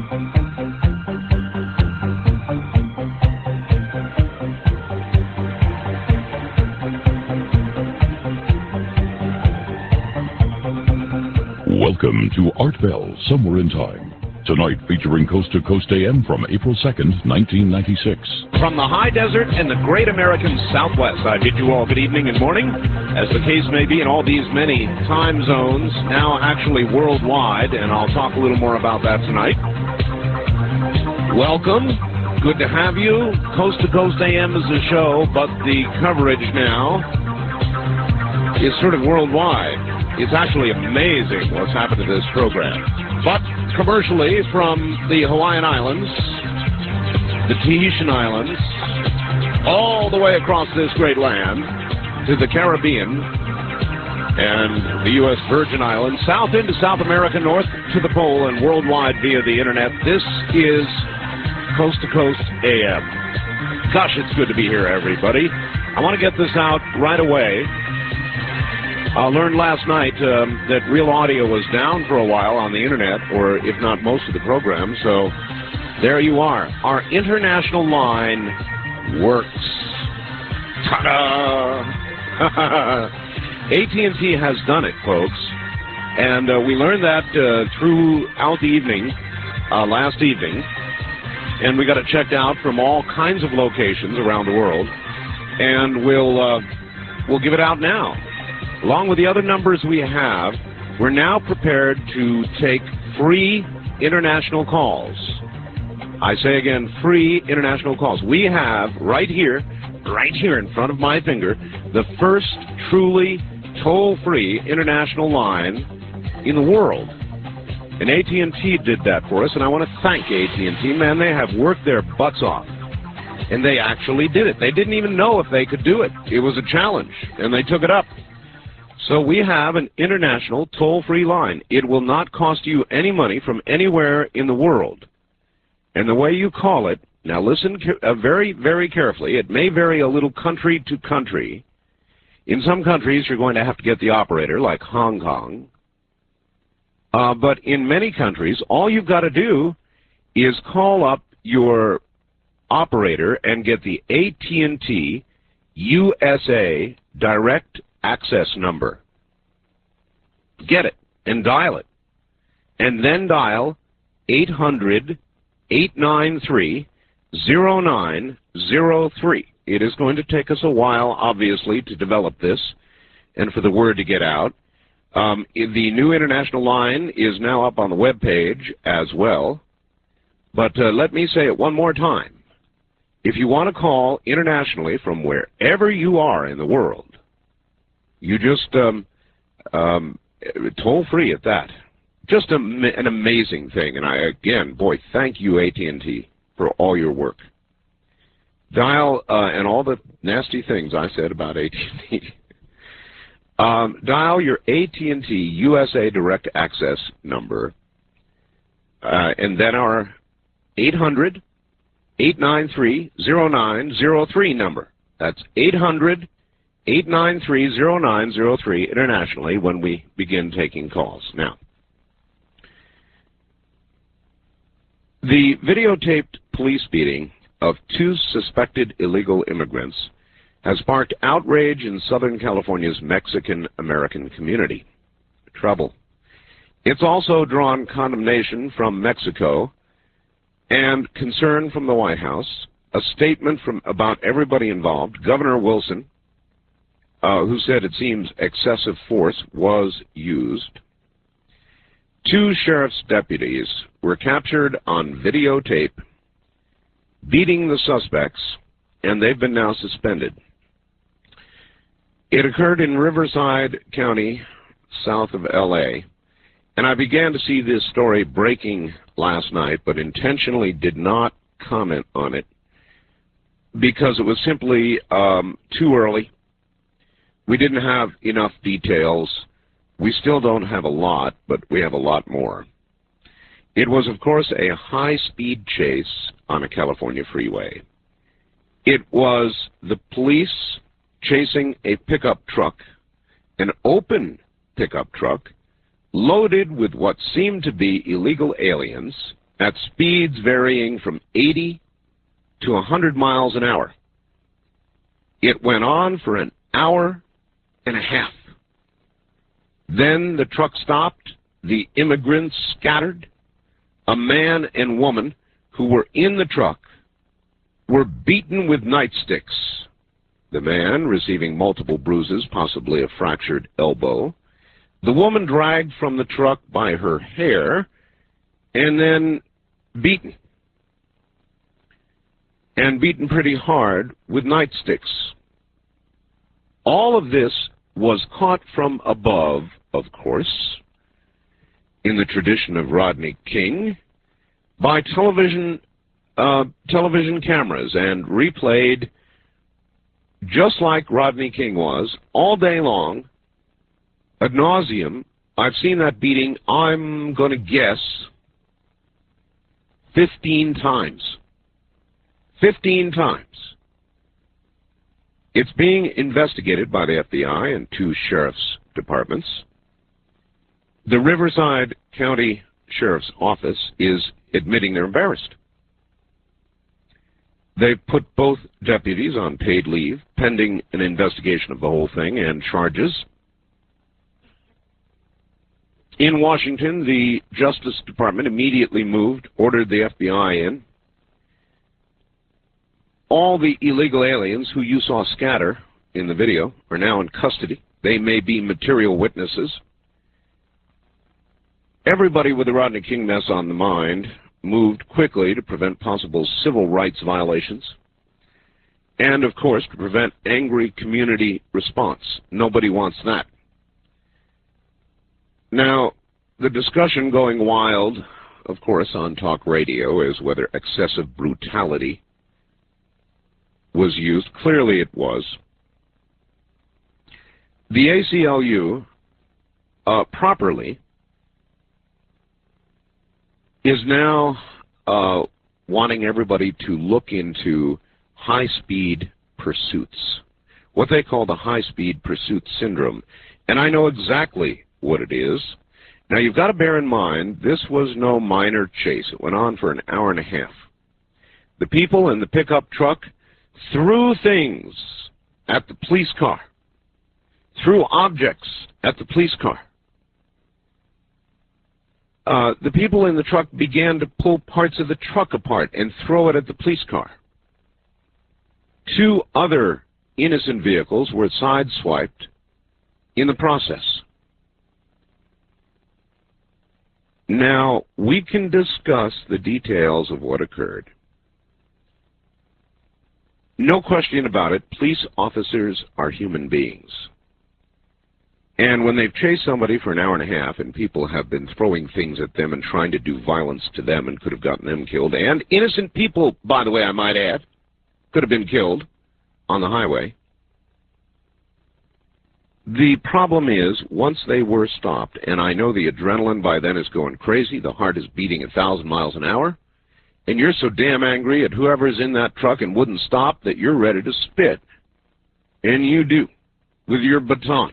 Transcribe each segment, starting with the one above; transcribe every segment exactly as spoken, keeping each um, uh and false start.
Welcome to Art Bell, Somewhere in Time. Tonight featuring Coast to Coast A M from April second, nineteen ninety-six. From the high desert and the great American Southwest, I bid you all good evening and morning. As the case may be in all these many time zones, now actually worldwide, and I'll talk a little more about that tonight. Welcome. Good to have you. Coast to Coast A M is a show, but the coverage now is sort of worldwide. It's actually amazing what's happened to this program. But commercially, from the Hawaiian Islands, the Tahitian Islands, all the way across this great land to the Caribbean and the U S Virgin Islands, south into South America, north to the pole, and worldwide via the internet, this is Coast to Coast A M. Gosh, it's good to be here, everybody. I want to get this out right away. I learned last night um, that Real Audio was down for a while on the internet, or if not most of the program, so there you are. Our international line works. Ta-da! A T and T has done it, folks, and uh, we learned that uh, throughout the evening, uh, last evening, and we got it checked out from all kinds of locations around the world, and we'll, uh, we'll give it out now. Along with the other numbers we have, we're now prepared to take free international calls. I say again, free international calls. We have right here, right here in front of my finger, the first truly toll-free international line in the world. And A T and T did that for us, and I want to thank A T and T. Man, they have worked their butts off. And they actually did it. They didn't even know if they could do it. It was a challenge, and they took it up. So we have an international toll-free line. It will not cost you any money from anywhere in the world. And the way you call it, now listen uh, very, very carefully. It may vary a little country to country. In some countries, you're going to have to get the operator, like Hong Kong. Uh, but in many countries, all you've got to do is call up your operator and get the A T and T U S A Direct Access number. Get it and dial it. And then dial eight hundred, eight nine three, zero nine zero three. It is going to take us a while, obviously, to develop this and for the word to get out. Um, the new international line is now up on the web page as well. But uh, let me say it one more time. If you want to call internationally from wherever you are in the world, you just um, um, toll free at that. Just a, an amazing thing. And I, again, boy, thank you, A T and T, for all your work. Dial, uh, and all the nasty things I said about A T and T. um, dial your A T and T U S A Direct Access number, uh, and then our eight hundred, eight nine three, zero nine zero three number. That's eight hundred, eight nine three, zero nine zero three internationally when we begin taking calls. Now, the videotaped police beating of two suspected illegal immigrants has sparked outrage in Southern California's Mexican-American community. Trouble. It's also drawn condemnation from Mexico and concern from the White House, a statement from about everybody involved. Governor Wilson, Uh, who said it seems excessive force was used. Two sheriff's deputies were captured on videotape beating the suspects, and they've been now suspended. It occurred in Riverside County, south of L A, and I began to see this story breaking last night, but intentionally did not comment on it because it was simply um, too early. We didn't have enough details. We still don't have a lot, but we have a lot more. It was, of course, a high-speed chase on a California freeway. It was the police chasing a pickup truck, an open pickup truck, loaded with what seemed to be illegal aliens, at speeds varying from eighty to one hundred miles an hour. It went on for an hour and a half. Then the truck stopped, the immigrants scattered. A man and woman who were in the truck were beaten with nightsticks. The man receiving multiple bruises, possibly a fractured elbow. The woman dragged from the truck by her hair and then beaten. And beaten pretty hard with nightsticks. All of this was caught from above, of course, in the tradition of Rodney King, by television uh, television cameras and replayed just like Rodney King was, all day long, ad nauseum. I've seen that beating, I'm going to guess, fifteen times. fifteen times. It's being investigated by the F B I and two sheriff's departments. The Riverside County Sheriff's Office is admitting they're embarrassed. They've put both deputies on paid leave, pending an investigation of the whole thing and charges. In Washington, the Justice Department immediately moved, ordered the F B I in. All the illegal aliens who you saw scatter in the video are now in custody. They may be material witnesses. Everybody with the Rodney King mess on the mind moved quickly to prevent possible civil rights violations and, of course, to prevent angry community response. Nobody wants that. Now, the discussion going wild, of course, on talk radio is whether excessive brutality was used. Clearly it was. The A C L U uh, properly is now uh, wanting everybody to look into high-speed pursuits, what they call the high-speed pursuit syndrome. And I know exactly what it is. Now, you've got to bear in mind, this was no minor chase. It went on for an hour and a half. The people in the pickup truck threw things at the police car, threw objects at the police car. Uh, the people in the truck began to pull parts of the truck apart and throw it at the police car. Two other innocent vehicles were sideswiped in the process. Now, we can discuss the details of what occurred. No question about it, police officers are human beings. And when they've chased somebody for an hour and a half and people have been throwing things at them and trying to do violence to them and could have gotten them killed, and innocent people, by the way, I might add, could have been killed on the highway. The problem is, once they were stopped, and I know the adrenaline by then is going crazy, the heart is beating a thousand miles an hour, and you're so damn angry at whoever's in that truck and wouldn't stop that you're ready to spit. And you do, with your baton.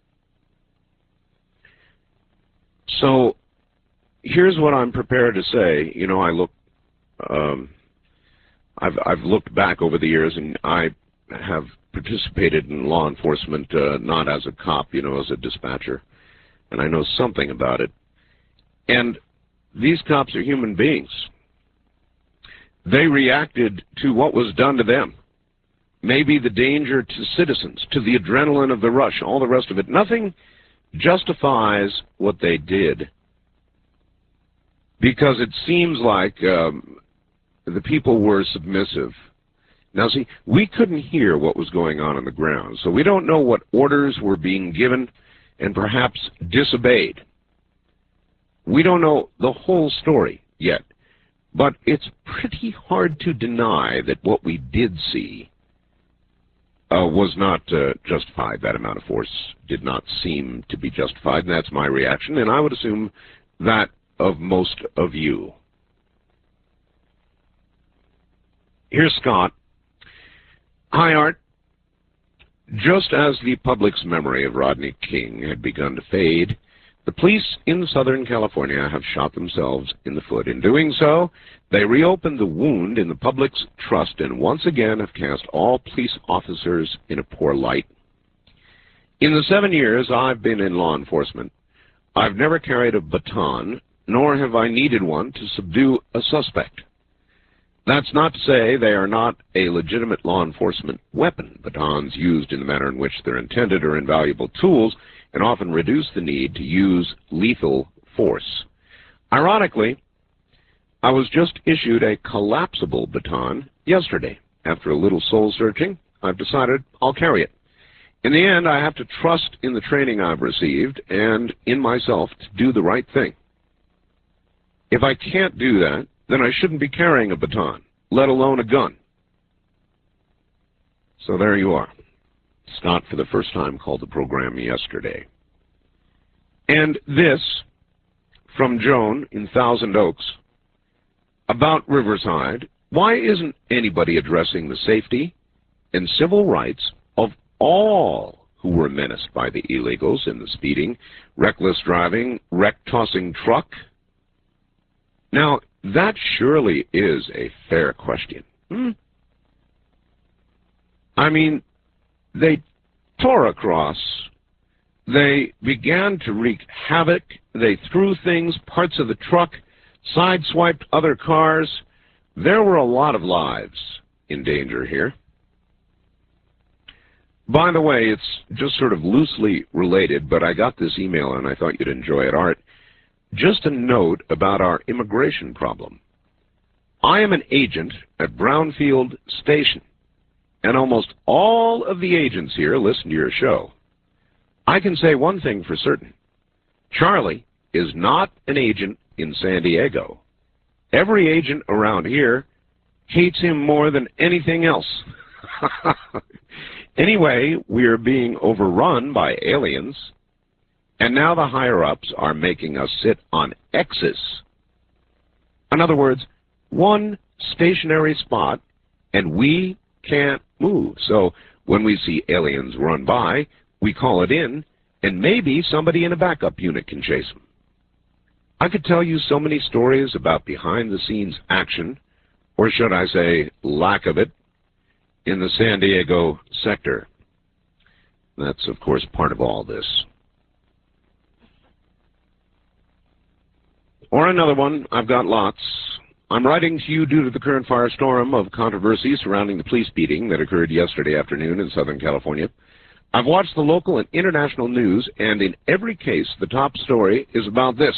So, here's what I'm prepared to say. You know, I look, um, I've, I've looked back over the years, and I have participated in law enforcement, uh, not as a cop, you know, as a dispatcher. And I know something about it. And these cops are human beings. They reacted to what was done to them. Maybe the danger to citizens, to the adrenaline of the rush, all the rest of it. Nothing justifies what they did, because it seems like um, the people were submissive. Now, see, we couldn't hear what was going on on the ground, so we don't know what orders were being given and perhaps disobeyed. We don't know the whole story yet, but it's pretty hard to deny that what we did see uh, was not uh, justified. That amount of force did not seem to be justified, and that's my reaction, and I would assume that of most of you. Here's Scott. Hi, Art. Just as the public's memory of Rodney King had begun to fade, The police in Southern California have shot themselves in the foot. In doing so, they reopened the wound in the public's trust and once again have cast all police officers in a poor light. In the seven years I've been in law enforcement, I've never carried a baton, nor have I needed one to subdue a suspect. That's not to say they are not a legitimate law enforcement weapon. Batons used in the manner in which they're intended are invaluable tools and often reduce the need to use lethal force. Ironically, I was just issued a collapsible baton yesterday. After a little soul searching, I've decided I'll carry it. In the end, I have to trust in the training I've received and in myself to do the right thing. If I can't do that, then I shouldn't be carrying a baton, let alone a gun. So there you are. Scott, for the first time, called the program yesterday. And this, from Joan in Thousand Oaks, about Riverside. Why isn't anybody addressing the safety and civil rights of all who were menaced by the illegals in the speeding, reckless driving, wreck-tossing truck? Now, that surely is a fair question. Hmm? I mean, they tore across, they began to wreak havoc, they threw things, parts of the truck, sideswiped other cars. There were a lot of lives in danger here. By the way, it's just sort of loosely related, but I got this email and I thought you'd enjoy it. Art, just a note about our immigration problem. I am an agent at Brownfield Station, and almost all of the agents here listen to your show. I can say one thing for certain. Charlie is not an agent in San Diego. Every agent around here hates him more than anything else. Anyway, we are being overrun by aliens, and now the higher-ups are making us sit on X's. In other words, one stationary spot, and we can't move. So when we see aliens run by, we call it in, and maybe somebody in a backup unit can chase them. I could tell you so many stories about behind-the-scenes action, or should I say lack of it, in the San Diego sector. That's, of course, part of all this. Or another one, I've got lots. I'm writing to you due to the current firestorm of controversy surrounding the police beating that occurred yesterday afternoon in Southern California. I've watched the local and international news, and in every case, the top story is about this.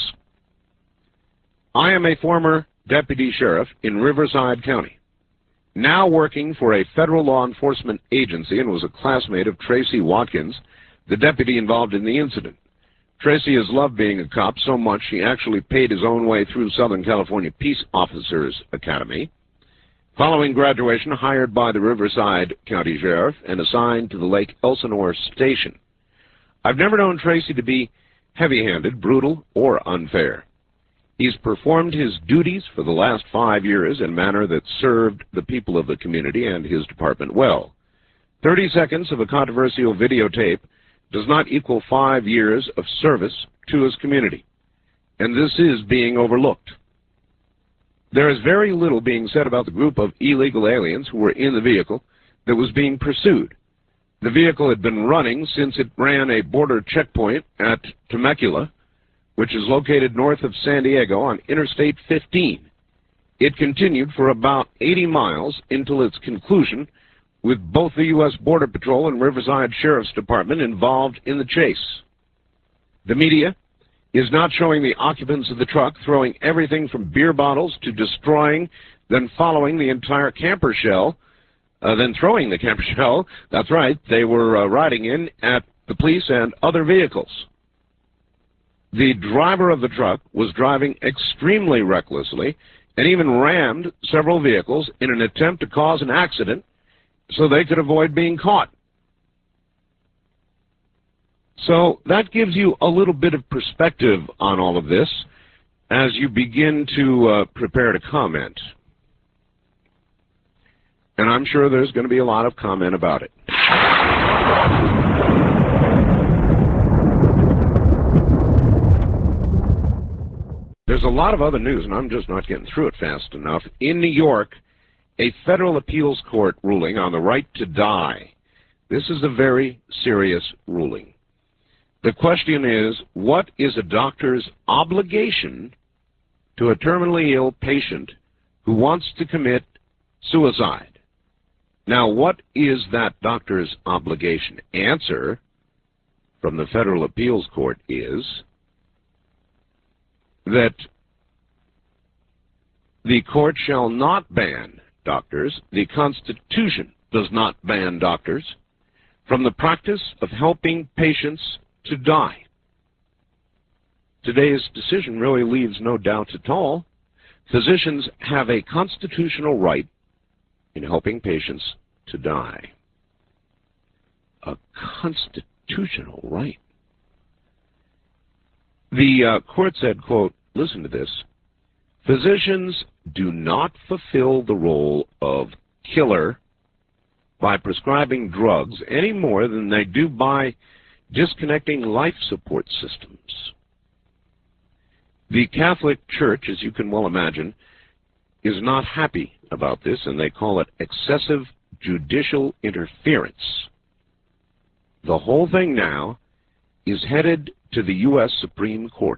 I am a former deputy sheriff in Riverside County, now working for a federal law enforcement agency, and was a classmate of Tracy Watkins, the deputy involved in the incident. Tracy has loved being a cop so much he actually paid his own way through Southern California Peace Officers Academy. Following graduation, hired by the Riverside County Sheriff and assigned to the Lake Elsinore Station. I've never known Tracy to be heavy-handed, brutal, or unfair. He's performed his duties for the last five years in a manner that served the people of the community and his department well. Thirty seconds of a controversial videotape does not equal five years of service to his community, and this is being overlooked. There is very little being said about the group of illegal aliens who were in the vehicle that was being pursued. The vehicle had been running since it ran a border checkpoint at Temecula, which is located north of San Diego on Interstate fifteen. It continued for about eighty miles until its conclusion, with both the U S Border Patrol and Riverside Sheriff's Department involved in the chase. The media is not showing the occupants of the truck throwing everything from beer bottles to destroying, then following the entire camper shell, uh, then throwing the camper shell. That's right, they were uh, riding in at the police and other vehicles. The driver of the truck was driving extremely recklessly and even rammed several vehicles in an attempt to cause an accident so they could avoid being caught. So that gives you a little bit of perspective on all of this as you begin to uh, prepare to comment. And I'm sure there's going to be a lot of comment about it. there's a lot of other news, and I'm just not getting through it fast enough. In New York, a federal appeals court ruling on the right to die. This is a very serious ruling. The question is, what is a doctor's obligation to a terminally ill patient who wants to commit suicide? Now, what is that doctor's obligation? Answer from the federal appeals court is that the court shall not ban doctors. The Constitution does not ban doctors from the practice of helping patients to die. Today's decision really leaves no doubt at all. Physicians have a constitutional right in helping patients to die. A constitutional right. The uh, court said, quote, listen to this, physicians do not fulfill the role of killer by prescribing drugs any more than they do by disconnecting life support systems. The Catholic Church, as you can well imagine, is not happy about this, and they call it excessive judicial interference. The whole thing now is headed to the U S Supreme Court.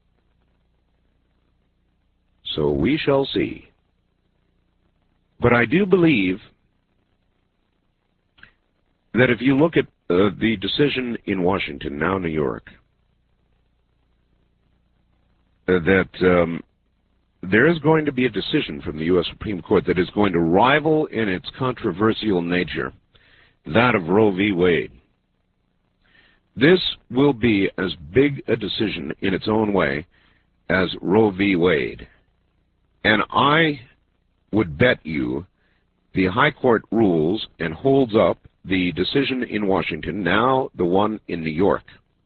So we shall see. But I do believe that if you look at uh, the decision in Washington, now New York, uh, that um, there is going to be a decision from the U S Supreme Court that is going to rival in its controversial nature that of Roe v. Wade. This will be as big a decision in its own way as Roe v. Wade. And I would bet you the High Court rules and holds up the decision in Washington, now the one in New York,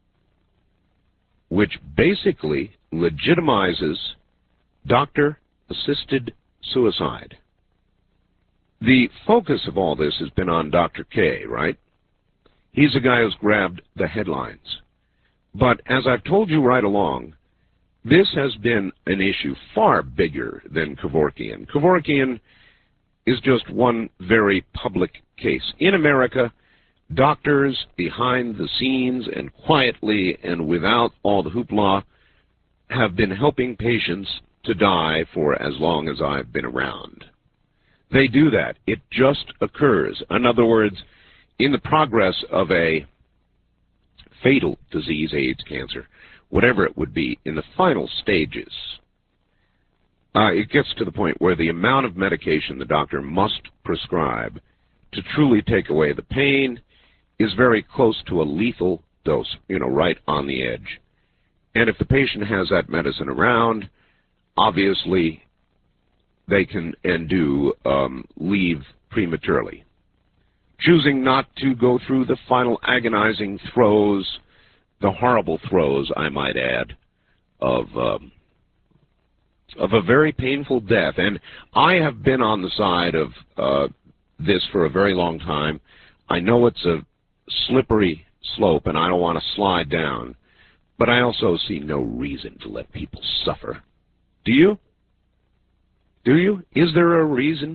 which basically legitimizes doctor-assisted suicide. The focus of all this has been on Doctor K, right? He's the guy who's grabbed the headlines. But as I've told you right along, this has been an issue far bigger than Kevorkian. Kevorkian is just one very public case. In America, doctors behind the scenes and quietly and without all the hoopla have been helping patients to die for as long as I've been around. They do that. It just occurs. In other words, in the progress of a fatal disease, AIDS, cancer, whatever it would be, in the final stages, uh, it gets to the point where the amount of medication the doctor must prescribe to truly take away the pain is very close to a lethal dose, you know, right on the edge. And if the patient has that medicine around, obviously they can and do um, leave prematurely, choosing not to go through the final agonizing throes, the horrible throes, I might add, of um, of a very painful death. And I have been on the side of uh, this for a very long time. I know it's a slippery slope, and I don't want to slide down, but I also see no reason to let people suffer. Do you? Do you? Is there a reason?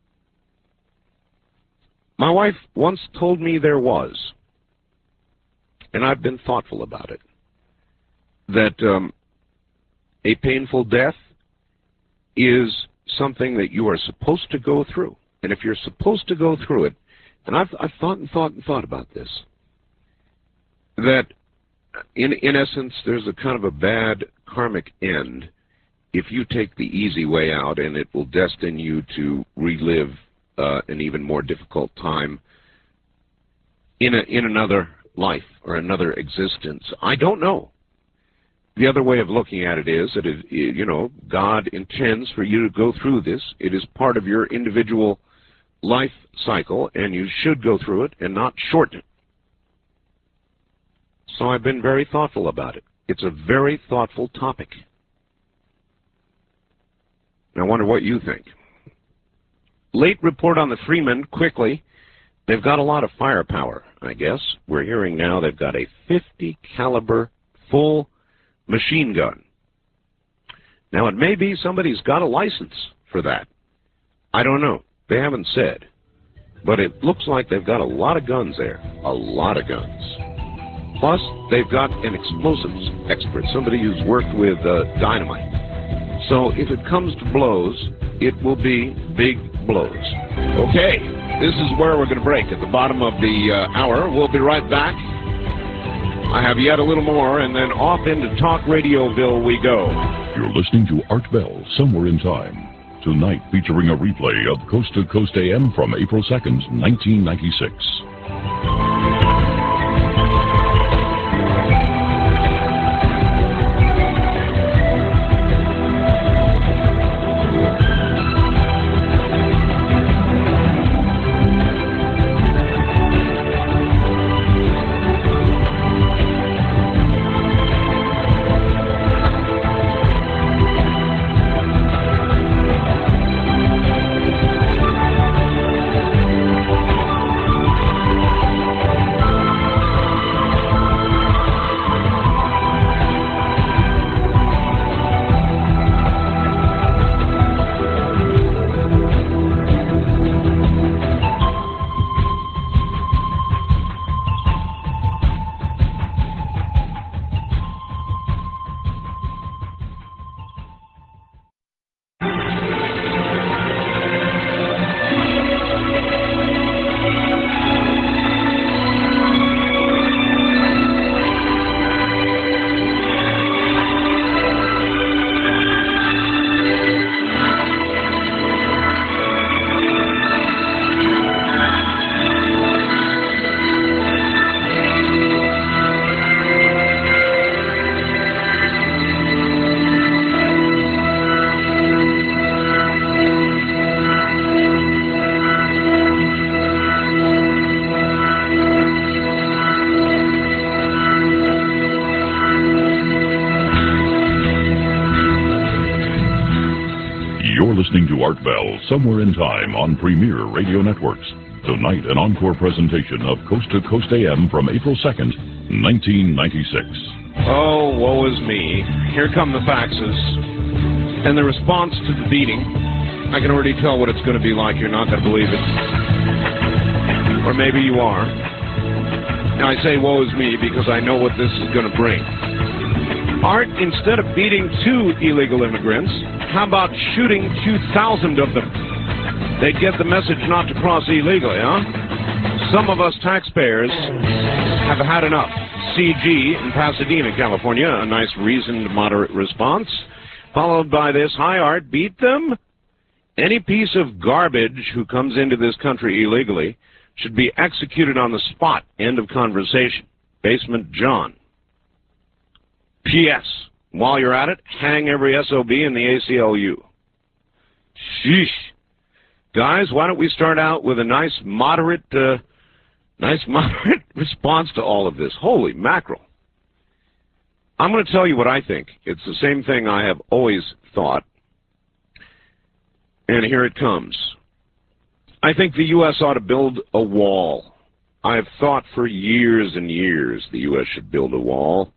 My wife once told me there was, and I've been thoughtful about it, that um, a painful death is something that you are supposed to go through. And if you're supposed to go through it, and I've, I've thought and thought and thought about this, that in, in essence there's a kind of a bad karmic end if you take the easy way out, and it will destine you to relive uh, an even more difficult time in, a, in another life or another existence. I don't know. The other way of looking at it is that, it, you know, God intends for you to go through this. It is part of your individual life cycle, and you should go through it and not shorten it. So I've been very thoughtful about it. It's a very thoughtful topic. I wonder what you think. Late report on the Freeman, quickly. They've got a lot of firepower, I guess. We're hearing now they've got a fifty caliber full machine gun. Now, it may be somebody's got a license for that. I don't know. They haven't said. But it looks like they've got a lot of guns there. A lot of guns. Plus, they've got an explosives expert, somebody who's worked with uh, dynamite. So if it comes to blows, it will be big blows. Okay, this is where we're going to break at the bottom of the uh, hour. We'll be right back. I have yet a little more, and then off into Talk Radioville we go. You're listening to Art Bell, Somewhere in Time. Tonight featuring a replay of Coast to Coast A M from April second, nineteen ninety-six. Listening to Art Bell, Somewhere in Time on Premier Radio Networks. Tonight, an encore presentation of Coast to Coast A M from April second, nineteen ninety-six. Oh, woe is me. Here come the faxes. And the response to the beating, I can already tell what it's going to be like. You're not going to believe it. Or maybe you are. Now, I say woe is me because I know what this is going to bring. Art, instead of beating two illegal immigrants, how about shooting two thousand of them? They'd get the message not to cross illegally, huh? Some of us taxpayers have had enough. C G in Pasadena, California, a nice, reasoned, moderate response, followed by this: hi, Art, beat them? Any piece of garbage who comes into this country illegally should be executed on the spot. End of conversation. Basement John. P S While you're at it, hang every S O B in the A C L U. Sheesh. Guys, why don't we start out with a nice moderate, uh, nice moderate response to all of this? Holy mackerel. I'm going to tell you what I think. It's the same thing I have always thought. And here it comes. I think the U S ought to build a wall. I have thought for years and years the U S should build a wall.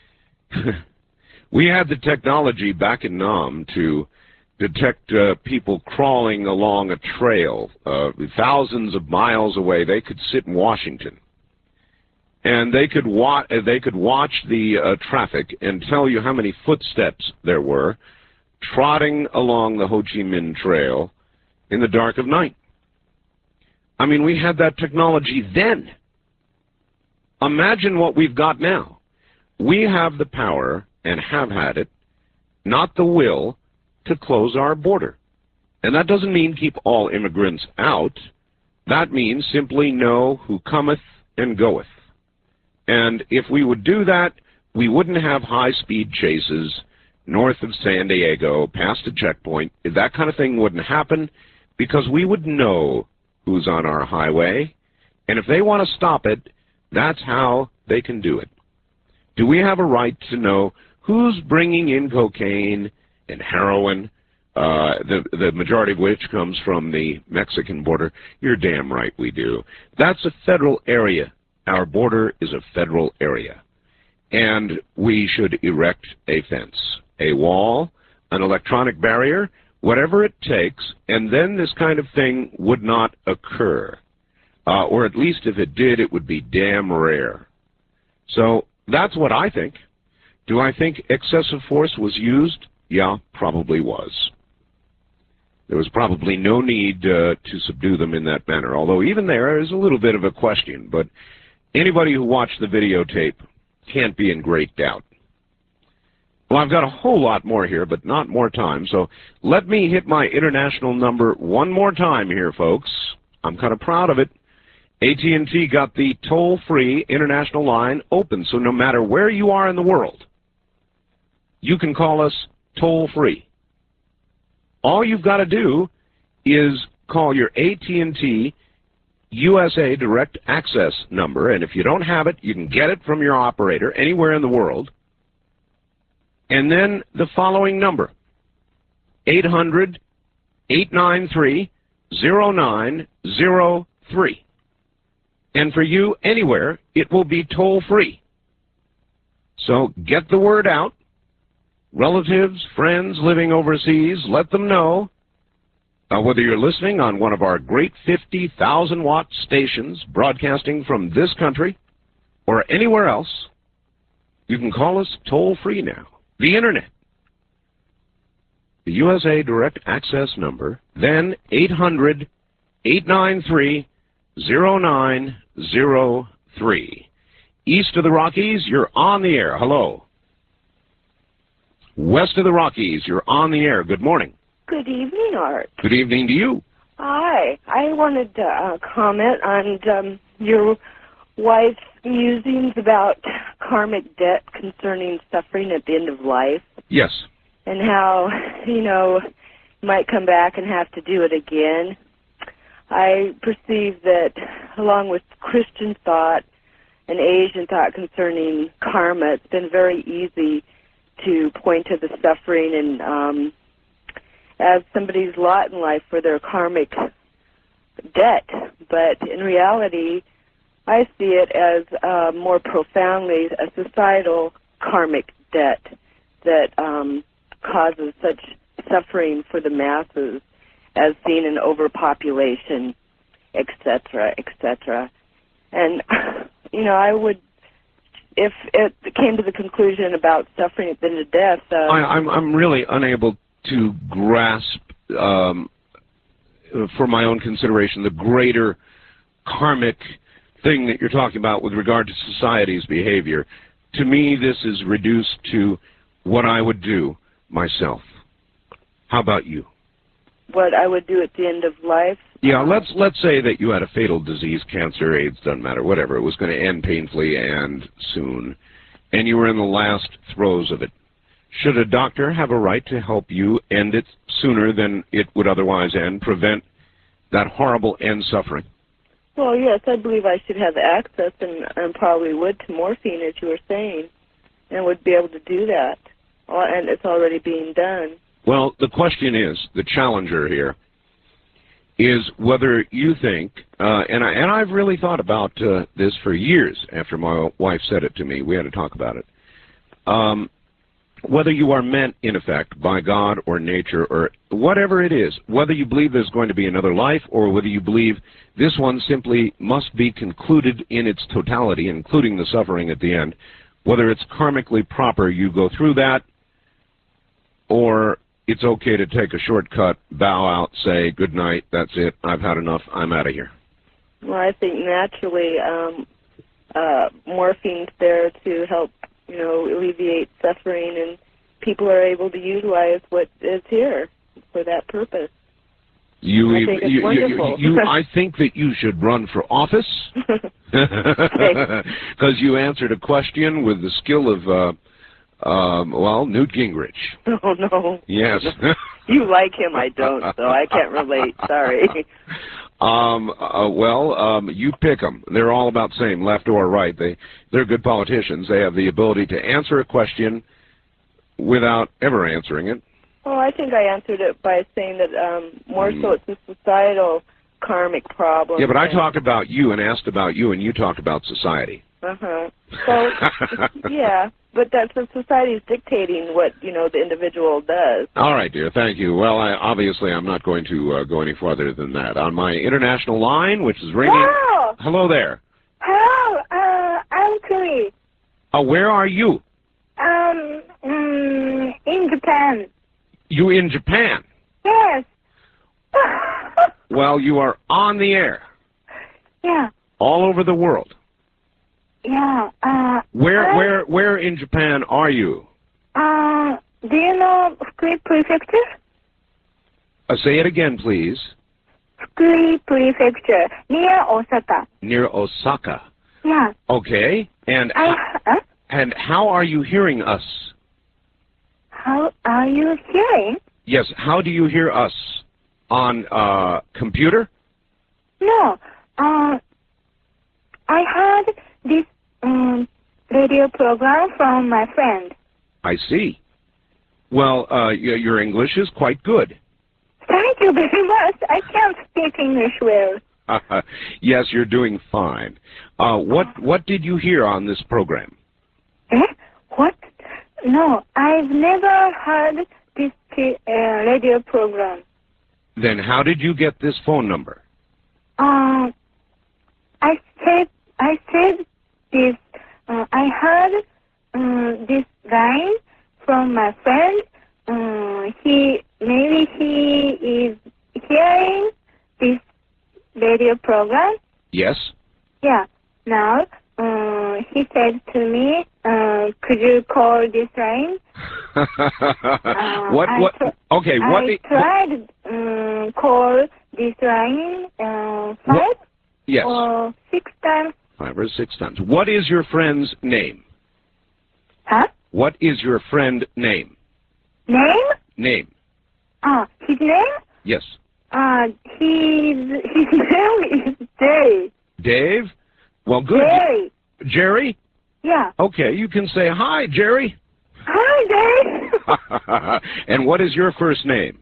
We had the technology back in Nam to detect uh, people crawling along a trail uh, thousands of miles away. They could sit in Washington, and they could watch. They could watch the uh, traffic and tell you how many footsteps there were trotting along the Ho Chi Minh Trail in the dark of night. I mean, we had that technology then. Imagine what we've got now. We have the power, and have had it, not the will, to close our border. And that doesn't mean keep all immigrants out. That means simply know who cometh and goeth. And if we would do that, we wouldn't have high-speed chases north of San Diego, past a checkpoint. That kind of thing wouldn't happen because we would know who's on our highway. And if they want to stop it, that's how they can do it. Do we have a right to know who's bringing in cocaine and heroin, uh, the, the majority of which comes from the Mexican border? You're damn right we do. That's a federal area. Our border is a federal area. And we should erect a fence, a wall, an electronic barrier, whatever it takes, and then this kind of thing would not occur. Uh, or at least if it did, it would be damn rare. So that's what I think. Do I think excessive force was used? Yeah, probably was. There was probably no need uh, to subdue them in that manner, although even there is a little bit of a question, but anybody who watched the videotape can't be in great doubt. Well, I've got a whole lot more here, but not more time, so let me hit my international number one more time here, folks. I'm kind of proud of it. A T and T got the toll-free international line open, so no matter where you are in the world, you can call us toll-free. All you've got to do is call your A T and T U S A Direct Access number, and if you don't have it, you can get it from your operator anywhere in the world, and then the following number, eight hundred, eight nine three, zero nine zero three. And for you, anywhere, it will be toll-free. So get the word out. Relatives, friends living overseas, let them know. Uh, whether you're listening on one of our great fifty thousand watt stations broadcasting from this country or anywhere else, you can call us toll-free now. The Internet. The U S A Direct Access number, then eight hundred, eight nine three, zero nine zero three. East of the Rockies, you're on the air. Hello. West of the Rockies, you're on the air. Good morning. Good evening, Art. Good evening to you. Hi. I wanted to uh, comment on um, your wife's musings about karmic debt concerning suffering at the end of life. Yes. And how, you know, you might come back and have to do it again. I perceive that along with Christian thought and Asian thought concerning karma, it's been very easy to point to the suffering and um, as somebody's lot in life for their karmic debt. But in reality, I see it as uh, more profoundly a societal karmic debt that um, causes such suffering for the masses as seen in overpopulation, et cetera, et cetera. And, you know, I would, if it came to the conclusion about suffering at the end of death... Uh, I, I'm, I'm really unable to grasp, um, for my own consideration, the greater karmic thing that you're talking about with regard to society's behavior. To me, this is reduced to what I would do myself. How about you? What I would do at the end of life? Yeah, let's let's say that you had a fatal disease, cancer, AIDS, doesn't matter, whatever. It was going to end painfully and soon, and you were in the last throes of it. Should a doctor have a right to help you end it sooner than it would otherwise end, prevent that horrible end suffering? Well, yes, I believe I should have access, and, and probably would, to morphine, as you were saying, and would be able to do that, and it's already being done. Well, the question is, the challenger here, is whether you think, uh, and, I, and I've really thought about uh, this for years after my wife said it to me, we had to talk about it, um, whether you are meant, in effect, by God or nature or whatever it is, whether you believe there's going to be another life or whether you believe this one simply must be concluded in its totality, including the suffering at the end, whether it's karmically proper you go through that or it's okay to take a shortcut, bow out, say, good night, that's it, I've had enough, I'm out of here. Well, I think naturally um, uh, morphine's there to help, you know, alleviate suffering, and people are able to utilize what is here for that purpose. You, I think it's you, wonderful. You, you, I think that you should run for office because you answered a question with the skill of, uh, um, well, Newt Gingrich. Oh, no. Yes. You like him, I don't, so I can't relate. Sorry. Um, uh, well, um, you pick them. They're all about the same, left or right. They, they're good politicians. They have the ability to answer a question without ever answering it. Well, I think I answered it by saying that um, more mm. so it's a societal karmic problem. Yeah, but I talked about you and asked about you, and you talked about society. Uh-huh. So, yeah, but that's what society is dictating what, you know, the individual does. All right, dear. Thank you. Well, I, obviously, I'm not going to uh, go any farther than that. On my international line, which is ringing. Hello. Hello there. Hello. Uh, I'm Kuri. Uh, where are you? Um, um, in Japan. You in Japan? Yes. Well, you are on the air. Yeah. All over the world. Yeah. Uh, Where, I, where, where in Japan are you? Uh, do you know Fukui Prefecture? Uh, say it again, please. Fukui Prefecture, near Osaka. Near Osaka. Yeah. Okay. And I, huh? and how are you hearing us? How are you hearing? Yes. How do you hear us? On uh, computer? No. Uh, I heard this um, radio program from my friend. I see. Well, uh, y your English is quite good. Thank you very much. I can't speak English well. Yes, you're doing fine. Uh, what what did you hear on this program? Eh? What? No, I've never heard this uh, radio program. Then how did you get this phone number? Uh, I said I said this. Uh, I heard uh, this line from my friend. Uh, he maybe he is hearing this radio program. Yes. Yeah. Now uh, he said to me, uh, "Could you call this line?" uh, what? I What? Okay. What? I tried um, call this line uh, five what, yes. or six times. Five or six times. What is your friend's name? Huh? What is your friend name? Name? Name. Ah, his name? Yes. Uh, his his name is Jerry. Dave? Well, good. Jerry. Jerry? Yeah. Okay, you can say hi, Jerry. Hi, Jerry. And what is your first name?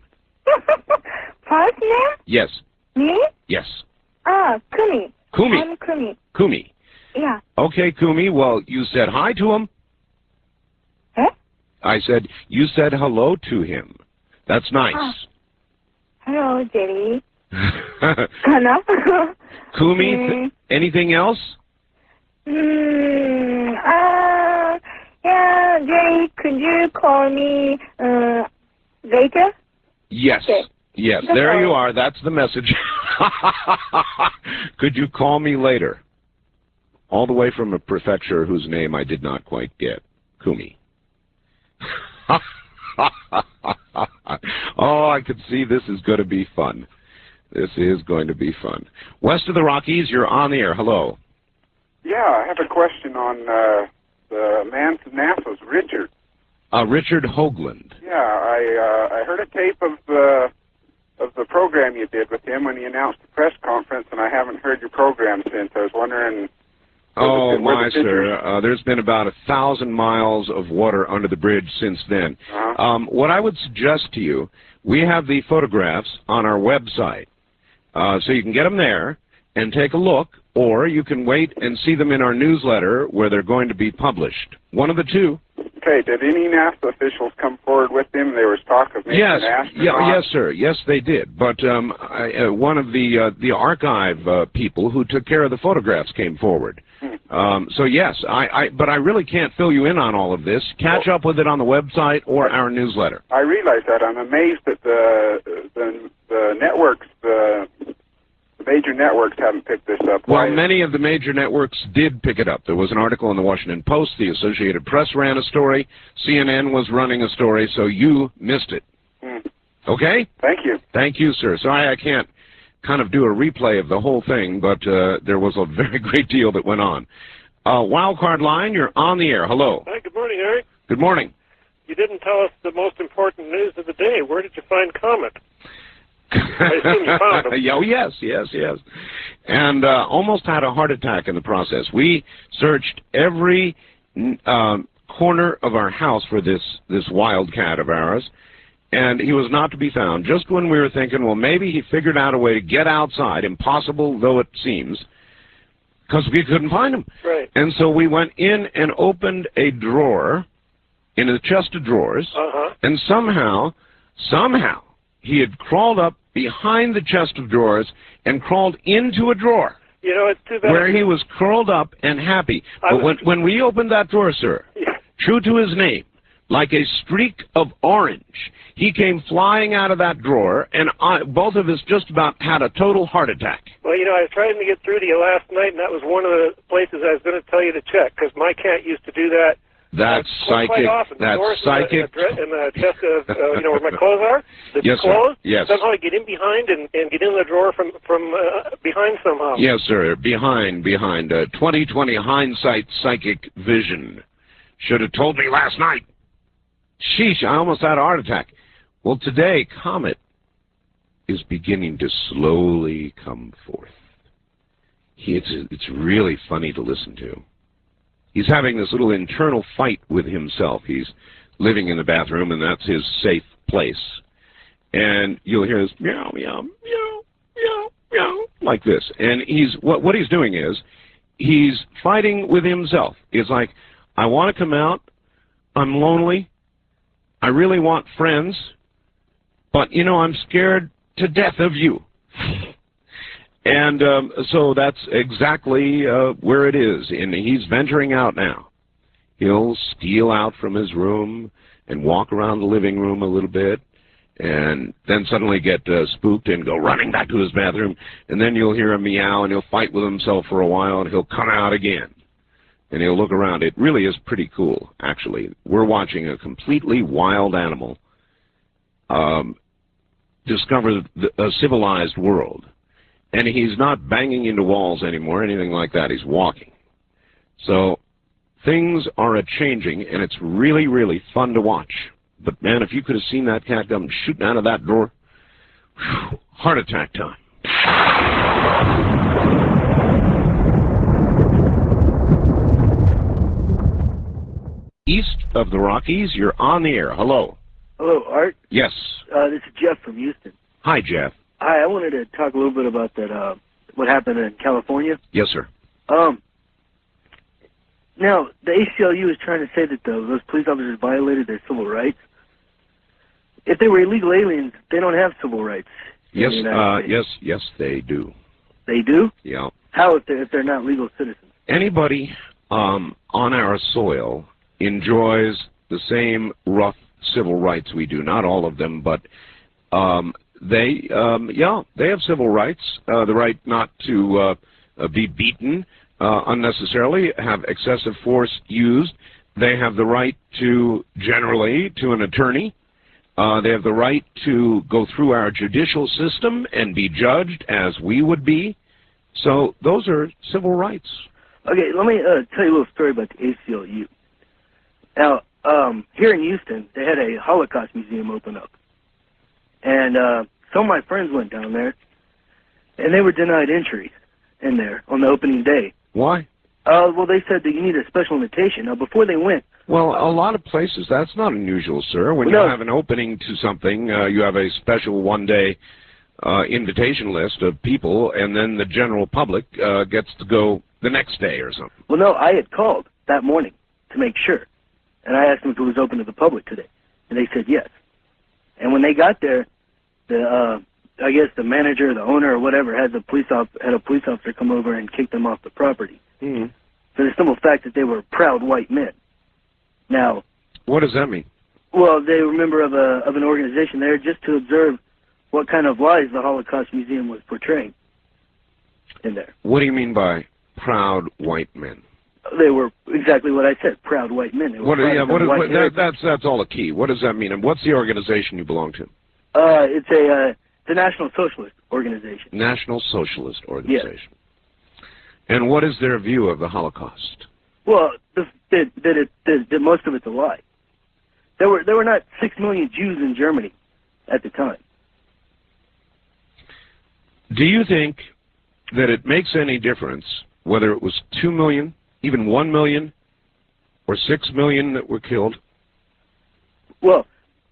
First name? Yes. Me? Yes. Ah, Kumi. Kumi. I'm Kumi. Kumi. Yeah. Okay, Kumi. Well, you said hi to him. Eh? I said, you said hello to him. That's nice. Ah. Hello, Jerry. Kana? Kumi, Mm. th anything else? Hmm. Uh, yeah, Jerry, could you call me uh, later? Yes. Okay. Yes, That's there all you right. are. That's the message. Could you call me later? All the way from a prefecture whose name I did not quite get. Kumi. Oh, I could see this is going to be fun. This is going to be fun. West of the Rockies, you're on the air. Hello. Yeah, I have a question on uh, the man from NASA's, Richard. Uh, Richard Hoagland. Yeah, I uh, I heard a tape of the of the program you did with him when he announced the press conference, and I haven't heard your program since. I was wondering. Oh, the, my the sir. Uh, there's been about a thousand miles of water under the bridge since then. Uh-huh. Um, what I would suggest to you, we have the photographs on our website. Uh, so you can get them there and take a look, or you can wait and see them in our newsletter where they're going to be published. One of the two. Okay, did any NASA officials come forward with him? There was talk of making Yes, an astronaut. yeah, yes, sir. Yes, they did. But um, I, uh, one of the uh, the archive uh, people who took care of the photographs came forward. Hmm. Um, so yes, I, I. But I really can't fill you in on all of this. Catch up with it on the website or our newsletter. I realize that. I'm amazed that the the, the networks, the, the major networks haven't picked this up. Well, Why- many of the major networks did pick it up. There was an article in the Washington Post. The Associated Press ran a story. C N N was running a story, so you missed it. Hmm. Okay? Thank you. Thank you, sir. Sorry I can't kind of do a replay of the whole thing, but uh, there was a very great deal that went on. Uh, Wildcard line, you're on the air. Hello. Hi, good morning, Eric. Good morning. You didn't tell us the most important news of the day. Where did you find Comet? I assume you found him. Oh, yes, yes, yes. And uh, almost had a heart attack in the process. We searched every um, corner of our house for this, this wildcat of ours, and he was not to be found. Just when we were thinking, well, maybe he figured out a way to get outside, impossible though it seems, because we couldn't find him. Right. And so we went in and opened a drawer in a chest of drawers, Uh-huh. and somehow, somehow, he had crawled up behind the chest of drawers and crawled into a drawer. You know, it's too bad. Where he was curled up and happy. I But was- when, when we opened that drawer, sir, Yeah. true to his name, like a streak of orange, he came flying out of that drawer, and I, both of us just about had a total heart attack. Well, you know, I was trying to get through to you last night, and that was one of the places I was going to tell you to check, because my cat used to do that. That's uh, psychic. Quite often. The That's doors psychic. In the, in the, in the chest of, uh, you know, where my clothes are. The Yes, sir. clothes. Yes. Somehow I get in behind and, and get in the drawer from from uh, behind somehow. Yes, sir. Behind, behind. Uh, twenty twenty hindsight psychic vision. Should have told me last night. Sheesh, I almost had a heart attack. Well, today, Comet is beginning to slowly come forth. He, it's, it's really funny to listen to. He's having this little internal fight with himself. He's living in the bathroom, and that's his safe place. And you'll hear this meow, meow, meow, meow, meow, like this. And he's what what he's doing is he's fighting with himself. It's like, I want to come out. I'm lonely. I really want friends, but you know I'm scared to death of you. And um, so that's exactly uh, where it is. And he's venturing out now. He'll steal out from his room and walk around the living room a little bit, and then suddenly get uh, spooked and go running back to his bathroom. And then you'll hear him meow, and he'll fight with himself for a while, and he'll come out again. And he'll look around. It really is pretty cool, actually. We're watching a completely wild animal um, discover the, a civilized world. And he's not banging into walls anymore, anything like that. He's walking. So things are a-changing, and it's really, really fun to watch. But, man, if you could have seen that cat come shooting out of that door, whew, heart attack time. East of the Rockies, you're on the air. Hello. Hello, Art. Yes. Uh, this is Jeff from Houston. Hi, Jeff. Hi, I wanted to talk a little bit about that. Uh, what happened in California? Yes, sir. Um. Now, the A C L U is trying to say that the, those police officers violated their civil rights. If they were illegal aliens, they don't have civil rights. Yes. in the United Uh, States. yes. Yes, they do. They do? Yeah. How if they're if they're not legal citizens? Anybody um, on our soil enjoys the same rough civil rights we do. Not all of them, but um, they, um, yeah, they have civil rights. Uh, the right not to uh, uh, be beaten uh, unnecessarily, have excessive force used. They have the right to, generally, to an attorney. Uh, they have the right to go through our judicial system and be judged as we would be. So those are civil rights. Okay, let me uh, tell you a little story about the A C L U. Now, um, here in Houston, they had a Holocaust museum open up. And uh, some of my friends went down there, and they were denied entry in there on the opening day. Why? Uh, well, they said that you need a special invitation. Now, before they went... Well, a lot of places, that's not unusual, sir. When No. you have an opening to something, uh, you have a special one-day uh, invitation list of people, and then the general public uh, gets to go the next day or something. Well, no, I had called that morning to make sure. And I asked them if it was open to the public today. And they said yes. And when they got there, the uh, I guess the manager, the owner, or whatever, had the police op- had a police officer come over and kick them off the property Mm-hmm. for the simple fact that they were proud white men. Now, What does that mean? well, they were a member of a of an organization there just to observe what kind of lies the Holocaust Museum was portraying in there. What do you mean by proud white men? They were exactly what I said, proud white men. They were What, proud yeah, of what their is, white what, that, heritage. that's, that's all a key. What does that mean? And what's the organization you belong to? Uh, it's a uh, the National Socialist Organization. National Socialist Organization. And what is their view of the Holocaust? Well, the, that that, it, that that most of it's a lie. There were there were not six million Jews in Germany at the time. Do you think that it makes any difference whether it was two million, even one million, or six million that were killed? Well,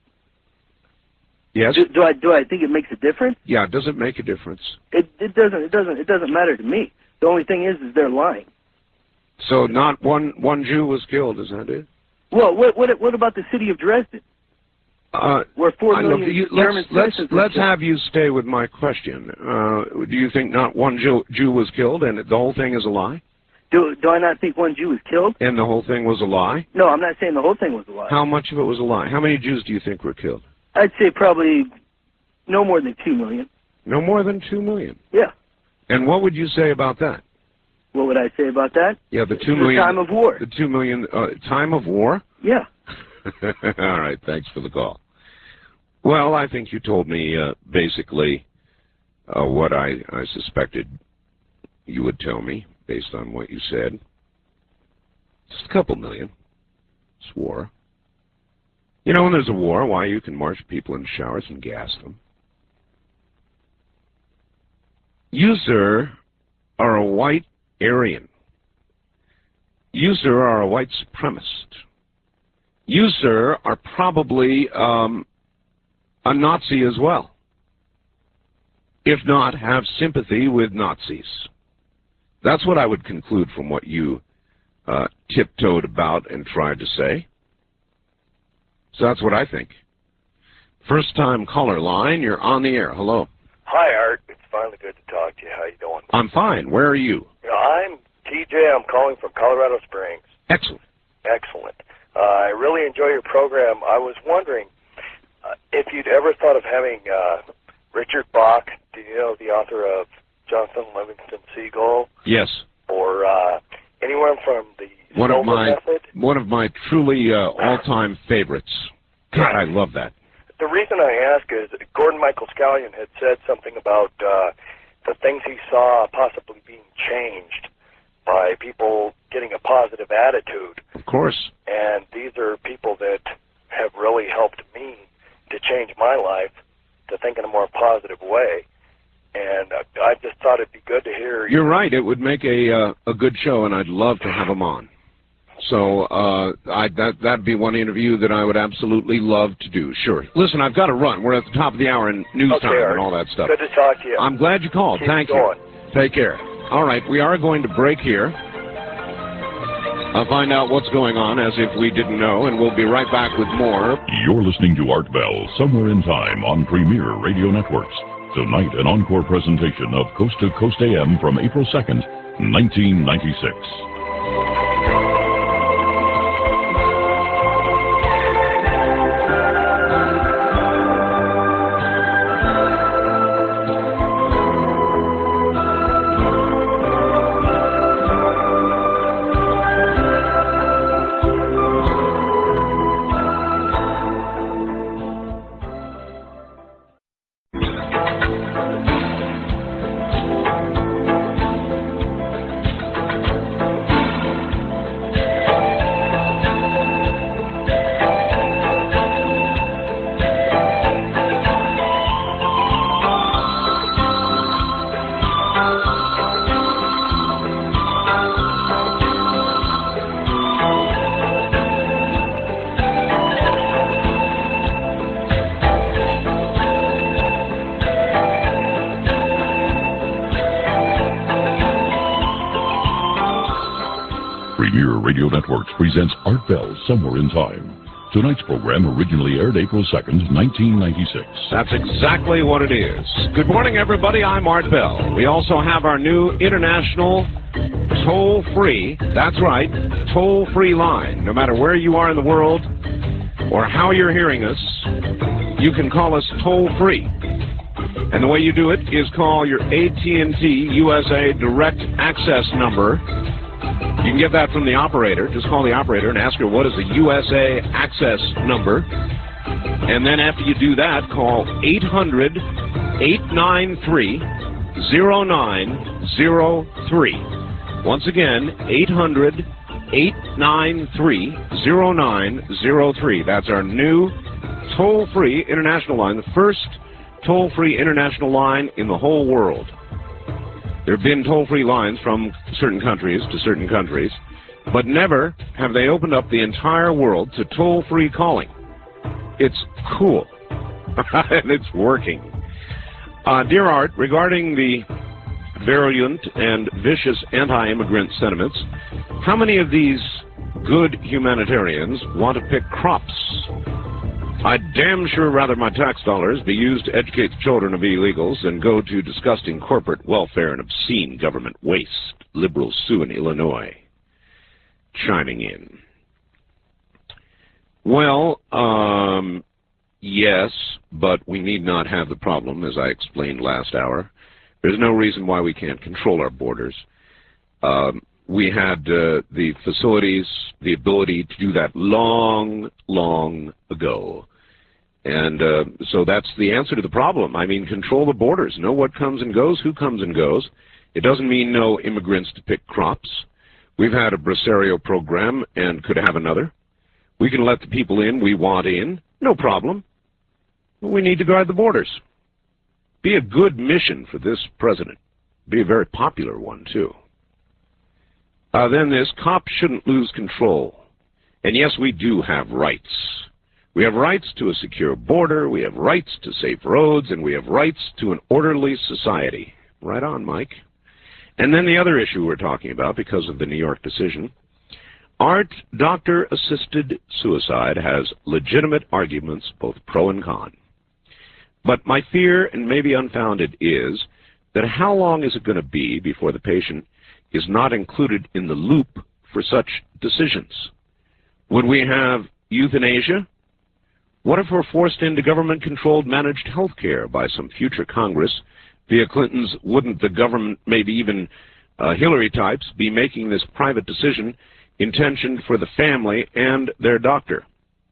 Yes? do, do I do I think it makes a difference? Yeah, does it make a difference? It it doesn't it doesn't it doesn't matter to me The only thing is, is they're lying. So not one one Jew was killed, is that it? Well, what what what about the city of Dresden? Uh, Where four I million look, you, German let's let's, citizens were let's killed. have you stay with my question. Uh, do you think not one Jew, Jew was killed and the whole thing is a lie? Do do I not think one Jew was killed? And the whole thing was a lie? No, I'm not saying the whole thing was a lie. How much of it was a lie? How many Jews do you think were killed? I'd say probably no more than two million. No more than two million. Yeah. And what would you say about that? What would I say about that? Yeah, the two the million. time of war. The two million uh, time of war. Yeah. All right. Thanks for the call. Well, I think you told me uh, basically uh, what I, I suspected you would tell me based on what you said. Just a couple million. It's war. You know, when there's a war, why you can march people in showers and gas them. You, sir, are a white Aryan. You, sir, are a white supremacist. You, sir, are probably um, a Nazi as well. If not, have sympathy with Nazis. That's what I would conclude from what you uh, tiptoed about and tried to say. So that's what I think. First time caller line, you're on the air. Hello. Hi, Art. It's finally good to talk to you. How you doing? I'm fine. Where are you? You know, I'm T J. I'm calling from Colorado Springs. Excellent. Excellent. Uh, I really enjoy your program. I was wondering uh, if you'd ever thought of having uh, Richard Bach, do you know the author of Jonathan Livingston Seagull? Yes. Or uh, anyone from the One of Silver my Method? one of my truly uh, all-time favorites. God, I love that. The reason I ask is Gordon Michael Scallion had said something about uh, the things he saw possibly being changed by people getting a positive attitude. Of course. And these are people that have really helped me to change my life to think in a more positive way. And uh, I just thought it'd be good to hear. You're right. It would make a uh, a good show, and I'd love to have him on. So uh, I, that, that'd be one interview that I would absolutely love to do, sure. Listen, I've got to run. We're at the top of the hour in news okay, time Art. and all that stuff. Good to talk to you. I'm glad you called. Keep Thank going. you. Take care. All right, we are going to break here. I'll find out what's going on as if we didn't know, and we'll be right back with more. You're listening to Art Bell, Somewhere in Time on Premier Radio Networks. Tonight, an encore presentation of Coast to Coast A M from April second, nineteen ninety-six. Premier Radio Networks presents Art Bell, Somewhere in Time. Tonight's program originally aired April second, nineteen ninety-six. That's exactly what it is. Good morning, everybody. I'm Art Bell. We also have our new international toll-free, that's right, toll-free line. No matter where you are in the world or how you're hearing us, you can call us toll-free. And the way you do it is call your A T and T U S A Direct Access number. You can get that from the operator. Just call the operator and ask her what is the U S A access number. And then after you do that, call eight hundred, eight nine three, zero nine zero three. Once again, eight hundred, eight nine three, zero nine zero three. That's our new toll-free international line, the first toll-free international line in the whole world. There have been toll-free lines from certain countries to certain countries, but never have they opened up the entire world to toll-free calling. It's cool, and it's working. Uh, dear Art, regarding the virulent and vicious anti-immigrant sentiments, how many of these good humanitarians want to pick crops? I'd damn sure rather my tax dollars be used to educate the children of illegals than go to disgusting corporate welfare and obscene government waste. Liberal Sue in Illinois chiming in. Well, um, yes, but we need not have the problem, as I explained last hour. There's no reason why we can't control our borders. Um, we had uh, the facilities, the ability to do that long, long ago. And uh, so that's the answer to the problem. I mean, control the borders. Know what comes and goes, who comes and goes. It doesn't mean no immigrants to pick crops. We've had a Bracerio program and could have another. We can let the people in we want in, no problem. But we need to guard the borders. Be a good mission for this president. Be a very popular one, too. Uh, then this, cops shouldn't lose control. And yes, we do have rights. We have rights to a secure border, we have rights to safe roads, and we have rights to an orderly society. Right on, Mike. And then the other issue we're talking about, because of the New York decision, art doctor-assisted suicide has legitimate arguments, both pro and con. But my fear, and maybe unfounded, is that how long is it going to be before the patient is not included in the loop for such decisions? Would we have euthanasia? What if we're forced into government-controlled managed health care by some future Congress via Clinton's wouldn't the government, maybe even uh, Hillary types, be making this private decision intentioned for the family and their doctor?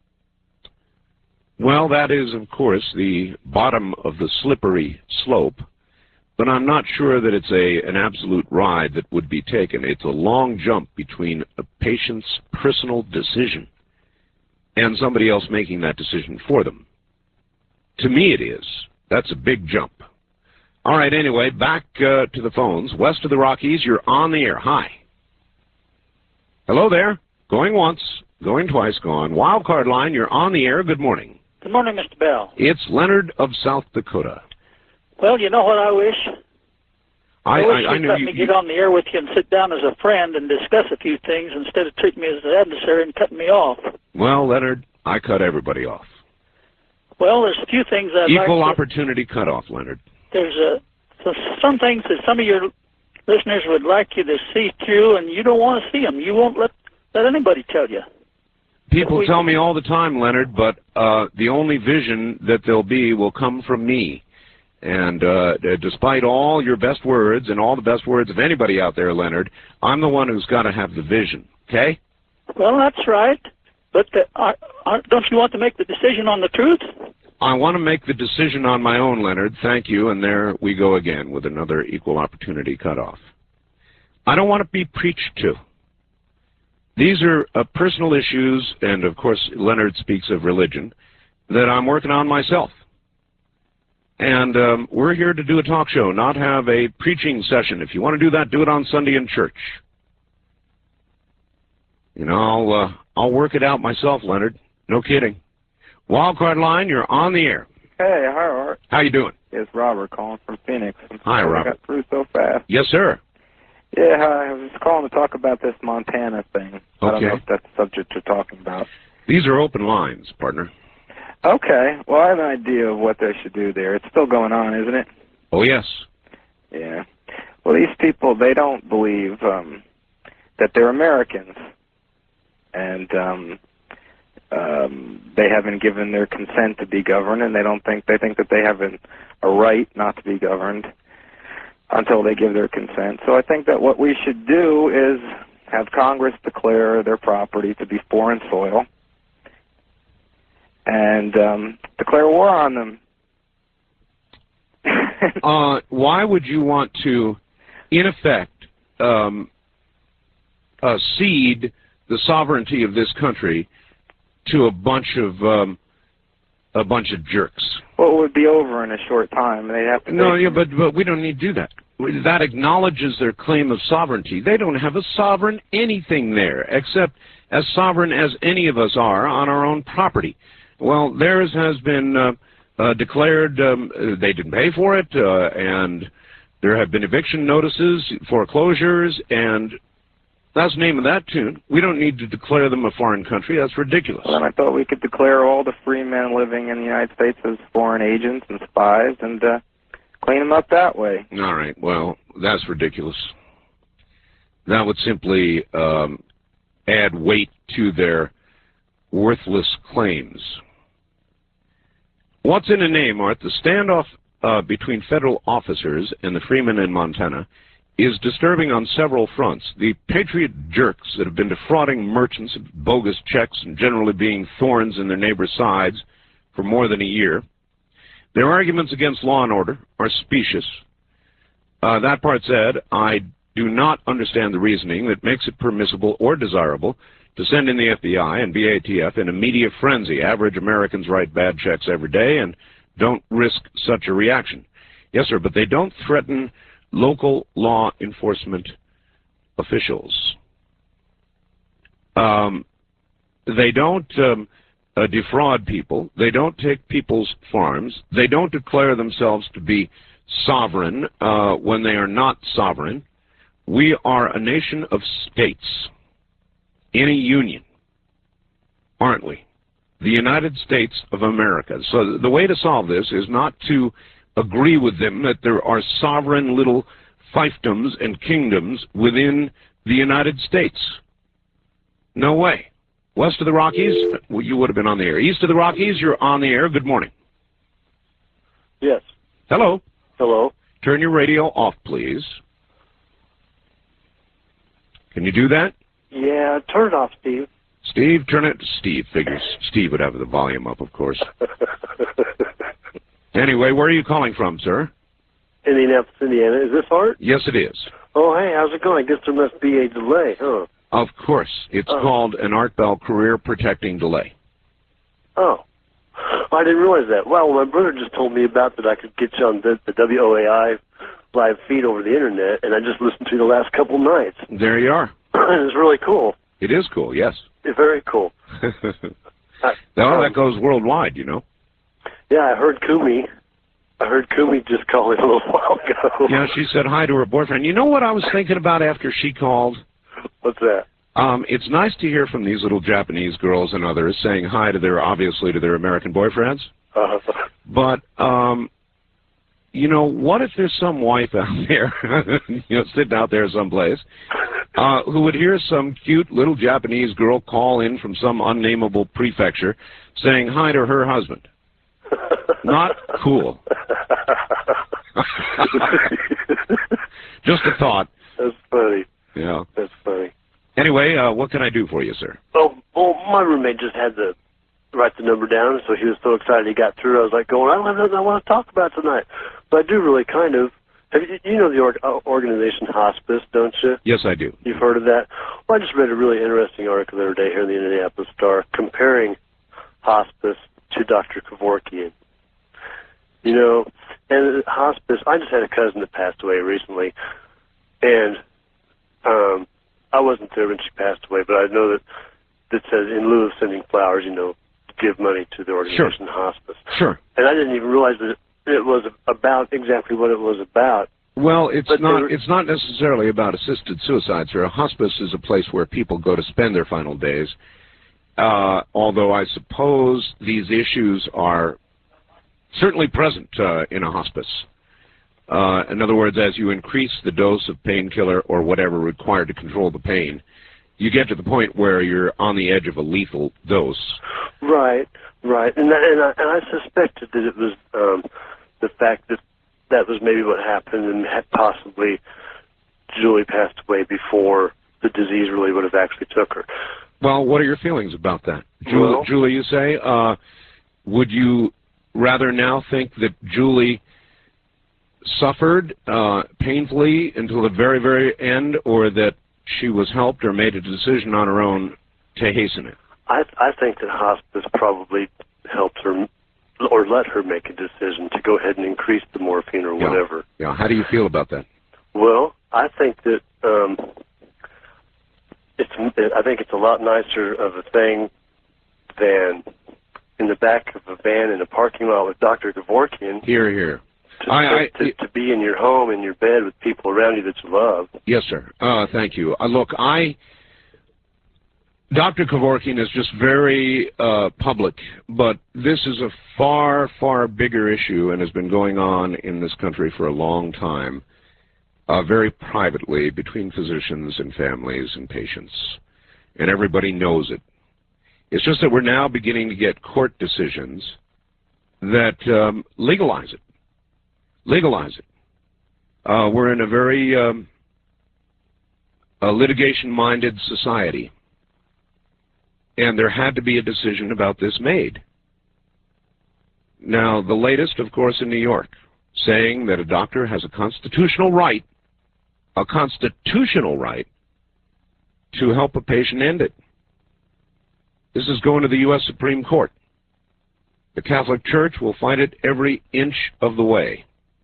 Well, that is, of course, the bottom of the slippery slope, but I'm not sure that it's a, an absolute ride that would be taken. It's a long jump between a patient's personal decision and somebody else making that decision for them. To me it is. That's a big jump. All right, anyway, back uh, to the phones. West of the Rockies, you're on the air. Hi. Hello there. Going once, going twice, gone. Wildcard line, you're on the air. Good morning. Good morning, Mister Bell. It's Leonard of South Dakota. Well, you know what I wish? I, I wish I, I you'd know let you, me you, get on the air with you and sit down as a friend and discuss a few things instead of treating me as an adversary and cutting me off. Well, Leonard, I cut everybody off. Well, there's a few things I'd Equal like opportunity to, cutoff, Leonard. There's a, so some things that some of your listeners would like you to see through, and you don't want to see them. You won't let, let anybody tell you. People tell me all the time, Leonard, but uh, the only vision that there'll be will come from me. And uh, despite all your best words and all the best words of anybody out there, Leonard, I'm the one who's got to have the vision, okay? Well, that's right. But the, uh, uh, don't you want to make the decision on the truth? I want to make the decision on my own, Leonard. Thank you. And there we go again with another equal opportunity cutoff. I don't want to be preached to. These are uh, personal issues, and of course Leonard speaks of religion, that I'm working on myself. And um, we're here to do a talk show, not have a preaching session. If you want to do that, do it on Sunday in church. You know, I'll, uh, I'll work it out myself, Leonard. No kidding. Wildcard line, you're on the air. Hey, hi, Art. How you doing? It's Robert calling from Phoenix. I'm Hi, sorry Robert. I got through so fast. Yes, sir. Yeah, I was calling to talk about this Montana thing. I don't know Okay. if that's the subject you're talking about. These are open lines, partner. Okay. Well, I have an idea of what they should do there. It's still going on, isn't it? Oh, yes. Yeah. Well, these people, they don't believe um, that they're Americans. And um, um, they haven't given their consent to be governed, and they don't think, they think that they have an, a right not to be governed until they give their consent. So I think that what we should do is have Congress declare their property to be foreign soil and um, declare war on them. uh, why would you want to, in effect, um, uh, cede the sovereignty of this country to a bunch of um, a bunch of jerks? Well, it would be over in a short time. They have to. No, yeah, but but we don't need to do that. That acknowledges their claim of sovereignty. They don't have a sovereign anything there, except as sovereign as any of us are on our own property. Well, theirs has been uh, uh, declared. Um, they didn't pay for it, uh, and There have been eviction notices, foreclosures, and that's the name of that tune. We don't need to declare them a foreign country. That's ridiculous. Well, then I thought we could declare all the free men living in the United States as foreign agents and spies and uh, clean them up that way. All right. Well, that's ridiculous. That would simply um, add weight to their worthless claims. What's in a name, Art? The standoff uh, between federal officers and the freemen in Montana is disturbing on several fronts. The patriot jerks that have been defrauding merchants of bogus checks and generally being thorns in their neighbors' sides for more than a year. Their arguments against law and order are specious. Uh, that part said, I do not understand the reasoning that makes it permissible or desirable to send in the F B I and B A T F in a media frenzy. Average Americans write bad checks every day and don't risk such a reaction. Yes, sir, but they don't threaten local law enforcement officials. Um, they don't um, uh, defraud people. They don't take people's farms. They don't declare themselves to be sovereign uh, when they are not sovereign. We are a nation of states in a union, aren't we? The United States of America. So the way to solve this is not to agree with them that there are sovereign little fiefdoms and kingdoms within the United States. No way. West of the Rockies, well, you would have been on the air. East of the Rockies, you're on the air. Good morning. Yes. Hello. Hello. Turn your radio off, please. Can you do that? Yeah, turn it off, Steve. Steve, turn it. Steve figures. Steve would have the volume up, of course. Anyway, where are you calling from, sir? Indianapolis, Indiana. Is this Art? Yes, it is. Oh, hey, how's it going? I guess there must be a delay, huh? Of course. It's oh. called an Art Bell career protecting delay. Oh. I didn't realize that. Well, my brother just told me about that I could get you on the, the W O A I live feed over the Internet, and I just listened to you the last couple nights. There you are. It's really cool. It is cool, yes. It's very cool. I, well, um, that goes worldwide, you know. Yeah, I heard Kumi. I heard Kumi just calling a little while ago. Yeah, she said hi to her boyfriend. You know what I was thinking about after she called? What's that? Um, it's nice to hear from these little Japanese girls and others saying hi to their, obviously, to their American boyfriends. Uh, but, um, you know, what if there's some wife out there, you know, sitting out there someplace, uh, who would hear some cute little Japanese girl call in from some unnamable prefecture saying hi to her husband? Not cool. Just a thought. That's funny. Yeah. That's funny. Anyway, uh, what can I do for you, sir? Oh, well, my roommate just had to write the number down, so he was so excited he got through. I was like, going, I don't have nothing I want to talk about tonight. But I do really kind of. Have you, you know the org organization Hospice, don't you? Yes, I do. You've heard of that? Well, I just read a really interesting article the other day here in the Indianapolis Star comparing hospice to Doctor Kevorkian. You know, and hospice, I just had a cousin that passed away recently, and um, I wasn't there when she passed away, but I know that that says in lieu of sending flowers, you know, give money to the organization Sure. Hospice. Sure. And I didn't even realize that it was about exactly what it was about. Well, it's But not. there- It's not necessarily about assisted suicide, sir. A hospice is a place where people go to spend their final days. Uh, although I suppose these issues are certainly present uh, in a hospice. Uh, in other words, as you increase the dose of painkiller or whatever required to control the pain, you get to the point where you're on the edge of a lethal dose. Right, right. And, that, and, I, and I suspected that it was um, the fact that that was maybe what happened, and had possibly Julie passed away before the disease really would have actually took her. Well, what are your feelings about that? Julie, Well- Julie you say, uh, would you rather now think that Julie suffered uh, painfully until the very, very end, or that she was helped or made a decision on her own to hasten it? I, I think that hospice probably helped her or let her make a decision to go ahead and increase the morphine or Yeah. whatever. Yeah. How do you feel about that? Well, I think that um, it's. I think it's a lot nicer of a thing than in the back of a van in a parking lot with Doctor Kevorkian. Here, here. to, I, I, to, to be in your home, in your bed with people around you that you love. Yes, sir. Uh, thank you. Uh, look, I, Doctor Kevorkian is just very uh, public, but this is a far, far bigger issue and has been going on in this country for a long time, uh, very privately between physicians and families and patients, and everybody knows it. It's just that we're now beginning to get court decisions that um, legalize it. Legalize it. Uh, we're in a very um, a litigation-minded society, and there had to be a decision about this made. Now, the latest, of course, in New York, saying that a doctor has a constitutional right, a constitutional right, to help a patient end it. This is going to the U S Supreme Court. The Catholic Church will fight it every inch of the way.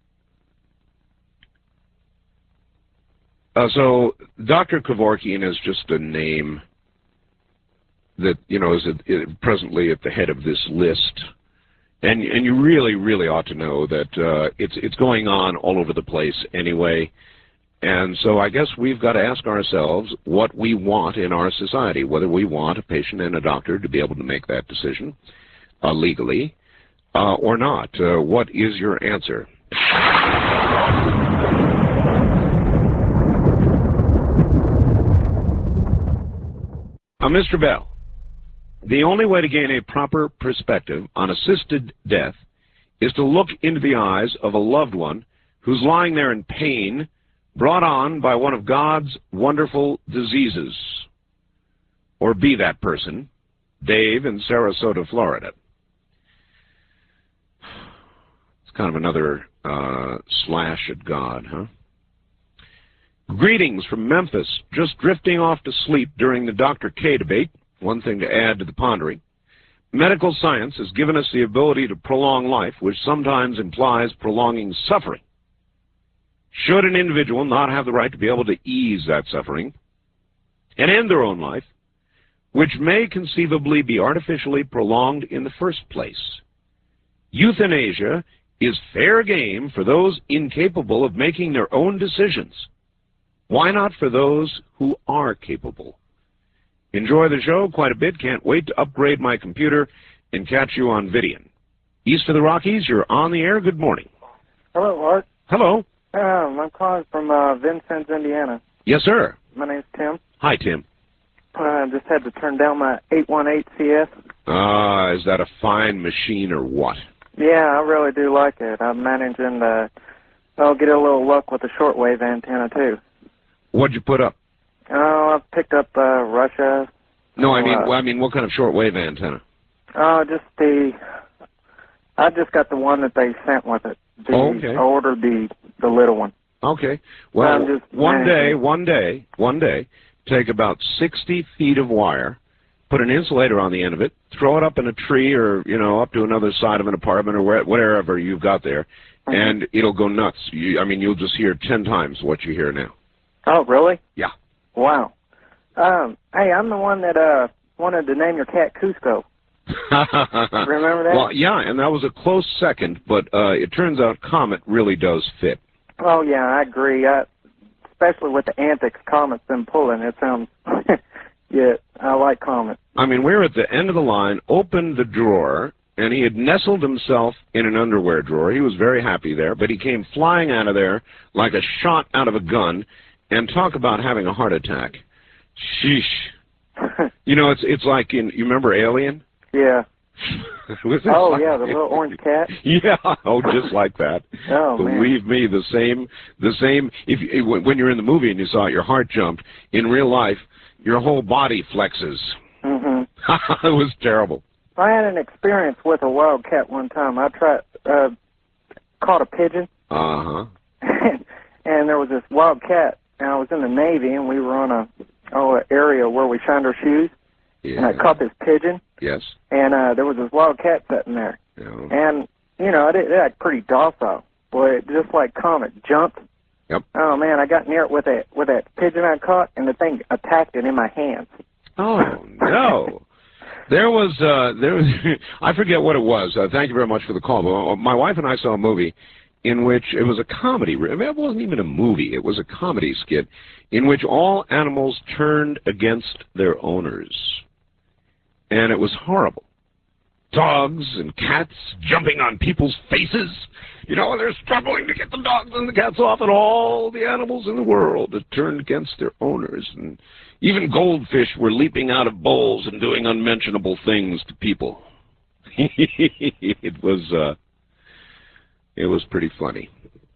Uh, so Doctor Kevorkian is just a name that, you know, is a, is presently at the head of this list. And, and you really, really ought to know that uh, it's, it's going on all over the place anyway. And so I guess we've got to ask ourselves what we want in our society, whether we want a patient and a doctor to be able to make that decision uh, legally uh, or not. Uh, what is your answer? Uh, Mister Bell, the only way to gain a proper perspective on assisted death is to look into the eyes of a loved one who's lying there in pain, brought on by one of God's wonderful diseases. Or be that person, Dave in Sarasota, Florida. It's kind of another uh, slash at God, huh? Greetings from Memphis, just drifting off to sleep during the Doctor K debate. One thing to add to the pondering. Medical science has given us the ability to prolong life, which sometimes implies prolonging suffering. Should an individual not have the right to be able to ease that suffering and end their own life, which may conceivably be artificially prolonged in the first place? Euthanasia is fair game for those incapable of making their own decisions. Why not for those who are capable? Enjoy the show quite a bit. Can't wait to upgrade my computer and catch you on Vidian. East of the Rockies, you're on the air. Good morning. Hello, Art. Hello. Um, I'm calling from uh, Vincennes, Indiana. Yes, sir. My name's Tim. Hi, Tim. I uh, just had to turn down my eight one eight C S. Ah, uh, is that a fine machine or what? Yeah, I really do like it. I'm managing to oh, get a little luck with the shortwave antenna, too. What'd you put up? Oh, I've picked up uh, Russia. No, I mean, uh, well, I mean, what kind of shortwave antenna? Oh, uh, just the. I just got the one that they sent with it. The, oh, okay. I ordered the the little one. Okay. Well, just one managing. day, one day, one day, take about sixty feet of wire, put an insulator on the end of it, throw it up in a tree or, you know, up to another side of an apartment or where, wherever you've got there, mm-hmm. and it'll go nuts. You, I mean, you'll just hear ten times what you hear now. Oh, really? Yeah. Wow. Um, hey, I'm the one that uh wanted to name your cat Cusco. Remember that? Well, yeah, and that was a close second, but uh, it turns out Comet really does fit. Oh, yeah, I agree. I, especially with the antics Comet's been pulling. It sounds, yeah, I like Comet. I mean, we're at the end of the line, opened the drawer, and he had nestled himself in an underwear drawer. He was very happy there, but he came flying out of there like a shot out of a gun, and talk about having a heart attack. Sheesh. You know, it's it's like in, you remember Alien? Yeah. oh, like, yeah, the little orange cat? Yeah, oh, just like that. Oh, Believe man. me, the same, the same, if when you're in the movie and you saw it, your heart jumped, in real life, your whole body flexes. Mm-hmm. It was terrible. I had an experience with a wild cat one time. I tried, uh, caught a pigeon. Uh-huh. And there was this wild cat, and I was in the Navy, and we were on a oh, an area where we shined our shoes. Yeah. And I caught this pigeon. Yes. And uh, there was this wild cat sitting there. Yeah. And, you know, it, it had pretty docile. Boy, it just like Comet jumped. Yep. Oh, man, I got near it with that, with that pigeon I caught, and the thing attacked it in my hands. Oh, no. There was, uh, there was, I forget what it was. Uh, thank you very much for the call. But my wife and I saw a movie, in which it was a comedy. It wasn't even a movie. It was a comedy skit in which all animals turned against their owners. And it was horrible. Dogs and cats jumping on people's faces. You know, they're struggling to get the dogs and the cats off, and all the animals in the world had turned against their owners. And even goldfish were leaping out of bowls and doing unmentionable things to people. It was, uh, it was pretty funny.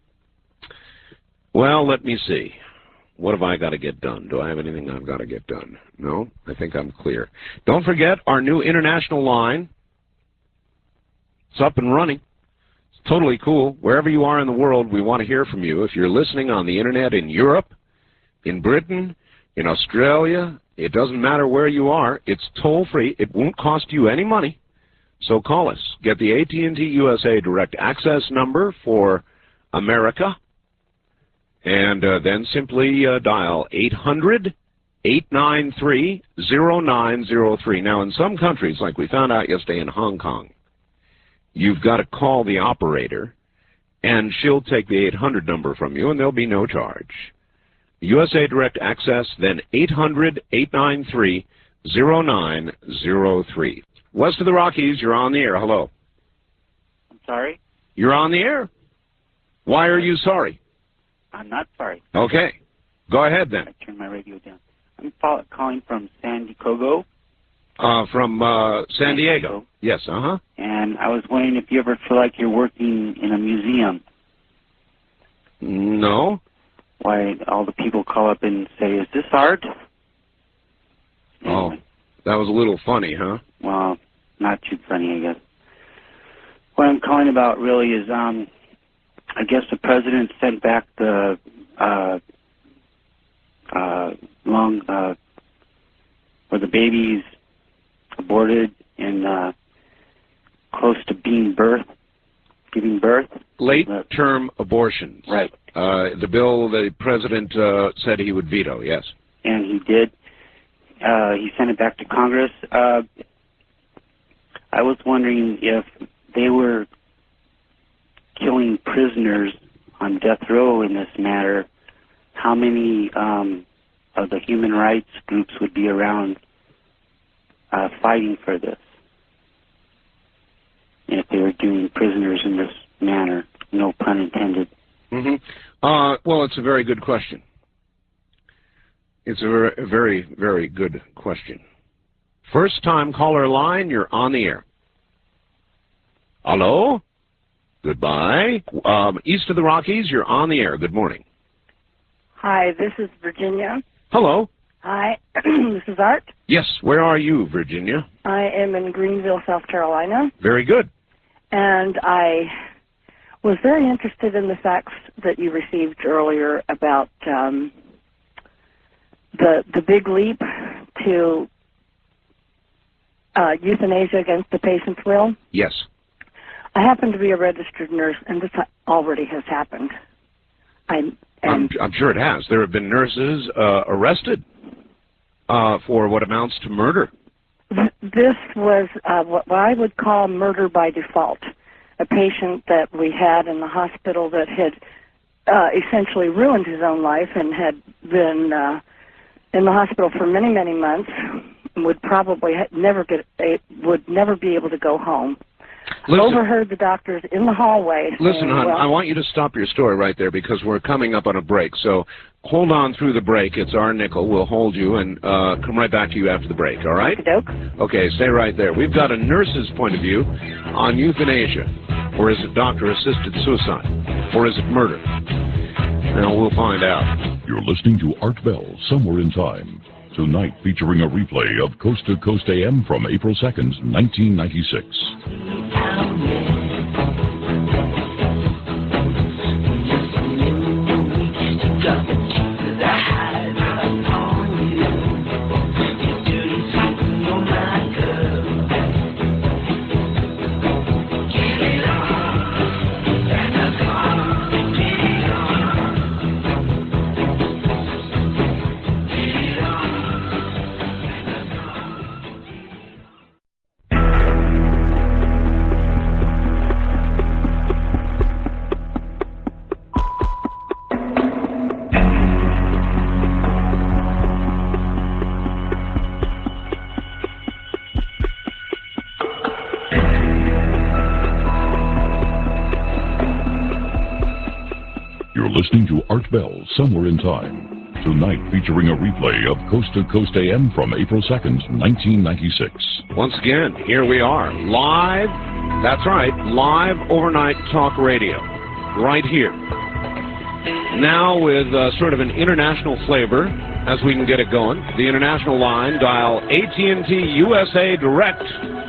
Well, let me see. What have I got to get done? Do I have anything I've got to get done? No, I think I'm clear. Don't forget our new international line. It's up and running. It's totally cool. Wherever you are in the world, we want to hear from you. If you're listening on the Internet in Europe, in Britain, in Australia, it doesn't matter where you are. It's toll-free. It won't cost you any money. So call us. Get the A T and T U S A Direct Access number for America, and uh, then simply uh, dial eight hundred, eight nine three, zero nine zero three. Now, in some countries, like we found out yesterday in Hong Kong, you've got to call the operator, and she'll take the eight hundred number from you, and there'll be no charge. U S A Direct Access, then eight hundred, eight nine three, zero nine zero three. West of the Rockies, you're on the air. Hello. I'm sorry? You're on the air. Why are you sorry? I'm not sorry. Okay. Go ahead, then. I turned my radio down. I'm call calling from San Diego. Uh, from uh, San Diego. Yes, uh-huh. And I was wondering if you ever feel like you're working in a museum. No. Why all the people call up and say, is this art? Oh, that was a little funny, huh? Well, not too funny, I guess. What I'm calling about really is, um, I guess the president sent back the uh, uh, long, uh, where the babies aborted and uh, close to being birth, giving birth. Late-term abortions. Right. Uh, the bill the president uh, said he would veto, yes. And he did. Uh, he sent it back to Congress. Uh, I was wondering if they were killing prisoners on death row in this matter, how many um, of the human rights groups would be around uh, fighting for this? If they were doing prisoners in this manner, no pun intended. Mm-hmm. Uh, well, it's a very good question. It's a very, very, very good question. First time caller line, you're on the air. Hello? Goodbye. Um, east of the Rockies, you're on the air. Good morning. Hi, this is Virginia. Hello. Hi, this is Art. Yes, where are you, Virginia? I am in Greenville, South Carolina. Very good. And I was very interested in the facts that you received earlier about um, the the big leap to uh, euthanasia against the patient's will. Yes. I happen to be a registered nurse, and this already has happened. I'm, I'm, I'm sure it has. There have been nurses uh, arrested uh, for what amounts to murder. This was uh, what I would call murder by default. A patient that we had in the hospital that had uh, essentially ruined his own life and had been uh, in the hospital for many, many months, and would probably ha never get a, would never be able to go home. Listen, overheard the doctors in the hallway. Listen, saying, hon, well, I want you to stop your story right there because we're coming up on a break. So hold on through the break. It's our nickel. We'll hold you and uh, come right back to you after the break, all right? Okay, stay right there. We've got a nurse's point of view on euthanasia. Or is it doctor-assisted suicide? Or is it murder? Now, we'll find out. You're listening to Art Bell, Somewhere in Time. Tonight, featuring a replay of Coast to Coast A M from April second, nineteen ninety-six. listening to Art Bell, Somewhere in Time. Tonight featuring a replay of Coast to Coast A M from April second, nineteen ninety-six. Once again, here we are, live, that's right, live overnight talk radio, right here. Now with uh, sort of an international flavor, as we can get it going. The international line, dial A T and T U S A Direct.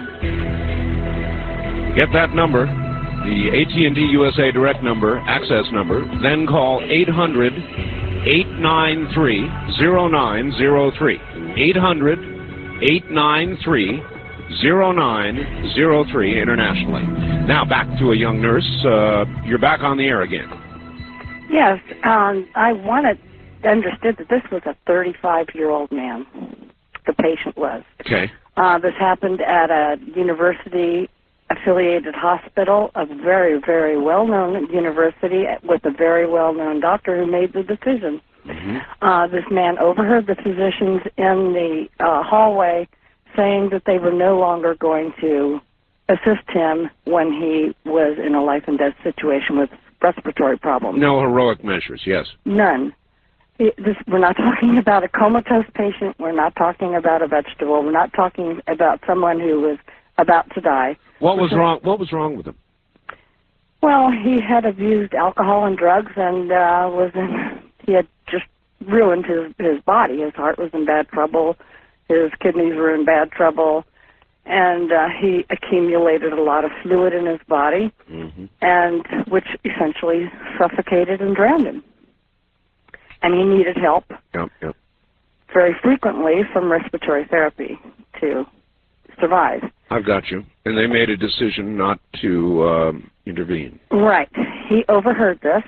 Get that number, the A T and T U S A Direct number, access number, then call eight hundred, eight nine three, zero nine zero three. eight hundred, eight nine three, zero nine zero three internationally. Now back to a young nurse. Uh, you're back on the air again. Yes, um, I wanted, understood that this was a thirty-five-year-old man, the patient was. Okay. Uh, this happened at a university-affiliated hospital, a very, very well-known university with a very well-known doctor who made the decision. Mm-hmm. Uh, this man overheard the physicians in the uh, hallway saying that they were no longer going to assist him when he was in a life-and-death situation with respiratory problems. No heroic measures, yes. None. It, this, we're not talking about a comatose patient. We're not talking about a vegetable. We're not talking about someone who was about to die. What was wrong? What was wrong with him? Well, he had abused alcohol and drugs, and uh, was in. He had just ruined his his body. His heart was in bad trouble. His kidneys were in bad trouble. And uh, he accumulated a lot of fluid in his body, mm-hmm. and which essentially suffocated and drowned him. And he needed help yep, yep. very frequently from respiratory therapy to survive. I've got you. And they made a decision not to um, intervene. Right. He overheard this,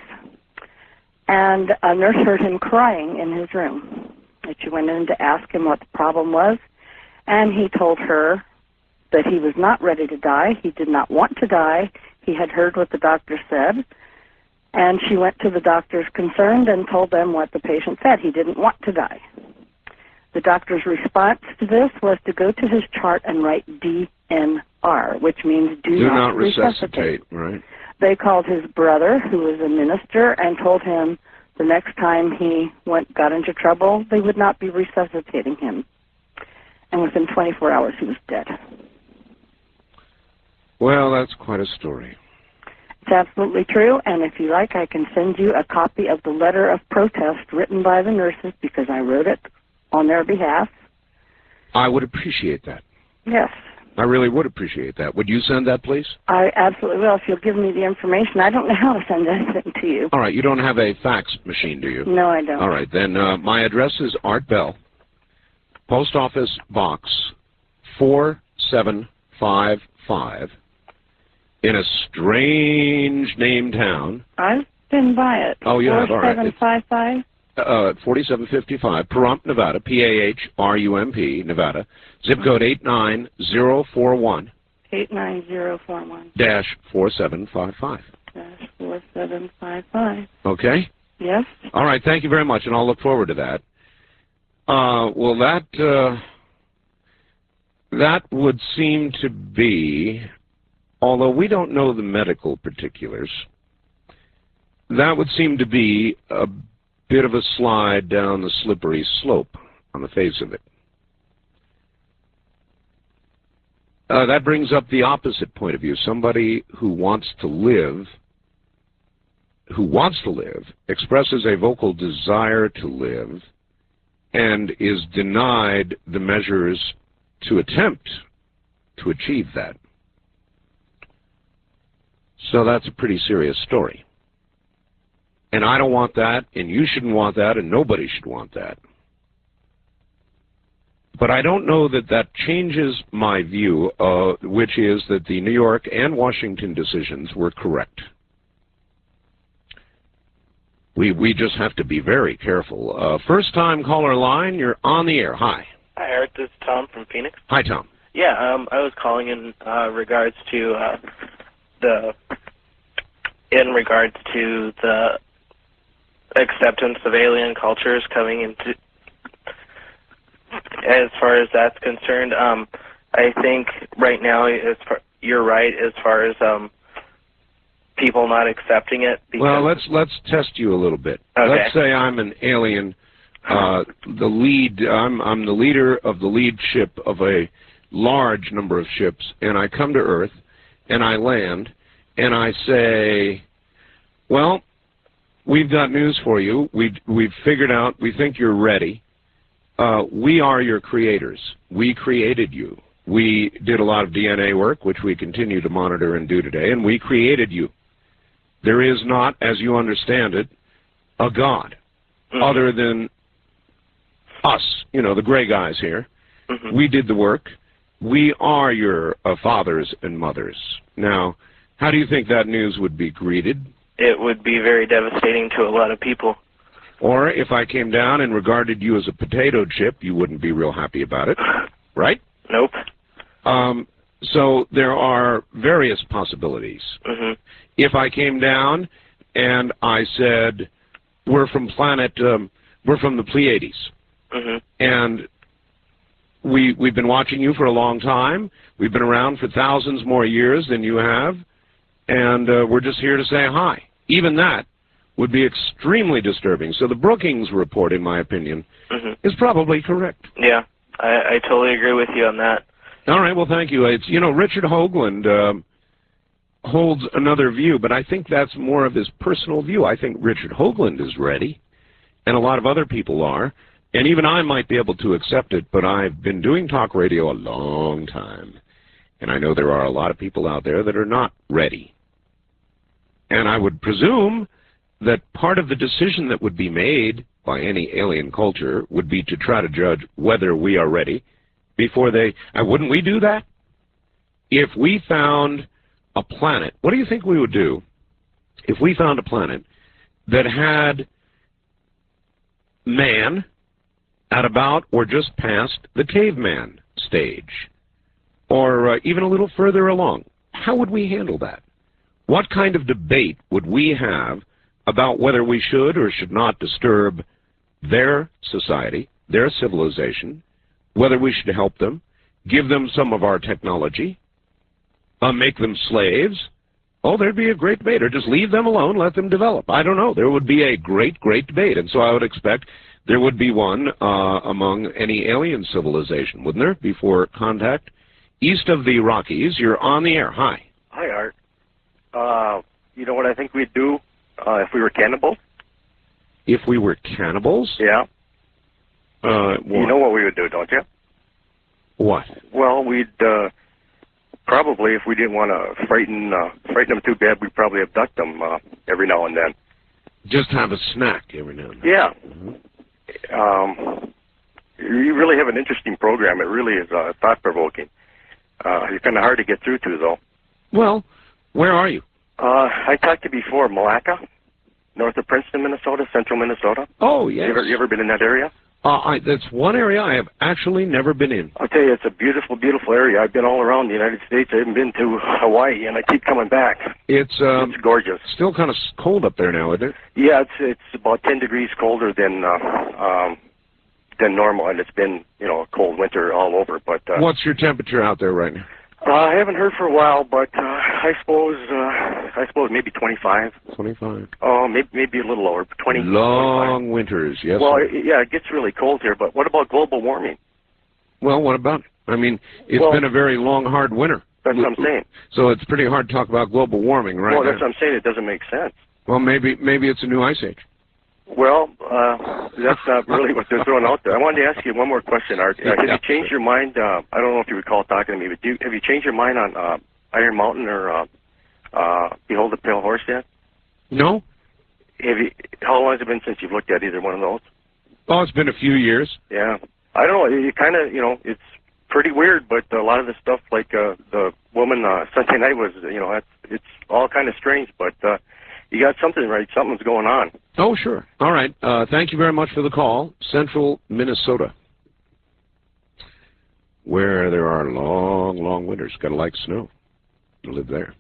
and a nurse heard him crying in his room. And she went in to ask him what the problem was, and he told her that he was not ready to die. He did not want to die. He had heard what the doctor said. And she went to the doctors concerned and told them what the patient said. He didn't want to die. The doctor's response to this was to go to his chart and write D N R, which means do, do not, not resuscitate. resuscitate. Right. They called his brother, who was a minister, and told him the next time he went got into trouble, they would not be resuscitating him. And within twenty-four hours, he was dead. Well, that's quite a story. It's absolutely true, and if you like, I can send you a copy of the letter of protest written by the nurses because I wrote it on their behalf. I would appreciate that. Yes. I really would appreciate that. Would you send that, please? I absolutely will, if you'll give me the information. I don't know how to send anything to you. All right, you don't have a fax machine, do you? No, I don't. All right, then uh, my address is Art Bell, Post Office Box four seven five five, in a strange named town. I've been by it. Oh, you have? All right. four seven five five? Uh, forty-seven fifty-five, Pahrump, Nevada, P A H R U M P, Nevada, zip code eight nine zero four one. eight nine zero four one. Dash four seven five five. Dash four seven five five. Okay? Yes. All right, thank you very much, and I'll look forward to that. Uh, well, that, uh, that would seem to be, although we don't know the medical particulars, that would seem to be a bit of a slide down the slippery slope on the face of it. Uh, that brings up the opposite point of view. Somebody who wants to live, who wants to live, expresses a vocal desire to live, and is denied the measures to attempt to achieve that. So that's a pretty serious story. And I don't want that, and you shouldn't want that, and nobody should want that. But I don't know that that changes my view, uh, which is that the New York and Washington decisions were correct. We, we just have to be very careful. Uh, first-time caller line, you're on the air. Hi. Hi, Eric. This is Tom from Phoenix. Hi, Tom. Yeah, um, I was calling in uh, regards to uh, the in regards to the acceptance of alien cultures coming into, as far as that's concerned. Um, I think right now, as far, you're right as far as um, people not accepting it. Because... Well, let's let's test you a little bit. Okay. Let's say I'm an alien, uh, the lead. I'm I'm the leader of the lead ship of a large number of ships, and I come to Earth, and I land, and I say, well, we've got news for you. We've we've figured out. We think you're ready. Uh, we are your creators. We created you. We did a lot of D N A work, which we continue to monitor and do today, and we created you. There is not, as you understand it, a God mm-hmm. other than us, you know, the gray guys here. Mm-hmm. We did the work. We are your uh, fathers and mothers. Now, how do you think that news would be greeted? It would be very devastating to a lot of people. Or if I came down and regarded you as a potato chip, you wouldn't be real happy about it, right? Nope. Um, so there are various possibilities. Mm-hmm. If I came down and I said, we're from planet, um, we're from the Pleiades, mm-hmm. and we, we've been watching you for a long time, we've been around for thousands more years than you have, and uh, we're just here to say hi. Even that would be extremely disturbing. So the Brookings report, in my opinion, mm-hmm. is probably correct. Yeah, I, I totally agree with you on that. All right, well, thank you. It's, you know, Richard Hoagland um, holds another view, but I think that's more of his personal view. I think Richard Hoagland is ready, and a lot of other people are, and even I might be able to accept it, but I've been doing talk radio a long time, and I know there are a lot of people out there that are not ready. And I would presume that part of the decision that would be made by any alien culture would be to try to judge whether we are ready before they... Uh, wouldn't we do that? If we found a planet, what do you think we would do if we found a planet that had man at about or just past the caveman stage, or uh, even a little further along? How would we handle that? What kind of debate would we have about whether we should or should not disturb their society, their civilization, whether we should help them, give them some of our technology, uh, make them slaves? Oh, there'd be a great debate. Or just leave them alone, let them develop. I don't know. There would be a great, great debate. And so I would expect there would be one uh, among any alien civilization, wouldn't there, before contact? East of the Rockies, you're on the air. Hi. Hi, Art. Uh, you know what I think we'd do uh, if we were cannibals? If we were cannibals? Yeah. Uh, you know what we would do, don't you? What? Well, we'd uh, probably, if we didn't want to frighten uh, frighten them too bad, we'd probably abduct them uh, every now and then. Just have a snack every now and then. Yeah. Mm-hmm. Um, you really have an interesting program. It really is uh, thought-provoking. Uh, you're kind of hard to get through to, though. Well, where are you? Uh, I talked to you before, Malacca, north of Princeton, Minnesota, central Minnesota. Oh, yes. You ever, you ever been in that area? Uh, I, that's one area I have actually never been in. I'll tell you, it's a beautiful, beautiful area. I've been all around the United States. I haven't been to Hawaii, and I keep coming back. It's um, it's gorgeous. Still kind of cold up there now, isn't it? Yeah, it's it's about ten degrees colder than uh, um, than normal, and it's been, you know, a cold winter all over. But uh, what's your temperature out there right now? Uh, I haven't heard for a while, but uh, I suppose uh, I suppose maybe twenty-five. twenty-five. Oh, maybe maybe a little lower, twenty. Long winters, yes. Well, sir. yeah, it gets really cold here. But what about global warming? Well, what about it? I mean, it's well, been a very long, hard winter. That's what I'm saying. So it's pretty hard to talk about global warming, right? Well, that's now. what I'm saying. It doesn't make sense. Well, maybe maybe it's a new ice age. Well, uh, that's not really what they're throwing out there. I wanted to ask you one more question, Art. Uh, have you changed your mind? Uh, I don't know if you recall talking to me, but do you, have you changed your mind on uh, Iron Mountain or uh, uh, Behold the Pale Horse yet? No. Have you? How long has it been since you've looked at either one of those? Oh, it's been a few years. Yeah. I don't know. You kind of, you know, it's pretty weird, but a lot of the stuff, like uh, the woman uh, Sunday night was, you know, it's, it's all kind of strange, but uh, you got something right. Something's going on. Oh, sure. All right. Uh, thank you very much for the call. Central Minnesota, where there are long, long winters. Got to like snow to live there.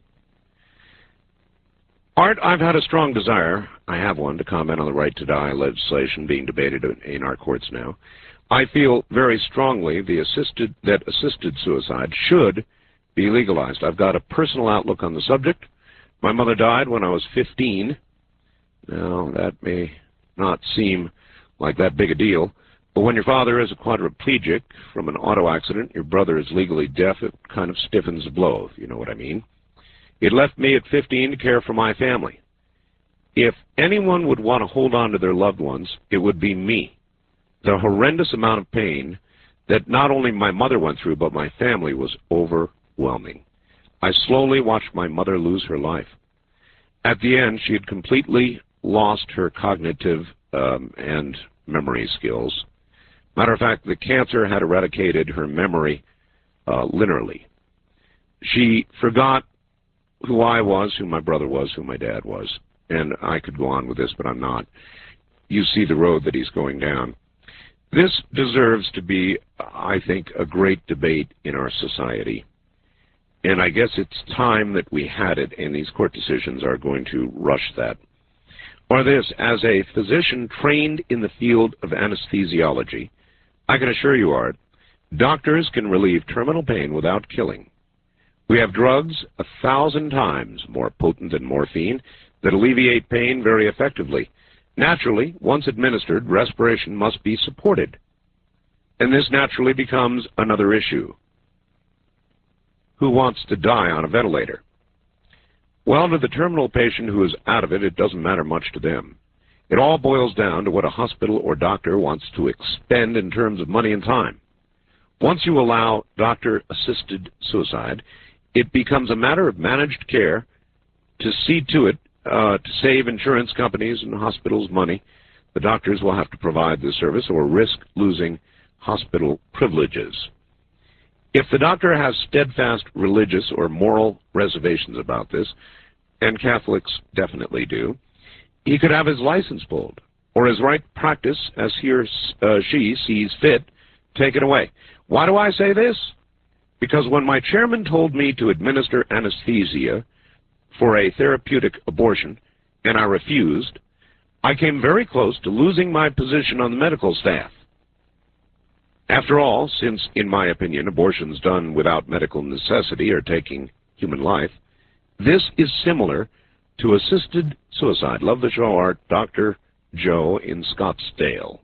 Art, I've had a strong desire, I have one, to comment on the right to die legislation being debated in our courts now. I feel very strongly the assisted, that assisted suicide should be legalized. I've got a personal outlook on the subject. My mother died when I was fifteen. Now, that may not seem like that big a deal, but when your father is a quadriplegic from an auto accident, your brother is legally deaf, it kind of stiffens the blow, if you know what I mean. It left me at fifteen to care for my family. If anyone would want to hold on to their loved ones, it would be me. The horrendous amount of pain that not only my mother went through, but my family was overwhelming. I slowly watched my mother lose her life. At the end, she had completely lost her cognitive um, and memory skills. Matter of fact, the cancer had eradicated her memory uh, literally. She forgot who I was, who my brother was, who my dad was. And I could go on with this, but I'm not. You see the road that he's going down. This deserves to be, I think, a great debate in our society. And I guess it's time that we had it, and these court decisions are going to rush that. Or this, as a physician trained in the field of anesthesiology, I can assure you, Art, doctors can relieve terminal pain without killing. We have drugs a thousand times more potent than morphine that alleviate pain very effectively. Naturally, once administered, respiration must be supported. And this naturally becomes another issue. Who wants to die on a ventilator? Well, to the terminal patient who is out of it, it doesn't matter much to them. It all boils down to what a hospital or doctor wants to expend in terms of money and time. Once you allow doctor-assisted suicide, it becomes a matter of managed care to see to it uh, to save insurance companies and hospitals money. The doctors will have to provide this service or risk losing hospital privileges. If the doctor has steadfast religious or moral reservations about this, and Catholics definitely do, he could have his license pulled, or his right practice, as he or uh, she sees fit, taken away. Why do I say this? Because when my chairman told me to administer anesthesia for a therapeutic abortion, and I refused, I came very close to losing my position on the medical staff. After all, since, in my opinion, abortions done without medical necessity are taking human life, this is similar to assisted suicide. Love the show, Art. Doctor Joe in Scottsdale.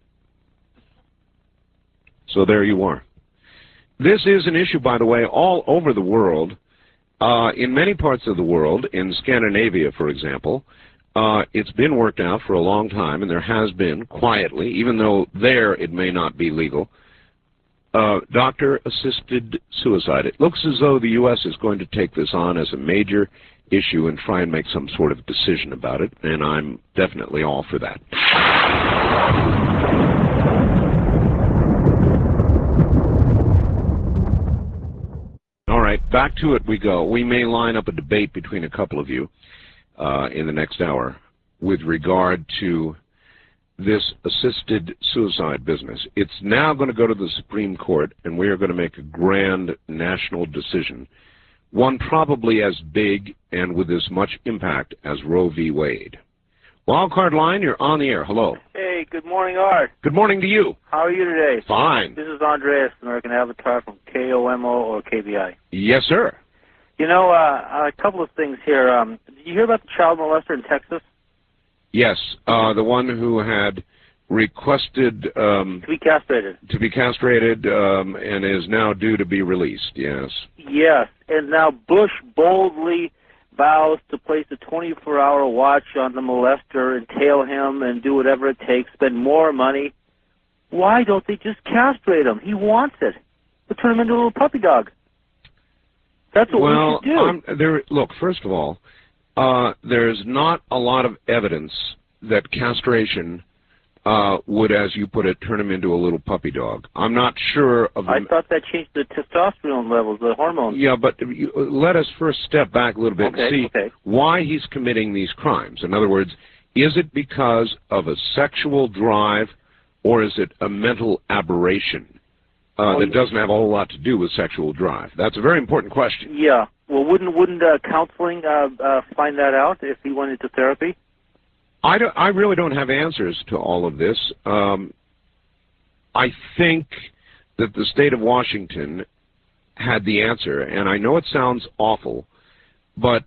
So there you are. This is an issue, by the way, all over the world. Uh, in many parts of the world, in Scandinavia, for example, uh, it's been worked out for a long time, and there has been, quietly, even though there it may not be legal, uh, doctor-assisted suicide. It looks as though the U S is going to take this on as a major issue and try and make some sort of decision about it, and I'm definitely all for that. All right, back to it we go. We may line up a debate between a couple of you uh, in the next hour with regard to this assisted suicide business. It's now going to go to the Supreme Court, and we are going to make a grand national decision, one probably as big and with as much impact as Roe v. Wade. Wildcard line, you're on the air. Hello. Hey, good morning, Art. Good morning to you. How are you today? Fine. This is Andreas, American Avatar from K O M O or K B I. Yes, sir. You know, uh, a couple of things here. Um, did you hear about the child molester in Texas? Yes, uh, the one who had requested um, To be castrated. to be castrated um, and is now due to be released, yes. Yes, and now Bush boldly vows to place a twenty-four hour watch on the molester and tail him and do whatever it takes, spend more money. Why don't they just castrate him? He wants it. They'll turn him into a little puppy dog. That's what well, we should do. Um, there, look, first of all, uh, there's not a lot of evidence that castration uh, would, as you put it, turn him into a little puppy dog. I'm not sure of the... I thought that changed the testosterone levels, the hormones. Yeah, but you, let us first step back a little bit Okay, and see okay. why he's committing these crimes. In other words, is it because of a sexual drive, or is it a mental aberration uh, Oh, that yeah. doesn't have a whole lot to do with sexual drive? That's a very important question. Yeah. Well, wouldn't wouldn't uh, counseling uh, uh, find that out if he went into therapy? I, don't, I really don't have answers to all of this. Um, I think that the state of Washington had the answer, and I know it sounds awful, but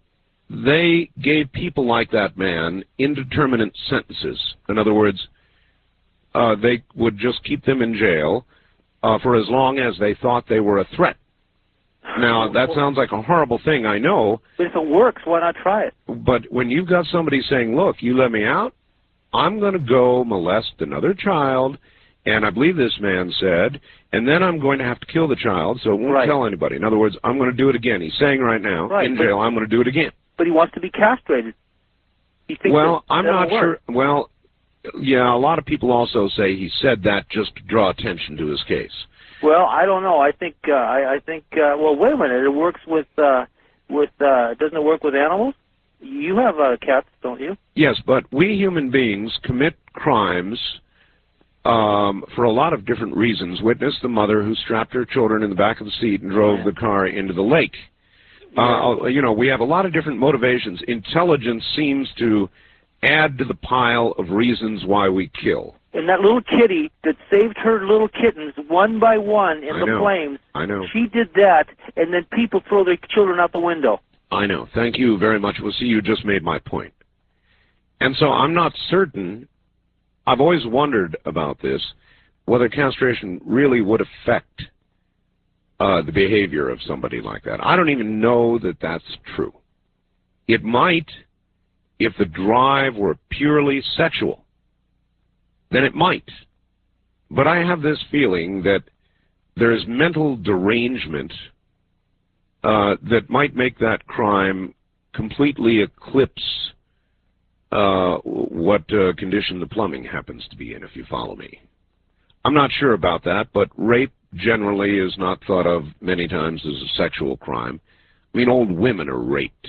they gave people like that man indeterminate sentences. In other words, uh, they would just keep them in jail uh, for as long as they thought they were a threat. Now, that sounds like a horrible thing, I know. But if it works, why not try it? But when you've got somebody saying, look, you let me out, I'm going to go molest another child, and I believe this man said, and then I'm going to have to kill the child, so it won't Right. tell anybody. In other words, I'm going to do it again. He's saying right now, Right, in but- jail, I'm going to do it again. But he wants to be castrated. He thinks Well, that I'm that'll not sure. work. Well, yeah, a lot of people also say he said that just to draw attention to his case. Well, I don't know. I think uh, I, I think. Uh, well, wait a minute. It works with uh, with. Uh, doesn't it work with animals? You have uh, cats, don't you? Yes, but we human beings commit crimes um, for a lot of different reasons. Witness the mother who strapped her children in the back of the seat and drove the car into the lake. Uh, you know, we have a lot of different motivations. Intelligence seems to add to the pile of reasons why we kill. And that little kitty that saved her little kittens one by one in I the know. flames, I know. she did that, and then people throw their children out the window. I know. Thank you very much. Well, see, you just made my point. And so I'm not certain, I've always wondered about this, whether castration really would affect uh, the behavior of somebody like that. I don't even know that that's true. It might, if the drive were purely sexual, then it might. But I have this feeling that there is mental derangement uh, that might make that crime completely eclipse uh, what uh, condition the plumbing happens to be in, if you follow me. I'm not sure about that, but rape generally is not thought of many times as a sexual crime. I mean, old women are raped.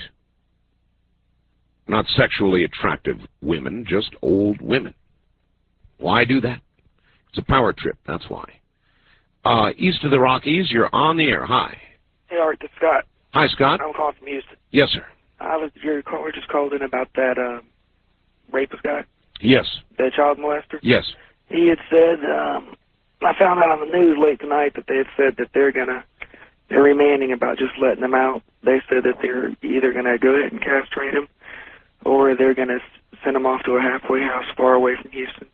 Not sexually attractive women, just old women. Why do that? It's a power trip, that's why. Uh, east of the Rockies, you're on the air. Hi. Hey, Art, it's Scott. Hi, Scott. I'm calling from Houston. Yes, sir. I was your caller just called in about that um, rapist guy, Yes. that child molester. Yes. He had said, um, I found out on the news late tonight that they had said that they're gonna, they're remanding about just letting him out. They said that they're either gonna go ahead and castrate him, or they're gonna send him off to a halfway house far away from Houston.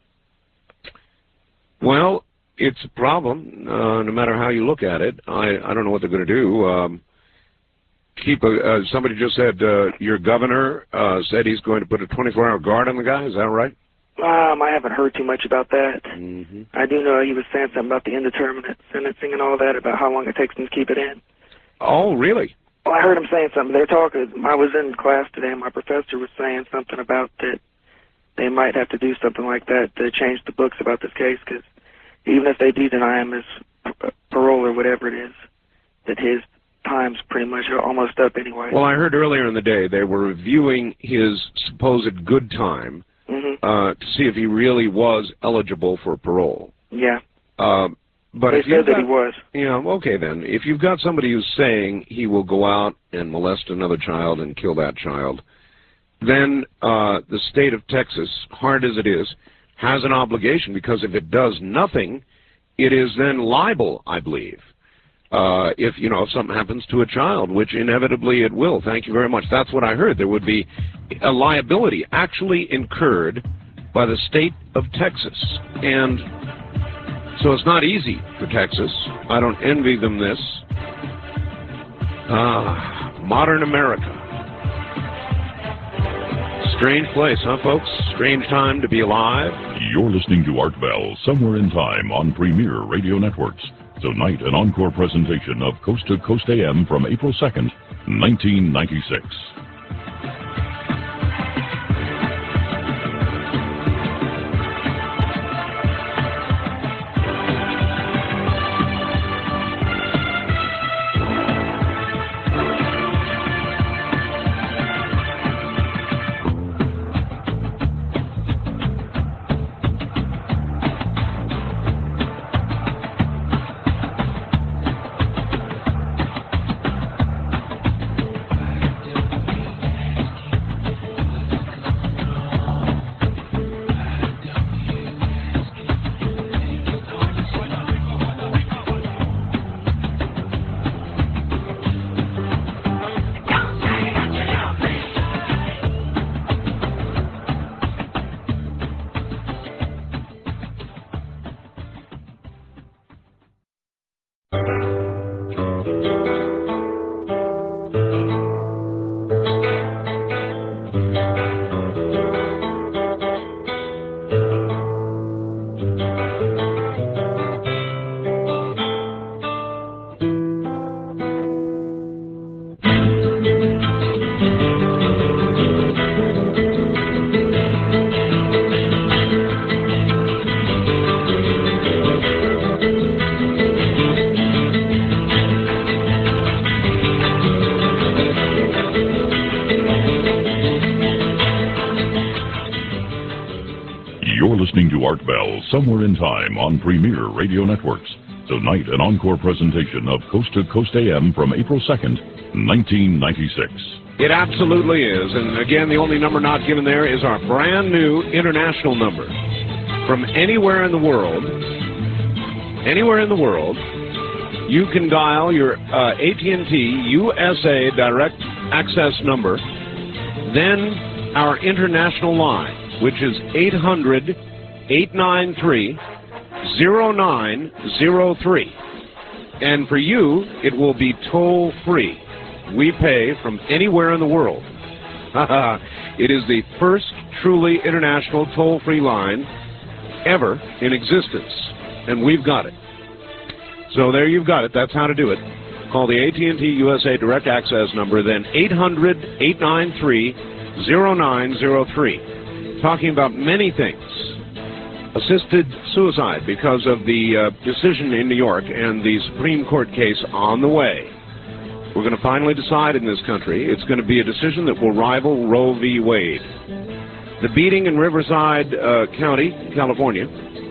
Well, it's a problem, uh, no matter how you look at it. I, I don't know what they're going to do. Um, keep a, uh, somebody just said uh, your governor uh, said he's going to put a twenty-four hour guard on the guy. Is that right? Um, I haven't heard too much about that. Mm-hmm. I do know he was saying something about the indeterminate sentencing and all that, about how long it takes them to keep it in. Oh, really? Well, I heard him saying something. They're talking. I was in class today, and my professor was saying something about that they might have to do something like that to change the books about this case, because even if they do deny him his parole or whatever it is, that his time's pretty much almost up anyway. Well, I heard earlier in the day they were reviewing his supposed good time Mm-hmm. uh, to see if he really was eligible for parole. Yeah. Uh, but They if you've said that got, he was. Yeah, okay then. If you've got somebody who's saying he will go out and molest another child and kill that child, then uh, the state of Texas, hard as it is, has an obligation, because if it does nothing, it is then liable, I believe. Uh, if, you know, if something happens to a child, which inevitably it will. Thank you very much. That's what I heard. There would be a liability actually incurred by the state of Texas. And so it's not easy for Texas. I don't envy them this. Ah, modern America. Strange place, huh, folks? Strange time to be alive. You're listening to Art Bell, Somewhere in Time on Premier Radio Networks. Tonight, an encore presentation of Coast to Coast A M from April second, nineteen ninety-six. to Art Bell, Somewhere in Time on Premier Radio Networks. Tonight, an encore presentation of Coast to Coast A M from April second, nineteen ninety-six. It absolutely is. And again, the only number not given there is our brand new international number. From anywhere in the world, anywhere in the world, you can dial your uh, A T and T U S A Direct Access number, then our international line, which is eight hundred, eight nine three, zero nine zero three. And for you, it will be toll-free. We pay from anywhere in the world. It is the first truly international toll-free line ever in existence, and we've got it. So there you've got it. That's how to do it. Call the A T and T U S A Direct Access number, then eight hundred, eight nine three, zero nine zero three. Talking about many things. Assisted suicide because of the uh, decision in New York and the Supreme Court case on the way. We're going to finally decide in this country. It's going to be a decision that will rival Roe v. Wade. The beating in Riverside uh, County, California,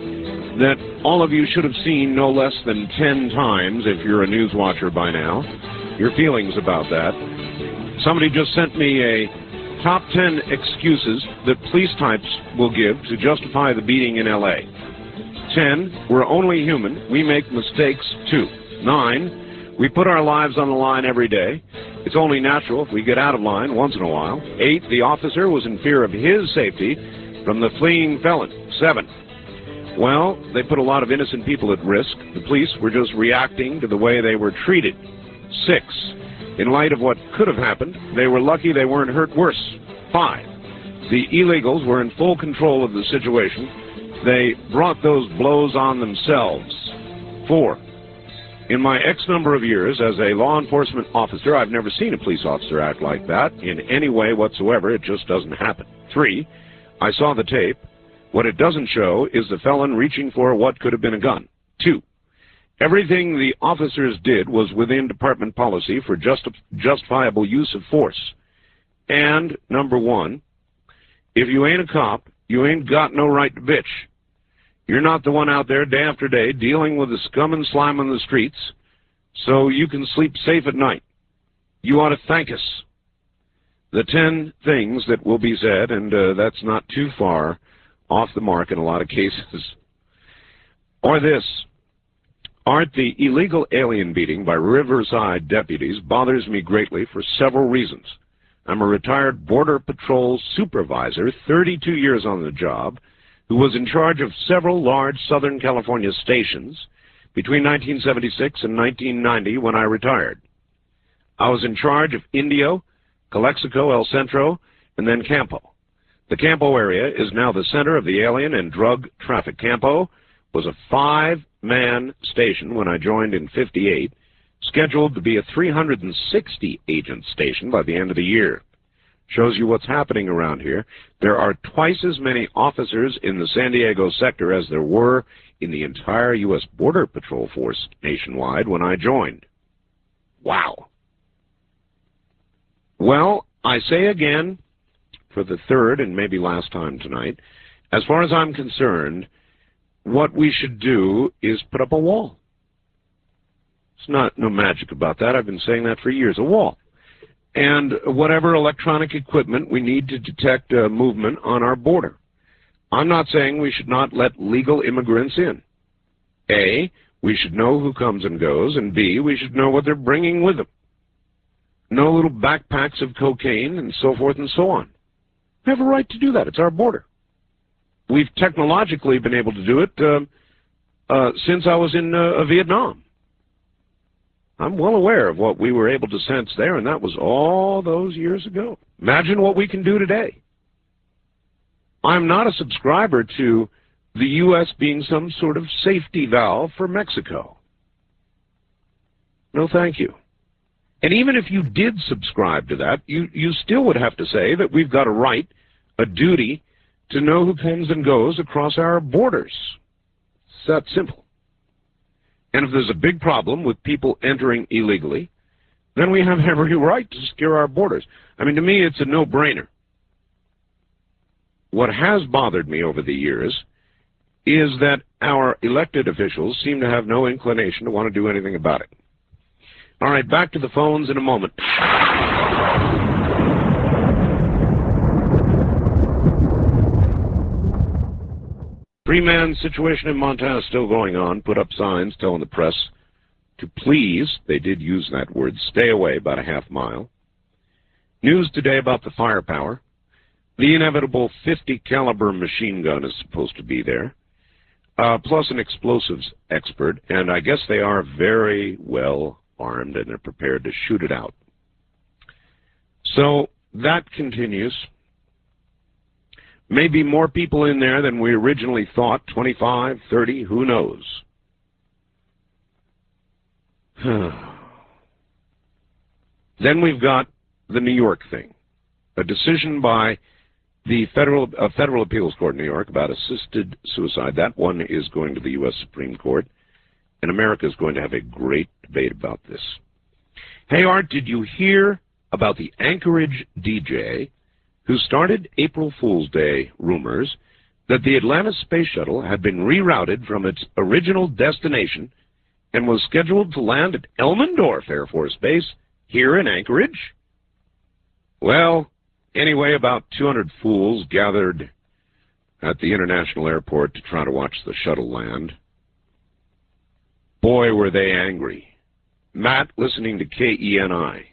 that all of you should have seen no less than ten times if you're a news watcher by now. Your feelings about that. Somebody just sent me a top ten excuses that police types will give to justify the beating in L A. ten, we're only human. We make mistakes too. nine, we put our lives on the line every day. It's only natural if we get out of line once in a while. eight, the officer was in fear of his safety from the fleeing felon. seven, well, they put a lot of innocent people at risk. The police were just reacting to the way they were treated. six, in light of what could have happened, they were lucky they weren't hurt worse. five, the illegals were in full control of the situation. They brought those blows on themselves. four, in my X number of years as a law enforcement officer, I've never seen a police officer act like that in any way whatsoever. It just doesn't happen. three, I saw the tape. What it doesn't show is the felon reaching for what could have been a gun. two, everything the officers did was within department policy for just, justifiable use of force. And number one, if you ain't a cop, you ain't got no right to bitch. You're not the one out there day after day dealing with the scum and slime on the streets so you can sleep safe at night. You ought to thank us. The ten things that will be said, and uh, that's not too far off the mark in a lot of cases, or this. Art, the illegal alien beating by Riverside deputies bothers me greatly for several reasons. I'm a retired Border Patrol supervisor, thirty-two years on the job, who was in charge of several large Southern California stations between nineteen seventy-six and nineteen ninety when I retired. I was in charge of Indio, Calexico, El Centro, and then Campo. The Campo area is now the center of the alien and drug traffic. Campo was a five-man station when I joined in fifty-eight, scheduled to be a three hundred sixty agent station by the end of the year. Shows you what's happening around here. There are twice as many officers in the San Diego sector as there were in the entire U S Border Patrol force nationwide when I joined. Wow. Well, I say again, for the third and maybe last time tonight, as far as I'm concerned, what we should do is put up a wall. It's not no magic about that. I've been saying that for years. A wall. And whatever electronic equipment we need to detect uh, movement on our border. I'm not saying we should not let legal immigrants in. A, we should know who comes and goes, and B, we should know what they're bringing with them. No little backpacks of cocaine and so forth and so on. We have a right to do that. It's our border. We've technologically been able to do it uh, uh, since I was in uh, Vietnam. I'm well aware of what we were able to sense there, and that was all those years ago. Imagine what we can do today. I'm not a subscriber to the U S being some sort of safety valve for Mexico. No, thank you. And even if you did subscribe to that, you, you still would have to say that we've got a right, a duty, to know who comes and goes across our borders. It's that simple. And if there's a big problem with people entering illegally, then we have every right to secure our borders. I mean, to me, it's a no-brainer. What has bothered me over the years is that our elected officials seem to have no inclination to want to do anything about it. All right, back to the phones in a moment. Three-man situation in Montana is still going on. Put up signs telling the press to please, they did use that word, stay away about a half mile. News today about the firepower. The inevitable fifty caliber machine gun is supposed to be there, uh, plus an explosives expert, and I guess they are very well armed and they're prepared to shoot it out. So that continues. Maybe more people in there than we originally thought, twenty-five, thirty, who knows? Then we've got the New York thing. A decision by the Federal, uh, Federal Appeals Court in New York about assisted suicide. That one is going to the U S Supreme Court, and America is going to have a great debate about this. Hey, Art, did you hear about the Anchorage D J who started April Fool's Day rumors that the Atlantis Space Shuttle had been rerouted from its original destination and was scheduled to land at Elmendorf Air Force Base here in Anchorage? Well, anyway, about two hundred fools gathered at the international airport to try to watch the shuttle land. Boy, were they angry. Matt, listening to K E N I.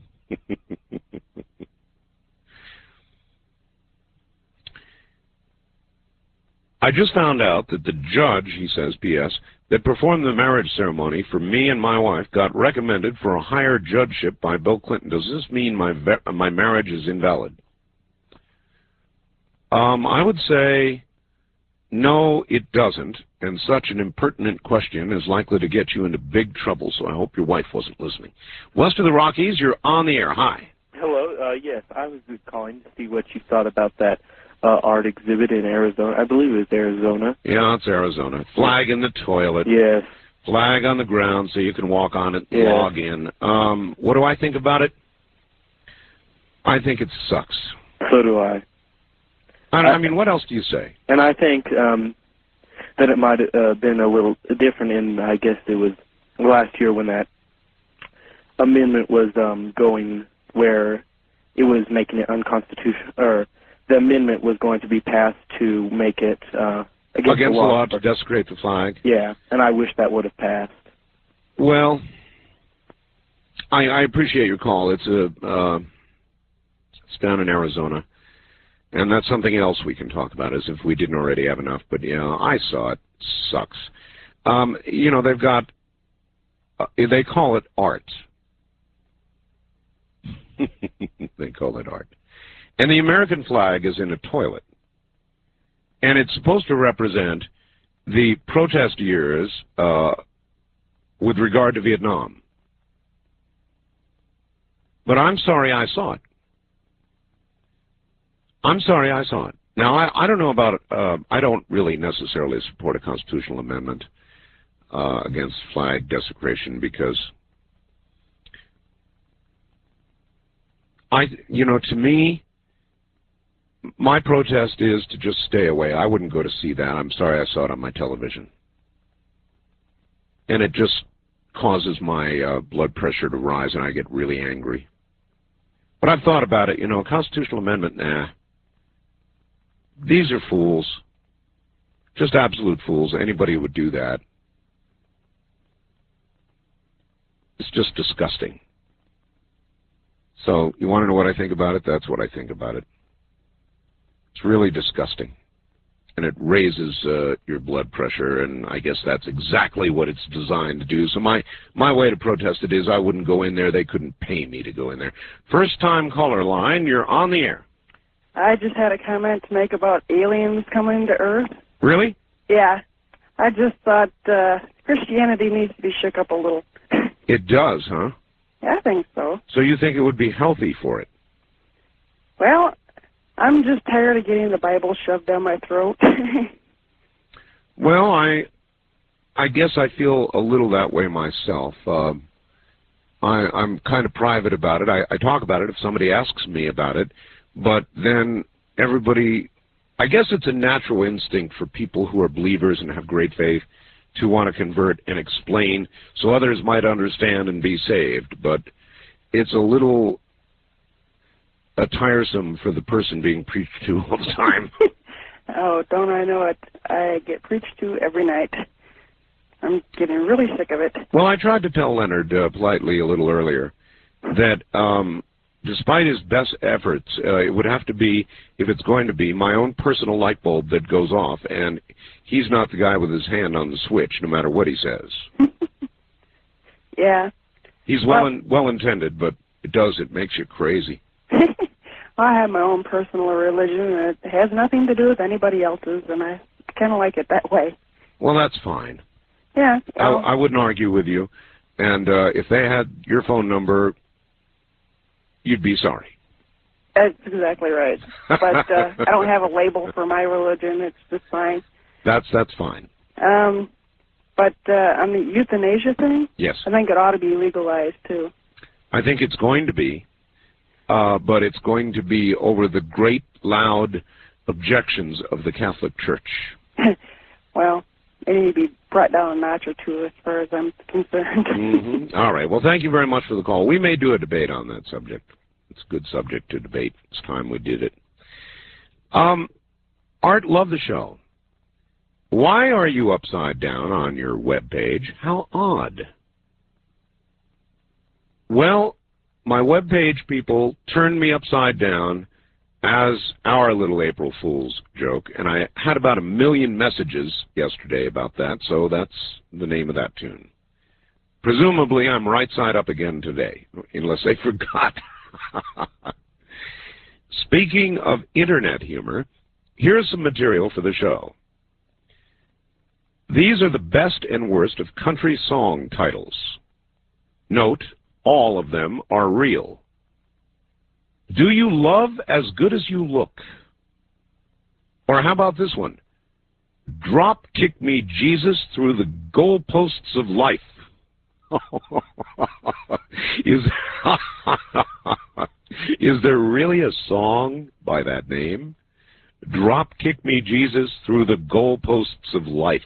I just found out that the judge, he says, P S, that performed the marriage ceremony for me and my wife got recommended for a higher judgeship by Bill Clinton. Does this mean my my marriage is invalid? Um, I would say no, it doesn't, and such an impertinent question is likely to get you into big trouble, so I hope your wife wasn't listening. West of the Rockies, you're on the air. Hi. Hello. Uh, yes, I was just calling to see what you thought about that uh, art exhibit in Arizona. I believe it was Arizona. Yeah, it's Arizona. Flag in the toilet. Yes. Flag on the ground so you can walk on it and Yes. log in. Um, what do I think about it? I think it sucks. So do I. I, I mean, what else do you say? And I think um, that it might have uh, been a little different in, I guess it was last year when that amendment was um, going where it was making it unconstitutional, or the amendment was going to be passed to make it uh, against, Against the law. the law to desecrate the flag? Yeah, and I wish that would have passed. Well, I, I appreciate your call. It's a uh, it's down in Arizona, and that's something else we can talk about, as if we didn't already have enough. But yeah, I saw it. Sucks. Um, you know, they've got uh, they call it art. They call it art, and the American flag is in a toilet, and it's supposed to represent the protest years uh, with regard to Vietnam. But I'm sorry I saw it. I'm sorry I saw it. Now, I, I don't know about, uh, I don't really necessarily support a constitutional amendment uh, against flag desecration because, I, you know, to me, my protest is to just stay away. I wouldn't go to see that. I'm sorry I saw it on my television. And it just causes my uh, blood pressure to rise and I get really angry. But I've thought about it, you know, a constitutional amendment, nah. These are fools. Just absolute fools. Anybody who would do that. It's just disgusting. So, you want to know what I think about it? That's what I think about it. It's really disgusting. And it raises uh, your blood pressure, and I guess that's exactly what it's designed to do. So my, my way to protest it is I wouldn't go in there. They couldn't pay me to go in there. First-time caller line, you're on the air. I just had a comment to make about aliens coming to Earth. Really? Yeah. I just thought uh, Christianity needs to be shook up a little. It does, huh? Yeah, I think so. So you think it would be healthy for it? Well, I'm just tired of getting the Bible shoved down my throat. Well, I I guess I feel a little that way myself. Um, I, I'm kind of private about it. I, I talk about it if somebody asks me about it, but then everybody I guess it's a natural instinct for people who are believers and have great faith to want to convert and explain so others might understand and be saved, but it's a little uh, tiresome for the person being preached to all the time. Oh, don't I know it? I get preached to every night. I'm getting really sick of it. Well, I tried to tell Leonard uh, politely a little earlier that um, despite his best efforts, uh, it would have to be, if it's going to be, my own personal light bulb that goes off, and he's not the guy with his hand on the switch, no matter what he says. Yeah. He's well, well, in, well intended, but it does, it makes you crazy. I have my own personal religion, and it has nothing to do with anybody else's, and I kind of like it that way. Well, that's fine. Yeah. I, Well, I wouldn't argue with you, and uh, if they had your phone number, you'd be sorry. that's exactly right. But uh, I don't have a label for my religion. It's just fine. That's that's fine. Um, but uh, on the euthanasia thing, Yes. I think it ought to be legalized, too. I think it's going to be, uh, but it's going to be over the great, loud objections of the Catholic Church. Well, they need to be brought down a notch or two as far as I'm concerned. Mm-hmm. All right. Well, thank you very much for the call. We may do a debate on that subject. It's a good subject to debate. It's time we did it. Um, Art, love the show. Why are you upside down on your web page? How odd. Well, my web page people turned me upside down as our little April Fool's joke, and I had about a million messages yesterday about that, so that's the name of that tune. Presumably, I'm right side up again today, unless they forgot. Speaking of internet humor, here's some material for the show. These are the best and worst of country song titles. Note, all of them are real. Do you love as good as you look? Or how about this one? Drop kick me, Jesus, through the goalposts of life. is, is there really a song by that name? Drop kick me, Jesus, through the goalposts of life.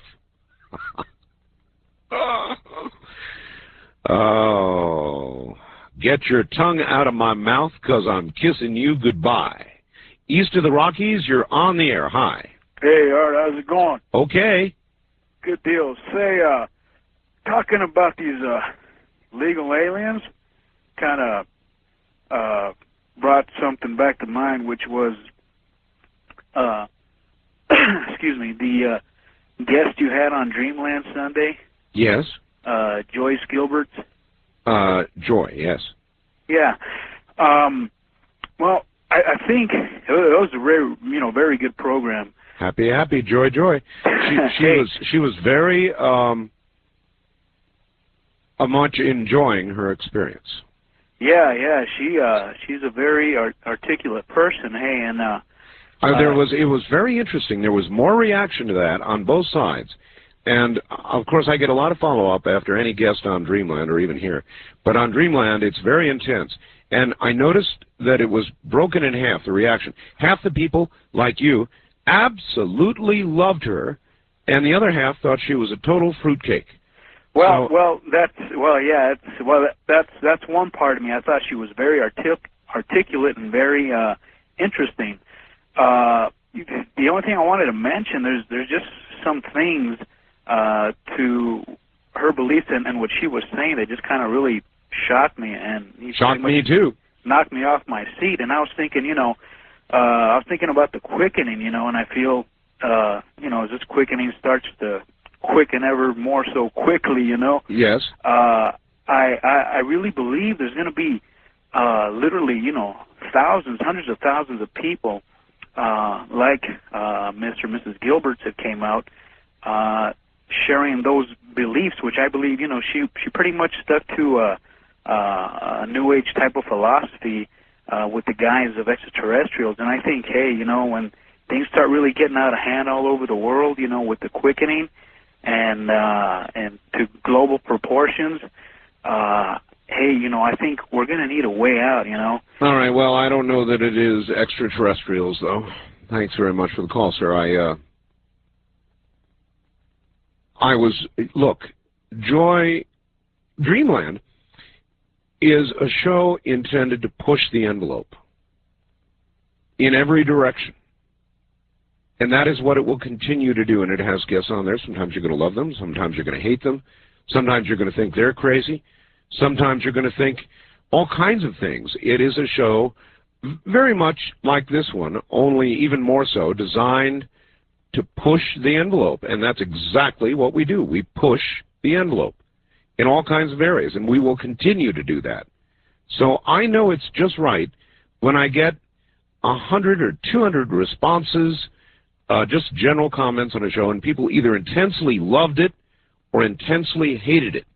Oh, get your tongue out of my mouth, 'cause I'm kissing you goodbye. East of the Rockies, you're on the air. Hi. Hey, Art, how's it going? Okay. Good deal. Say, uh, talking about these uh, legal aliens, kind of uh, brought something back to mind, which was, uh, excuse me, the uh, guest you had on Dreamland Sunday. Yes. Uh, Joyce Gilbert. Uh, Joy, yes. Yeah. Um, well, I, I think it was a very, you know, very good program. Happy, happy, joy, joy. She, she Hey. was she was very um, uh, much enjoying her experience. Yeah, yeah. She uh, she's a very art- articulate person. Hey, and uh, Uh, there uh, was it was very interesting. There was more reaction to that on both sides. And, uh, of course, I get a lot of follow-up after any guest on Dreamland or even here. But on Dreamland, it's very intense. And I noticed that it was broken in half, the reaction. Half the people, like you, absolutely loved her, and the other half thought she was a total fruitcake. Well, So- well, that's well, yeah, it's well, that, that's that's one part of me. I thought she was very artic- articulate and very uh, interesting. Uh, the only thing I wanted to mention, there's there's just some things uh, to her beliefs and, and what she was saying that just kind of really shocked me, and he Shocked pretty me, much too. knocked me off my seat. And I was thinking, you know, uh, I was thinking about the quickening, you know, and I feel, uh, you know, as this quickening starts to quicken ever more so quickly, you know, Yes. uh, I, I I really believe there's going to be uh, literally, you know, thousands, hundreds of thousands of people uh, like uh, Mister and Missus Gilbert's that came out uh, sharing those beliefs, which I believe, you know, she she pretty much stuck to a, a New Age type of philosophy uh, with the guise of extraterrestrials. And I think, hey, you know, when things start really getting out of hand all over the world, you know, with the quickening and uh, and to global proportions, uh, hey, you know, I think we're going to need a way out, you know. All right, well, I don't know that it is extraterrestrials, though. Thanks very much for the call, sir. I, uh, I was, look, Joy, Dreamland is a show intended to push the envelope in every direction. And that is what it will continue to do, and it has guests on there. Sometimes you're going to love them. Sometimes you're going to hate them. Sometimes you're going to think they're crazy. Sometimes you're going to think all kinds of things. It is a show very much like this one, only even more so, designed to push the envelope. And that's exactly what we do. We push the envelope in all kinds of areas, and we will continue to do that. So I know it's just right when I get a hundred or two hundred responses, uh, just general comments on a show, and people either intensely loved it or intensely hated it.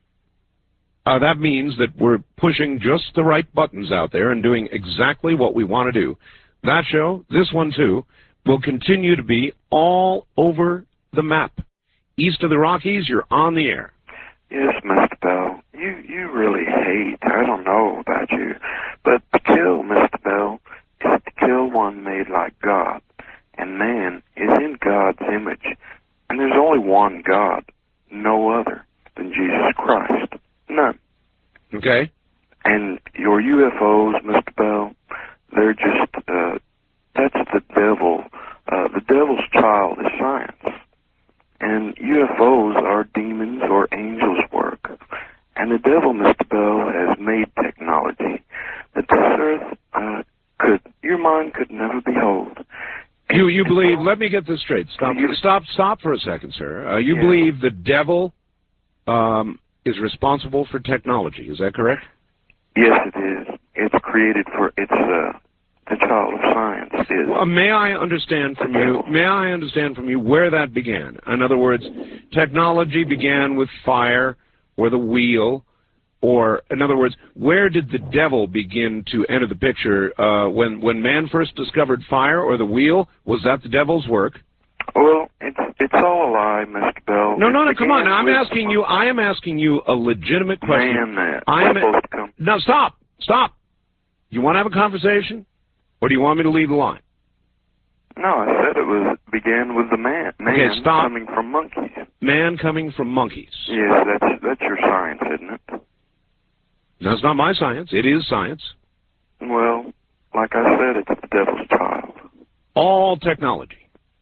Uh, that means that we're pushing just the right buttons out there and doing exactly what we want to do. That show, this one too, will continue to be all over the map. East of the Rockies, you're on the air. Yes, Mister Bell, you, you really hate, I don't know about you, but to kill, Mister Bell, is to kill one made like God. And man is in God's image. And there's only one God, no other than Jesus Christ. None. Okay. And your U F Os, Mister Bell, they're just, uh, that's the devil. Uh, the devil's child is science. And U F Os are demons or angels' work. And the devil, Mister Bell, has made technology that this earth uh, could, your mind could never behold. You you believe, let me get this straight. Stop, stop, stop for a second, sir. Uh, you Yeah. believe the devil um, is responsible for technology, is that correct? Yes, it is. It's created for, it's uh, the child of science. Is. Well, may I understand from you, may I understand from you where that began? In other words, technology began with fire or the wheel, or, in other words, where did the devil begin to enter the picture? Uh, when, when man first discovered fire or the wheel, was that the devil's work? Well, it's it's all a lie, Mister Bell. No, no, no, It come on. began I'm with asking you, I am asking you a legitimate question. Man that I am, supposed to come. no, stop, stop. You want to have a conversation? Or do you want me to leave the line? No, I said it was began with the man. Man Okay, stop. coming from monkeys. Man coming from monkeys. Yes, that's that's your science, isn't it? That's not my science. It is science. Well, like I said, it's the devil's child. All technology.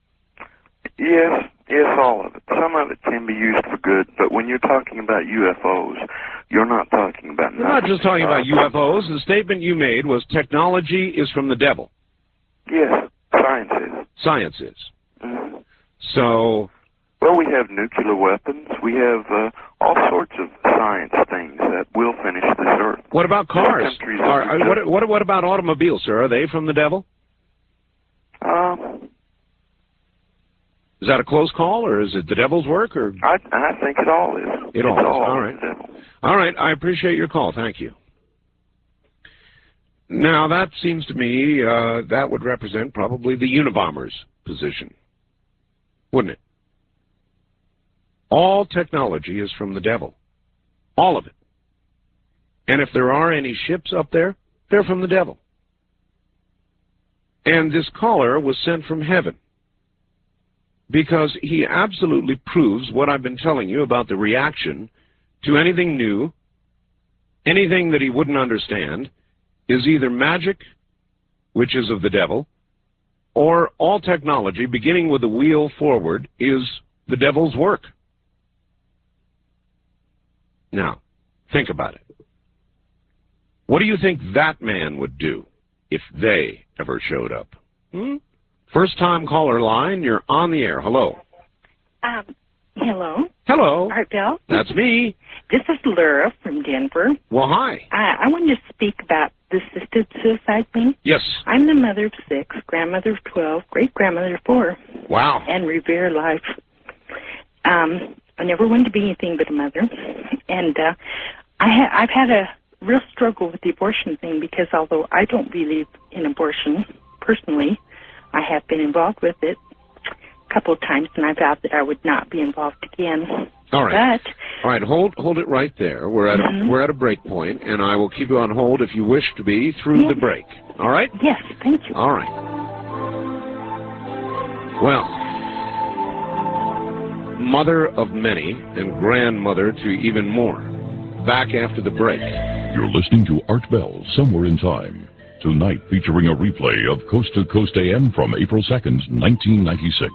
Yes, yes, all of it. Some of it can be used for good, but when you're talking about U F Os, you're not talking about We're not just talking about U F Os. The statement you made was technology is from the devil. Yes, science is. Science is. Mm-hmm. So... Well, we have nuclear weapons. We have uh, all sorts of science things that will finish this earth. What about cars? Countries Are, that are, what, what, what about automobiles, sir? Are they from the devil? Um, Is that a close call, or is it the devil's work? Or I, I think it all is. It it's all is. all All right. the devil. All right. I appreciate your call. Thank you. Now, that seems to me uh, that would represent probably the Unabomber's position, wouldn't it? All technology is from the devil. All of it. And if there are any ships up there, they're from the devil. And this caller was sent from heaven because he absolutely proves what I've been telling you about the reaction to anything new, anything that he wouldn't understand, is either magic, which is of the devil, or all technology, beginning with the wheel forward, is the devil's work. Now, think about it. What do you think that man would do if they ever showed up? Hmm? First-time caller line, you're on the air. Hello. Um, hello. Hello. Art Bell. That's me. This is Laura from Denver. Well, hi. I, I wanted to speak about the assisted suicide thing. Yes. I'm the mother of six, grandmother of twelve, great-grandmother of four. Wow. And revere life. Um, I never wanted to be anything but a mother. And uh, I ha- I've had a real struggle with the abortion thing because although I don't believe in abortion personally, I have been involved with it a couple of times, and I vowed that I would not be involved again. All right. But, All right, hold hold it right there. We're at a, Mhm. we're at a break point, and I will keep you on hold if you wish to be through Yes. the break. All right? Yes, thank you. All right. Well, mother of many and grandmother to even more. Back after the break. You're listening to Art Bell, Somewhere in Time. Tonight featuring a replay of Coast to Coast A M from April second, nineteen ninety-six.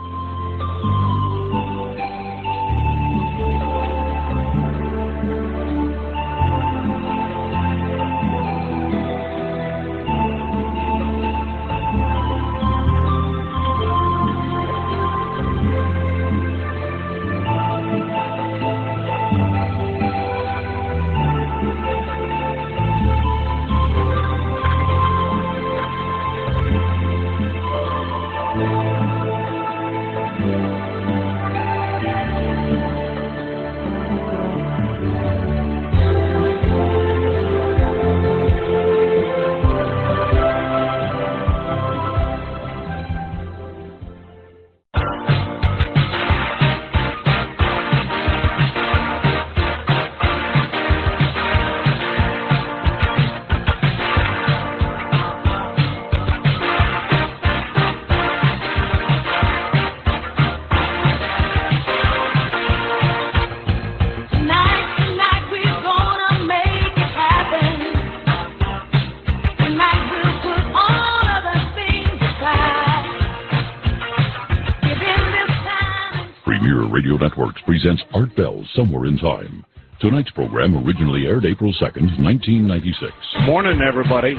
Radio Networks presents Art Bell, Somewhere in Time. Tonight's program originally aired April second, nineteen ninety-six. Morning, everybody.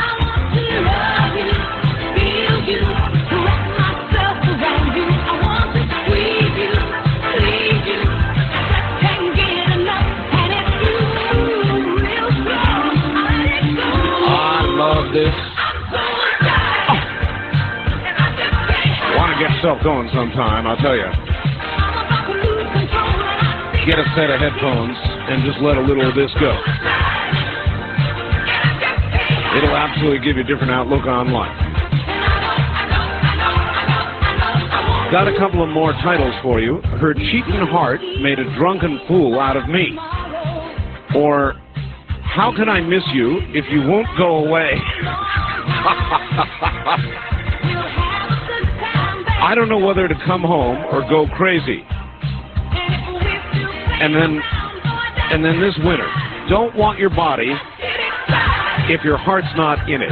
I love this. Oh. Want to get yourself going sometime, I'll tell you. Get a set of headphones and just let a little of this go. It'll absolutely give you a different outlook on life. Got a couple of more titles for you. Her cheating heart made a drunken fool out of me. Or, how can I miss you if you won't go away? I don't know whether to come home or go crazy. And then, and then this winter, don't want your body if your heart's not in it.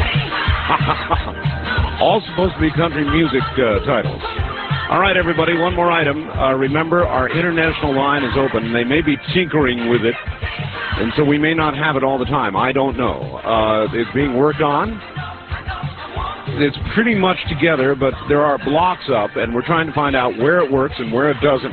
All supposed to be country music uh, titles. All right, everybody, one more item. Uh, remember, our international line is open. They may be tinkering with it, and so we may not have it all the time. I don't know. Uh, it's being worked on. It's pretty much together, but there are blocks up, and we're trying to find out where it works and where it doesn't.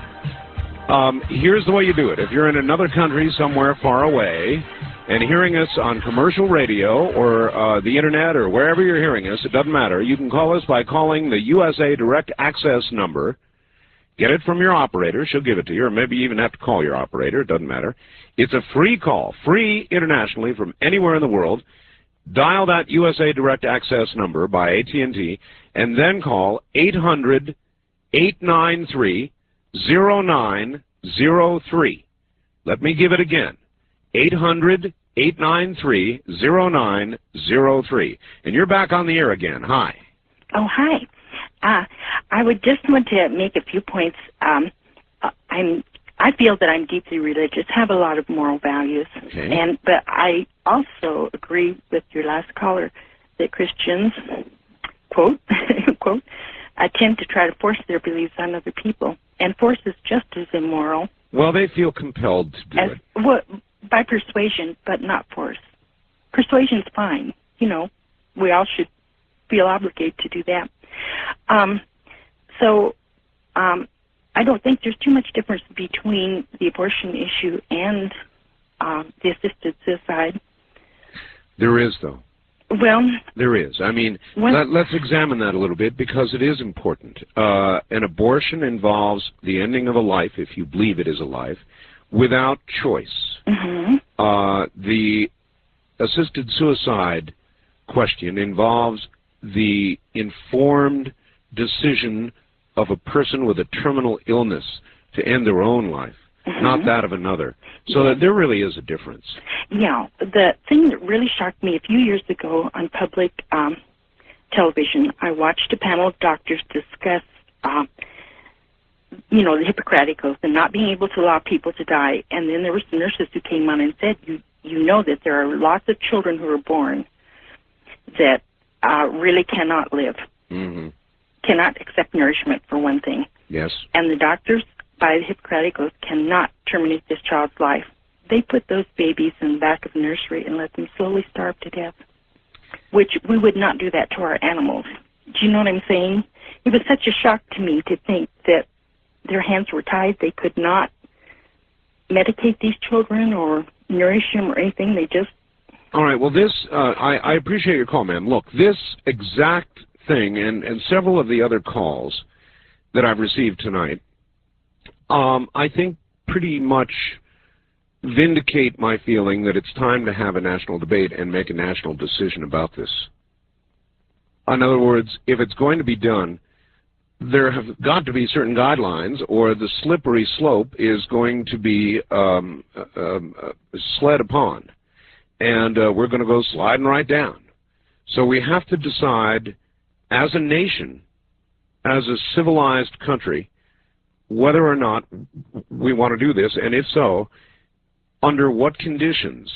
Um, here's the way you do it. If you're in another country somewhere far away and hearing us on commercial radio or uh, the internet or wherever you're hearing us, it doesn't matter. You can call us by calling the U S A Direct Access number. Get it from your operator. She'll give it to you, or maybe you even have to call your operator. It doesn't matter. It's a free call, free internationally from anywhere in the world. Dial that U S A Direct Access number by A T and T and then call eight hundred, eight nine three, zero nine zero three. Let me give it again. eight hundred, eight nine three, zero nine zero three. And you're back on the air again. Hi. Oh, hi. Uh, I would just want to make a few points. Um, I'm, I feel that I'm deeply religious, have a lot of moral values, okay. and but I also agree with your last caller that Christians, quote, quote, uh, tend to try to force their beliefs on other people. And force is just as immoral. Well, they feel compelled to do as, it. Well, by persuasion, but not force. Persuasion's fine. You know, we all should feel obligated to do that. Um, so, um, I don't think there's too much difference between the abortion issue and um, the assisted suicide. There is, though. Well, there is. I mean, let, let's examine that a little bit because it is important. Uh, an abortion involves the ending of a life, if you believe it is a life, without choice. Mm-hmm. Uh, the assisted suicide question involves the informed decision of a person with a terminal illness to end their own life, mm-hmm. not that of another. So that there really is a difference. Yeah. The thing that really shocked me a few years ago on public um, television, I watched a panel of doctors discuss, um, you know, the Hippocratic Oath and not being able to allow people to die. And then there were some nurses who came on and said, you, you know that there are lots of children who are born that uh, really cannot live, Mm-hmm. cannot accept nourishment, for one thing. Yes. And the doctors, by the Hippocratic Oath, cannot terminate this child's life. They put those babies in the back of the nursery and let them slowly starve to death, which we would not do that to our animals. Do you know what I'm saying? It was such a shock to me to think that their hands were tied. They could not medicate these children or nourish them or anything. They just... All right, well, this, uh, I, I appreciate your call, ma'am. Look, this exact thing and, and several of the other calls that I've received tonight, um, I think pretty much vindicate my feeling that it's time to have a national debate and make a national decision about this. In other words, if it's going to be done, there have got to be certain guidelines, or the slippery slope is going to be um, uh, uh, sled upon, and uh, we're going to go sliding right down. So we have to decide, as a nation, as a civilized country, whether or not we want to do this, and if so, under what conditions.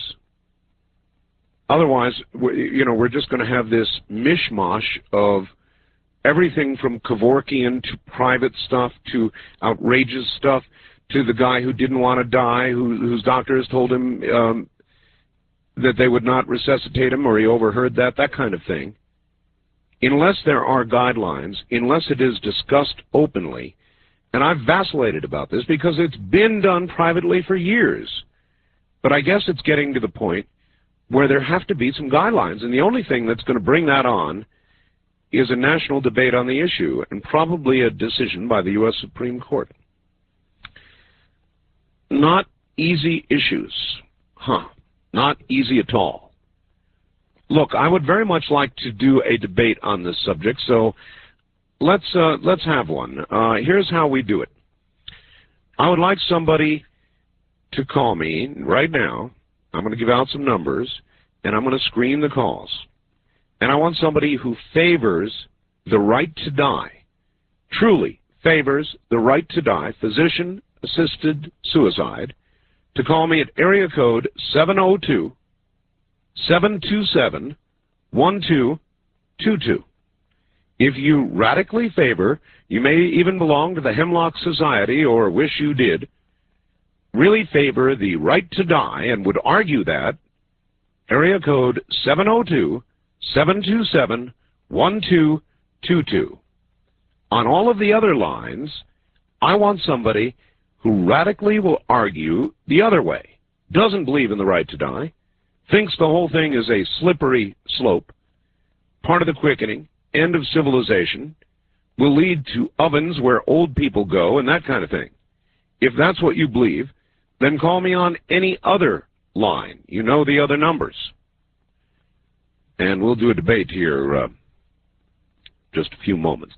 Otherwise, you know, we're just going to have this mishmash of everything from Kevorkian to private stuff to outrageous stuff to the guy who didn't want to die, who, whose doctors told him um, that they would not resuscitate him, or he overheard that, that kind of thing. Unless there are guidelines, unless it is discussed openly, and I've vacillated about this because it's been done privately for years, but I guess it's getting to the point where there have to be some guidelines, and the only thing that's going to bring that on is a national debate on the issue, and probably a decision by the U S Supreme Court. Not easy issues. Huh. Not easy at all. Look, I would very much like to do a debate on this subject, so let's, uh, let's have one. Uh, here's how we do it. I would like somebody to call me right now. I'm going to give out some numbers, and I'm going to screen the calls. And I want somebody who favors the right to die, truly favors the right to die, physician-assisted suicide, to call me at area code seven oh two, seven two seven, one two two two. If you radically favor, you may even belong to the Hemlock Society or wish you did, really favor the right to die and would argue that, area code seven oh two, seven two seven, one two two two. On all of the other lines, I want somebody who radically will argue the other way, doesn't believe in the right to die, thinks the whole thing is a slippery slope, part of the quickening, end of civilization, will lead to ovens where old people go and that kind of thing. If that's what you believe, then call me on any other line. You know the other numbers. And we'll do a debate here uh, just a few moments.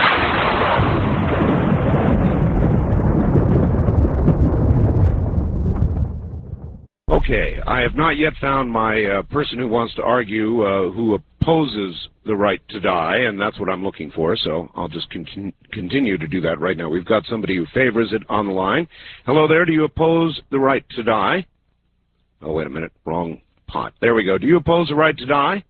Okay, I have not yet found my uh, person who wants to argue, uh, who opposes the right to die, and that's what I'm looking for, so I'll just con continue to do that right now. We've got somebody who favors it on the line. Hello there, do you oppose the right to die? Oh, wait a minute, wrong pot. There we go. Do you oppose the right to die?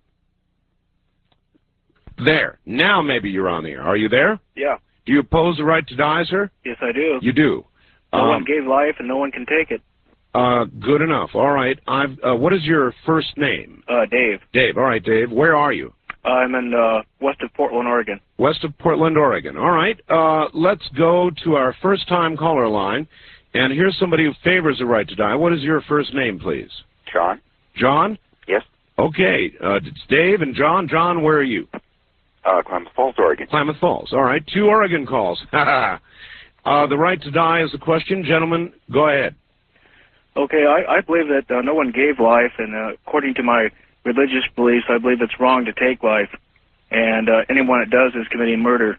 There. Now maybe you're on the air. Are you there? Yeah. Do you oppose the right to die, sir? Yes, I do. You do. No um, one gave life, and no one can take it. Uh, good enough. All right. I've, uh, what is your first name? Uh, Dave. Dave. All right, Dave. Where are you? I'm in uh, west of Portland, Oregon. West of Portland, Oregon. All right. Uh, let's go to our first-time caller line, and here's somebody who favors the right to die. What is your first name, please? John. John? Yes. Okay. Uh, it's Dave and John. John, where are you? Uh, Klamath Falls, Oregon. Klamath Falls. All right. Two Oregon calls. uh, the right to die is the question. Gentlemen, go ahead. Okay, I, I believe that uh, no one gave life, and uh, according to my religious beliefs, I believe it's wrong to take life, and uh, anyone that does is committing murder.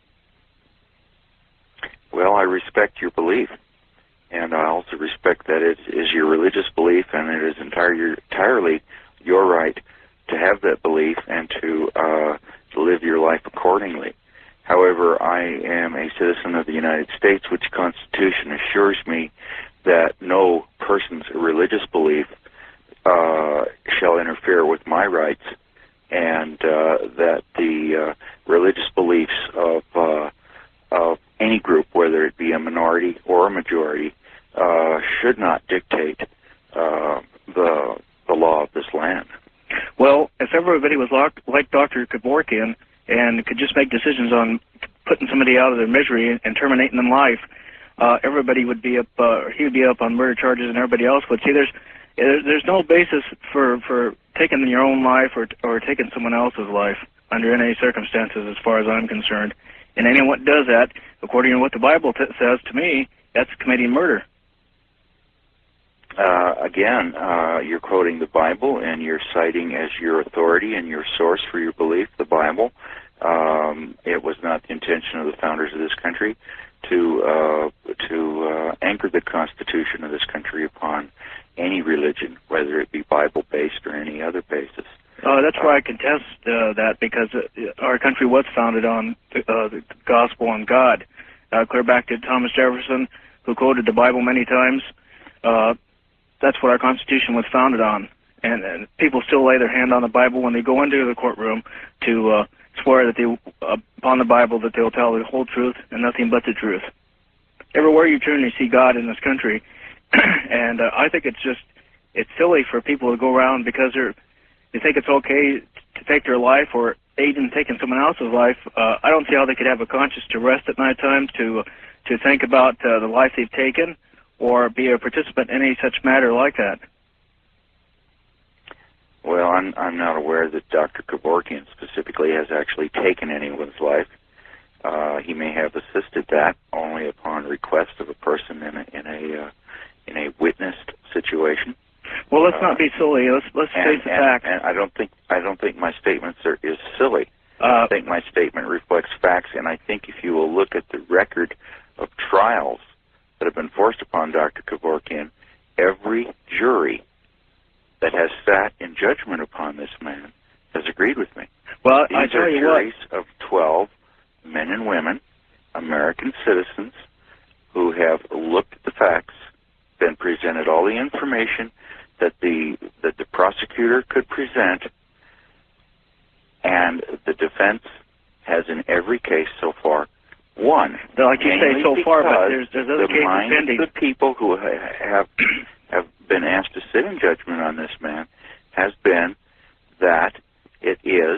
Well, I respect your belief, and I also respect that it is your religious belief, and it is entire, entirely your right to have that belief and to uh, live your life accordingly. However, I am a citizen of the United States, which Constitution assures me that no person's religious belief uh, shall interfere with my rights, and uh, that the uh, religious beliefs of uh, of any group, whether it be a minority or a majority, uh, should not dictate uh, the the law of this land. Well, if everybody was like, like Doctor Kevorkian and could just make decisions on putting somebody out of their misery and, and terminating them life, uh, everybody would be up. Uh, he would be up on murder charges, and everybody else would. See, there's there's no basis for for taking your own life or or taking someone else's life under any circumstances, as far as I'm concerned. And anyone that does that, according to what the Bible t- says to me, that's committing murder. Uh, again, uh, you're quoting the Bible, and you're citing as your authority and your source for your belief the Bible. Um, it was not the intention of the founders of this country to uh, to uh, anchor the Constitution of this country upon any religion, whether it be Bible-based or any other basis. Uh, that's why I contest uh, that, because uh, our country was founded on uh, the gospel and God. Uh, clear back to Thomas Jefferson, who quoted the Bible many times. Uh, that's what our Constitution was founded on. And, and people still lay their hand on the Bible when they go into the courtroom to uh, swear that they, uh, upon the Bible, that they will tell the whole truth and nothing but the truth. Everywhere you turn, you see God in this country. And uh, I think it's just, it's silly for people to go around because they're, they think it's okay to take their life or aid in taking someone else's life. Uh, I don't see how they could have a conscience to rest at night time to to think about uh, the life they've taken or be a participant in any such matter like that. Well, I'm I'm not aware that Doctor Kevorkian specifically has actually taken anyone's life. Uh, he may have assisted that only upon request of a person in a in a uh, in a witnessed situation. Well, let's not be silly. Let's let's and, face the and, facts. And I don't think I don't think my statements are is silly. Uh, I think my statement reflects facts, and I think if you will look at the record of trials that have been forced upon Doctor Kevorkian, every jury that has sat in judgment upon this man has agreed with me. Well, These I tell are you juries what. of twelve men and women, American citizens, who have looked at the facts, been presented all the information that the that the prosecutor could present, and the defense has in every case so far won. Like you say, so far, but there's there's other the cases mind pending. of the people who ha- have have been asked to sit in judgment on this man has been that it is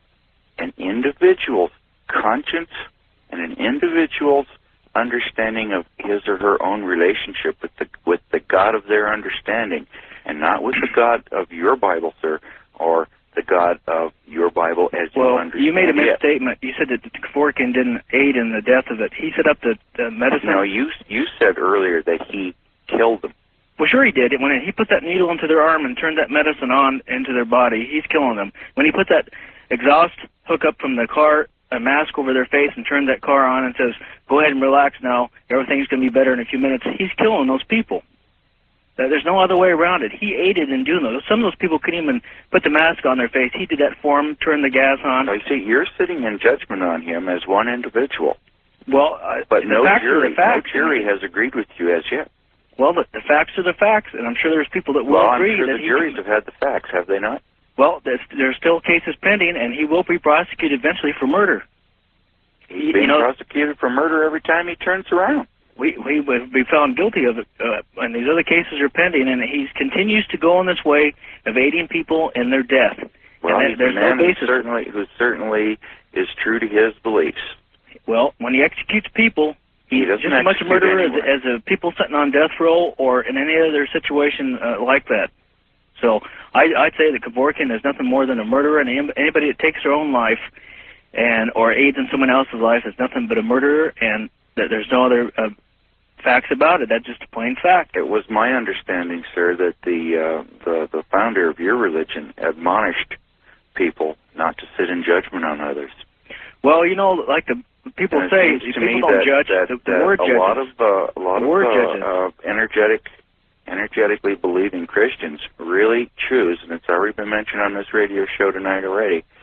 an individual's conscience and an individual's understanding of his or her own relationship with the with the God of their understanding, and not with the God of your Bible, sir, or the God of your Bible as you Well, understand you made a it. misstatement. You said that Kevorkian didn't aid in the death of it. He set up the, the medicine. No, you you said earlier that he killed them. Well, sure he did. When he put that needle into their arm and turned that medicine on into their body, he's killing them. When he put that exhaust hookup from the car, a mask over their face, and turned that car on and says, "Go ahead and relax now. Everything's going to be better in a few minutes," he's killing those people. There's no other way around it. He aided in doing those. Some of those people couldn't even put the mask on their face. He did that for them, turned the gas on. I see. You're sitting in judgment on him as one individual. Well, uh, but the no facts are jury, the facts. no jury has agreed with you as yet. Well, the, the facts are the facts, and I'm sure there's people that will well, agree I'm sure that the he juries can, have had the facts, have they not? Well, there's, there's still cases pending, and he will be prosecuted eventually for murder. He's You being know- prosecuted for murder every time he turns around. We we would be found guilty of it, uh, and these other cases are pending, and he continues to go in this way of aiding people in their death. Well, and he's there's a man no who basis. certainly, who certainly is true to his beliefs. Well, when he executes people, He he's doesn't just as much a execute murderer as, anyone. as a people sitting on death row or in any other situation uh, like that. So I, I'd say that Kevorkian is nothing more than a murderer, and any- anybody that takes their own life and or aids in someone else's life is nothing but a murderer, and that there's no other uh, facts about it. That's just a plain fact. It was my understanding, sir, that the uh, the the founder of your religion admonished people not to sit in judgment on others. Well, you know, like the people And it say, seems these to people me don't that, judge. that, the, the that word a judges. lot of uh, a lot The of word uh, judges. uh, energetic, energetically believing Christians really choose, and it's already been mentioned on this radio show tonight already,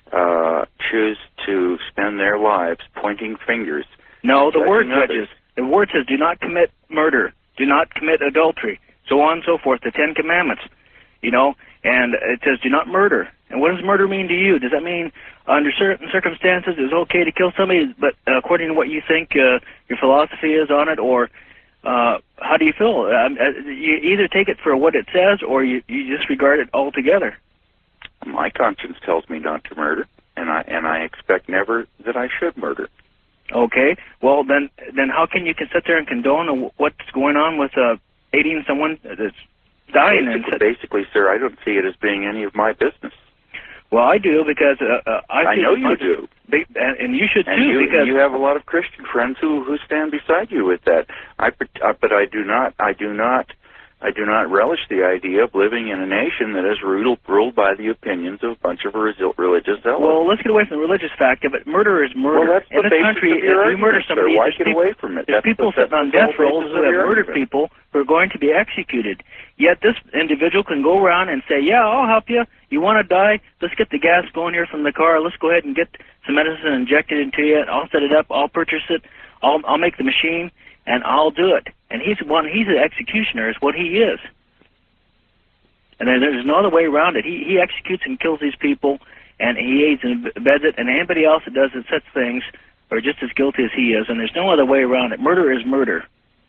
uh, choose to spend their lives pointing fingers. No, the word, others. judges. The word says, do not commit murder, do not commit adultery, so on and so forth, the Ten Commandments, you know, and it says, do not murder. And what does murder mean to you? Does that mean under certain circumstances it's okay to kill somebody, but uh, according to what you think uh, your philosophy is on it, or uh, how do you feel? Um, uh, you either take it for what it says, or you, you disregard it altogether. My conscience tells me not to murder, and I and I expect never that I should murder. Okay, well then, then how can you can sit there and condone what's going on with uh, aiding someone that's dying? Basically, and basically, sir, I don't see it as being any of my business. Well, I do, because uh, uh, I, I see know it you much, do, and, and you should and too, you, because you have a lot of Christian friends who who stand beside you with that. I, uh, but I do not, I do not, I do not relish the idea of living in a nation that is ruled ruled by the opinions of a bunch of religious zealots. Well, let's get away from the religious fact of it. Murder is murder. Well, that's the in this basis country, of your if you murder argument, sir. somebody, Why there's get people, away from it? there's That's people the- sitting on that's the death whole rolls basis who of have your murdered argument. people who are going to be executed. Yet this individual can go around and say, yeah, I'll help you. You want to die? Let's get the gas going here from the car. Let's go ahead and get some medicine injected into you. I'll set it up. I'll purchase it. I'll, I'll make the machine, and I'll do it. And he's one. He's an executioner is what he is. And there, there's no other way around it. He he executes and kills these people, and he aids and abets it. And anybody else that does such things are just as guilty as he is. And there's no other way around it. Murder is murder.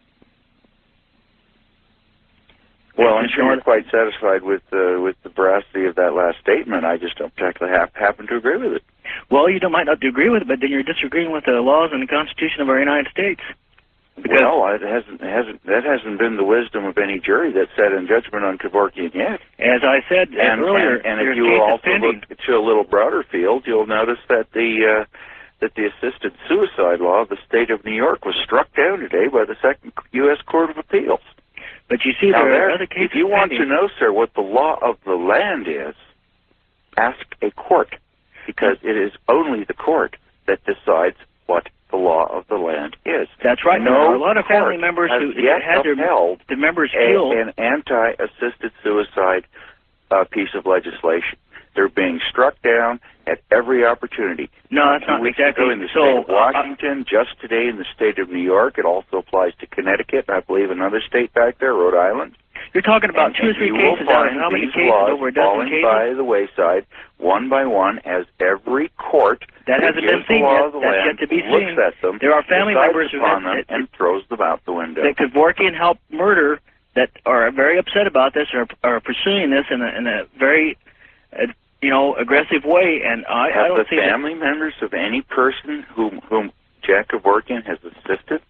Well, I'm sure you're quite satisfied with uh, with the veracity of that last statement. I just don't particularly ha- happen to agree with it. Well, you don't, might not agree with it, but then you're disagreeing with the laws and the Constitution of our United States. Because well, it hasn't hasn't that hasn't been the wisdom of any jury that sat in judgment on Kevorkian yet. As I said and, earlier, and, and there's if you will cases also pending. look to a little broader field, you'll notice that the uh, that the assisted suicide law of the state of New York was struck down today by the Second U S Court of Appeals. But you see, now, there are there, other cases if you want pending. to know, sir, what the law of the land is, ask a court, because it is only the court that decides what the law of the land is. That's right. No there are a lot of family court members has who yet had their, upheld the members a- killed. an anti-assisted suicide uh, piece of legislation. They're being struck down at every opportunity. No, that's Two not weeks exactly. ago in the so, state of uh, Washington, just today in the state of New York. It also applies to Connecticut, and I believe another state back there, Rhode Island. You're talking about and, two or and three you will cases out of find how many these cases? laws Over a dozen falling cases? by the wayside, one by one, as every court That hasn't been gives the seen law yet. of the That's land, yet to be looks seen. at them, There are family decides members who upon have- them, and throws them out the window. that Kevorkian helped murder that are very upset about this or are pursuing this in a, in a very, uh, you know, aggressive way. And I, Have I don't the see family members of any person whom whom Jack Kevorkian has assisted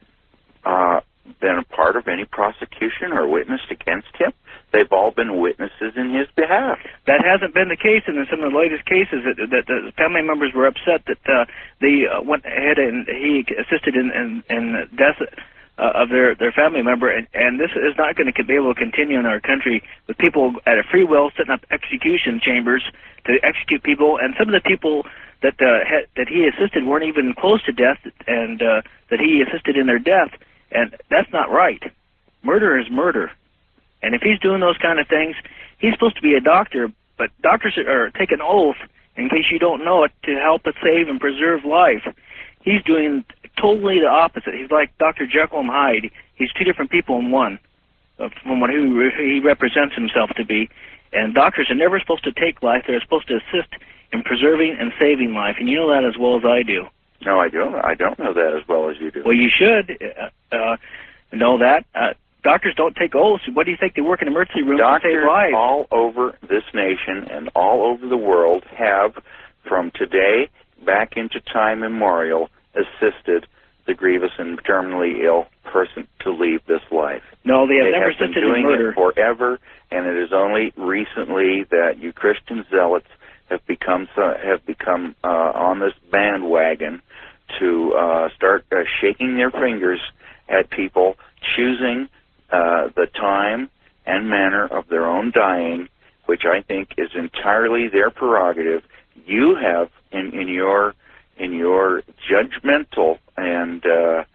uh, been a part of any prosecution or witnessed against him? They've all been witnesses in his behalf. that hasn't been the case. And in some of the latest cases, that, that the family members were upset that uh, they uh, went ahead and he assisted in in, in the death uh, of their, their family member. And, and this is not going to be able to continue in our country with people at a free will setting up execution chambers to execute people. And some of the people that uh, had, that he assisted weren't even close to death, and uh, that he assisted in their death. And that's not right. Murder is murder. And if he's doing those kind of things, he's supposed to be a doctor, but doctors are take an oath, in case you don't know it, to help and save and preserve life. He's doing totally the opposite. He's like Doctor Jekyll and Hyde. He's two different people in one, uh, from what he, he represents himself to be. And doctors are never supposed to take life. They're supposed to assist in preserving and saving life, and you know that as well as I do. No, I don't. I don't know that as well as you do. Well, you should uh, uh, know that. Uh, Doctors don't take oaths. What do you think? They work in emergency rooms to save Doctors lives. all over this nation and all over the world have, from today back into time immemorial, assisted the grievous and terminally ill person to leave this life. No, they have they never have been assisted in doing murder. it forever, and it is only recently that you Christian zealots have become so, have become uh, on this bandwagon to uh, start uh, shaking their fingers at people choosing Uh, the time and manner of their own dying, which I think is entirely their prerogative. You have in, in your in your judgmental and uh,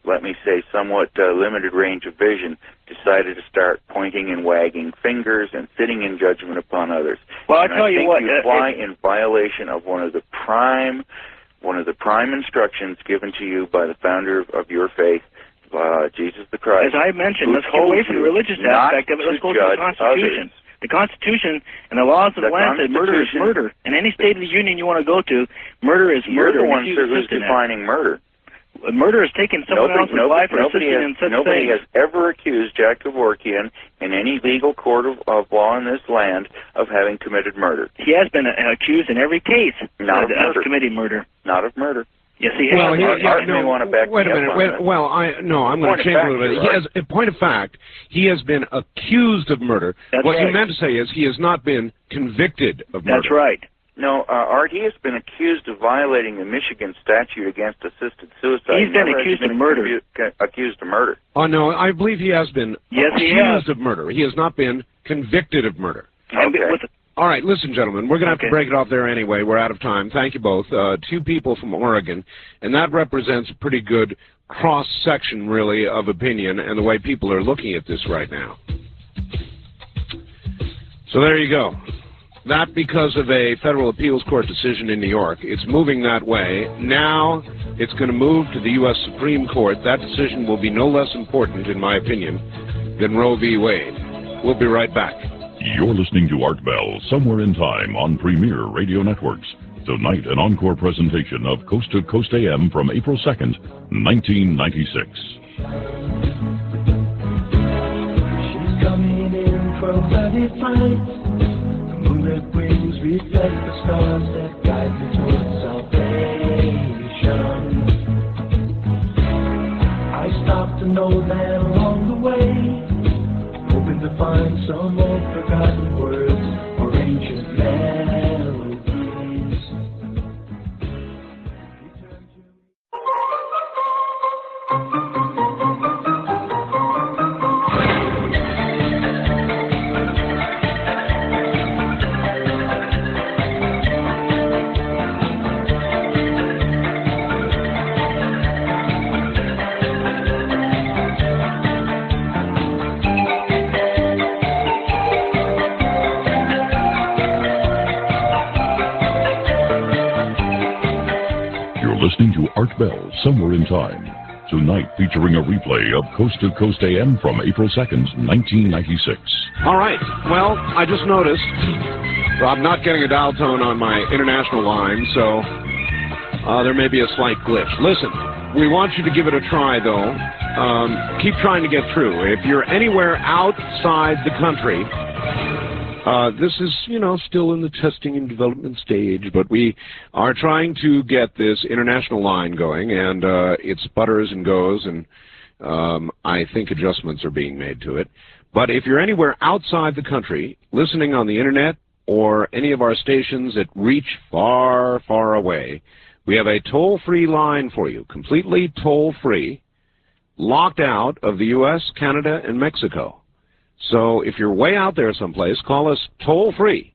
let me say, somewhat uh, limited range of vision, decided to start pointing and wagging fingers and sitting in judgment upon others. Well, and I tell I you think what, you uh, fly it, in violation of one of the prime, one of the prime instructions given to you by the founder of, of your faith, uh, Jesus the Christ. As I mentioned, who let's get away told from the you religious not aspect of it. Let's to go to the judge Constitution. others. The Constitution and the laws of the, The land say murder is murder. In any state of the Union you want to go to, murder is You're murder. the one, If you sir, who's insist in that. defining murder. Murder is taking someone Nobody, else's nobody, life or nobody assisting has, in such nobody things. has ever accused Jack Kevorkian in any legal court of, of law in this land of having committed murder. He has been uh, accused in every case Not of, of murder. of committing murder. Not of murder. Yes, he has. Well, he, Art, yeah, Art may no, want to back wait me a up minute. on Wait, that. well, I no, I'm going Point to of change a fact, little bit. you're He right. has, in point of fact, he has been accused of murder. That's what right. you meant to say is he has not been convicted of murder. That's right. No, uh, Art, he has been accused of violating the Michigan statute against assisted suicide. He's been Never has accused he been of murder. Convu- accused of murder. Oh no, I believe he has been Yes, he accused has. of murder. He has not been convicted of murder. And Okay. with, All right, listen, gentlemen, we're going to have Okay. to break it off there anyway. We're out of time. Thank you both. Uh, two people from Oregon, and that represents a pretty good cross-section, really, of opinion and the way people are looking at this right now. So there you go. That because of a federal appeals court decision in New York. It's moving that way. Now it's going to move to the U S Supreme Court. That decision will be no less important, in my opinion, than Roe v. Wade. We'll be right back. You're listening to Art Bell, Somewhere in Time on Premier Radio Networks. Tonight, an encore presentation of Coast to Coast A M from April second, nineteen ninety-six. She's coming in from early flight. The moonlit wings reflect the stars that guide me towards salvation. I stopped an old man along the way, hoping to find some old forgotten words or ancient melodies. Listening to Art Bell, Somewhere in Time. Tonight, featuring a replay of Coast to Coast A M from April second, nineteen ninety-six. All right. Well, I just noticed I'm not getting a dial tone on my international line, so uh, there may be a slight glitch. Listen, we want you to give it a try, though. Um, keep trying to get through. If you're anywhere outside the country, Uh, this is, you know, still in the testing and development stage, but we are trying to get this international line going, and uh, it sputters and goes, and um, I think adjustments are being made to it. But if you're anywhere outside the country, listening on the Internet or any of our stations that reach far, far away, we have a toll-free line for you, completely toll-free, locked out of the U S, Canada, and Mexico. So if you're way out there someplace, call us toll-free.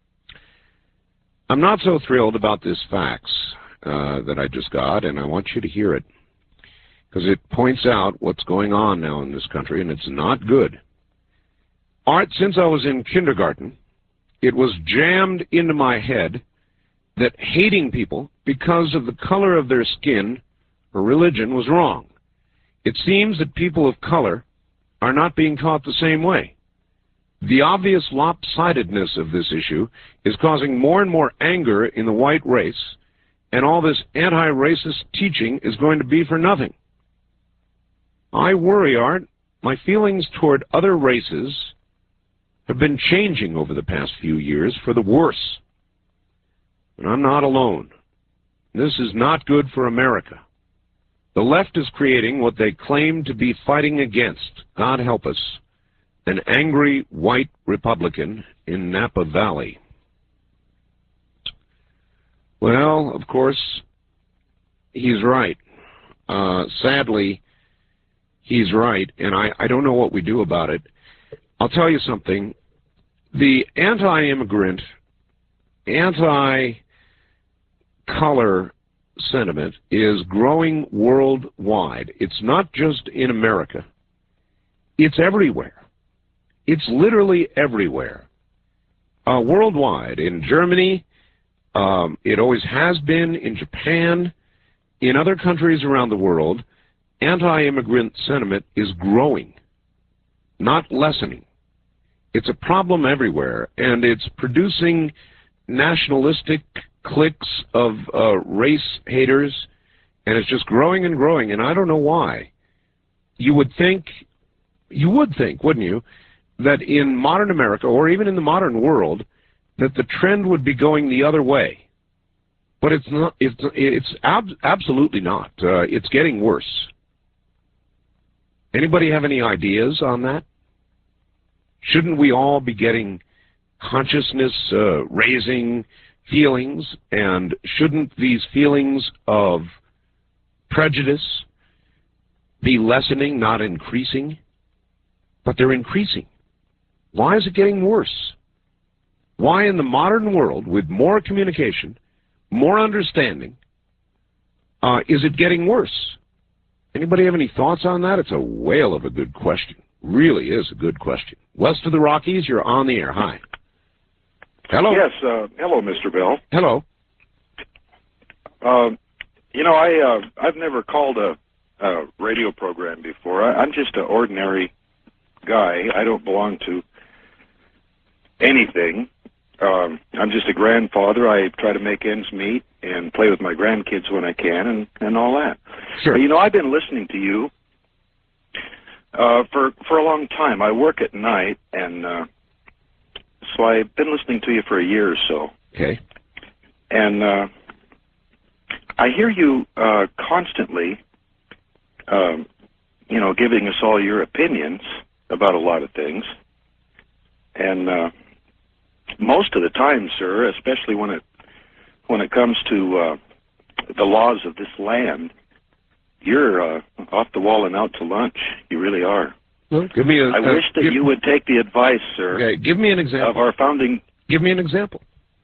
I'm not so thrilled about this fax uh, that I just got, and I want you to hear it, because it points out what's going on now in this country, and it's not good. Art, since I was in kindergarten, it was jammed into my head that hating people because of the color of their skin or religion was wrong. It seems that people of color are not being taught the same way. The obvious lopsidedness of this issue is causing more and more anger in the white race, and all this anti-racist teaching is going to be for nothing. I worry, Art, my feelings toward other races have been changing over the past few years for the worse. And I'm not alone. This is not good for America. The left is creating what they claim to be fighting against, God help us, an angry white Republican in Napa Valley. Well, of course, he's right. Uh, sadly, he's right, and I, I don't know what we do about it. I'll tell you something. The anti-immigrant, anti-color sentiment is growing worldwide. It's not just in America. It's everywhere. It's literally everywhere. Uh, worldwide. In Germany, um, it always has been. In Japan, in other countries around the world, anti-immigrant sentiment is growing, not lessening. It's a problem everywhere, and it's producing nationalistic cliques of uh, race haters, and it's just growing and growing, and I don't know why. You would think, you would think, wouldn't you, that in modern America, or even in the modern world, that the trend would be going the other way. But it's not. It's it's ab absolutely not. Uh, it's getting worse. Anybody have any ideas on that? Shouldn't we all be getting consciousness uh, raising feelings, and shouldn't these feelings of prejudice be lessening, not increasing? But they're increasing. Why is it getting worse? Why in the modern world, with more communication, more understanding, uh, is it getting worse? Anybody have any thoughts on that? It's a whale of a good question. Really is a good question. West of the Rockies, you're on the air. Hi. Hello. Yes. Uh, hello, Mister Bell. Hello. Uh, you know, I uh, I've never called a, a radio program before. I, I'm just an ordinary guy. I don't belong to anything. Um, I'm just a grandfather. I try to make ends meet and play with my grandkids when I can, and and all that. Sure. But, you know, I've been listening to you uh, for for a long time. I work at night, and uh, so I've been listening to you for a year or so. Okay. And uh, I hear you uh, constantly, um, you know, giving us all your opinions about a lot of things. And uh, most of the time, sir, especially when it when it comes to uh, the laws of this land, you're uh, off the wall and out to lunch. You really are. Well, give me a, I uh, wish that give, you would take the advice, sir. Okay, give me an example of our founding. Give me an example.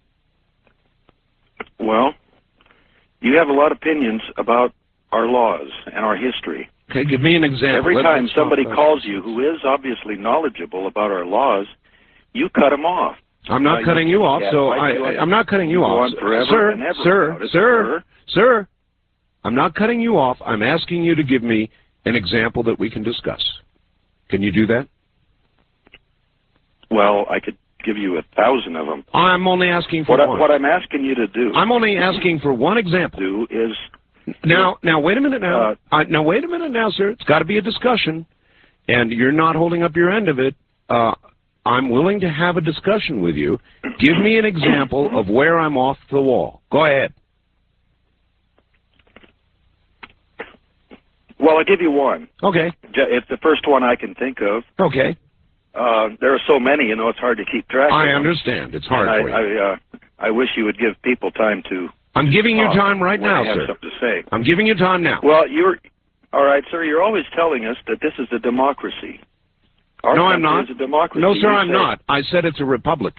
Well, you have a lot of opinions about our laws and our history. Okay, give me an example. Every Let, time let's somebody talk calls you who is obviously knowledgeable about our laws, you cut them off. I'm not uh, cutting you, you off, so I, I, I'm not cutting you, you off. Sir, sir, it, sir, sir, I'm not cutting you off. I'm asking you to give me an example that we can discuss. Can you do that? Well, I could give you a thousand of them. I'm only asking for what one. I, what I'm asking you to do. I'm only asking for one example. Do is now. Now wait a minute. Now. Uh, uh, now wait a minute. Now, sir. It's got to be a discussion, and you're not holding up your end of it. Uh, I'm willing to have a discussion with you. Give me an example of where I'm off the wall. Go ahead. Well, I'll give you one. Okay. It's the first one I can think of. Okay. Uh, there are so many, you know, it's hard to keep track I of them. understand. It's hard and for I, you. I, uh, I wish you would give people time to... I'm giving you uh, time right now, I have sir. something to say. I'm giving you time now. Well, you're... All right, sir, you're always telling us that this is a democracy. Our no, I'm not. Is a democracy. No, sir, You I'm say. not. I said it's a republic.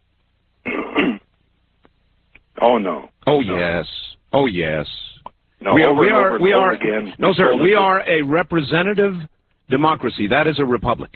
Oh, no. Oh, no. yes. Oh, yes. No, we are, over we and are, over and we over are, again. no, sir, told we us are a representative democracy. That is a republic.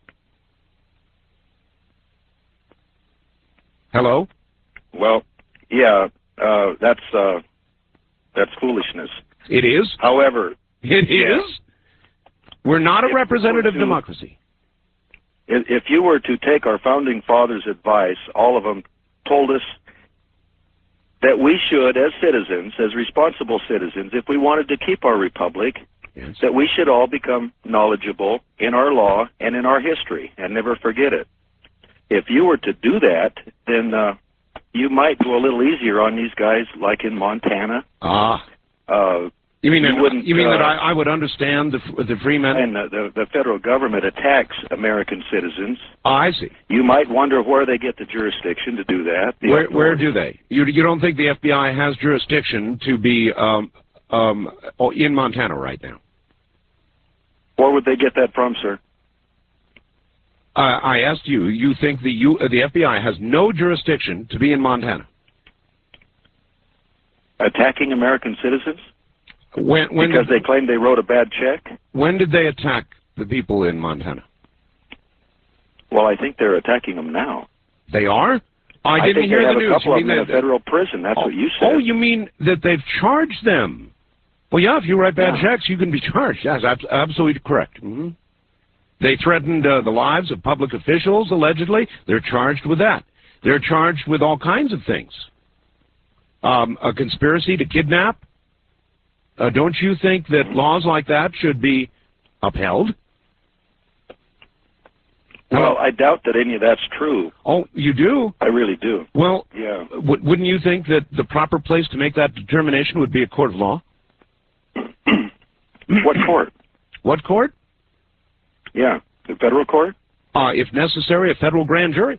Hello? Well, yeah, uh, that's, uh, that's foolishness. It is? However... It yeah, is? We're not a if representative to, democracy. If, if you were to take our founding fathers' advice, all of them told us that we should, as citizens, as responsible citizens, if we wanted to keep our republic, yes, that we should all become knowledgeable in our law and in our history and never forget it. If you were to do that, then uh, you might go a little easier on these guys, like in Montana. Ah. Uh, You mean, you that, wouldn't, you mean uh, that I, I would understand the, the free men? And the, the, the federal government attacks American citizens. Oh, I see. You might wonder where they get the jurisdiction to do that. The Where, where do they? You, you don't think the F B I has jurisdiction to be um, um, in Montana right now? Where would they get that from, sir? Uh, I asked you. You think the U, uh, the F B I has no jurisdiction to be in Montana? attacking American citizens? When, when because did, they claim they wrote a bad check? When did they attack the people in Montana? Well, I think they're attacking them now. They are? I, I didn't think hear they have the news. a couple You of them mean in a that- federal prison. That's oh, what you said. Oh, you mean that they've charged them? Well, yeah, if you write bad Yeah. checks, you can be charged. Yes, that's absolutely correct. Mm-hmm. They threatened uh, the lives of public officials, allegedly. They're charged with that. They're charged with all kinds of things. Um, a conspiracy to kidnap. Uh, don't you think that laws like that should be upheld? Well, I doubt that any of that's true. Oh, you do? I really do. Well, Yeah. w- wouldn't you think that the proper place to make that determination would be a court of law? What court? What court? Yeah, the federal court? Uh, if necessary, a federal grand jury.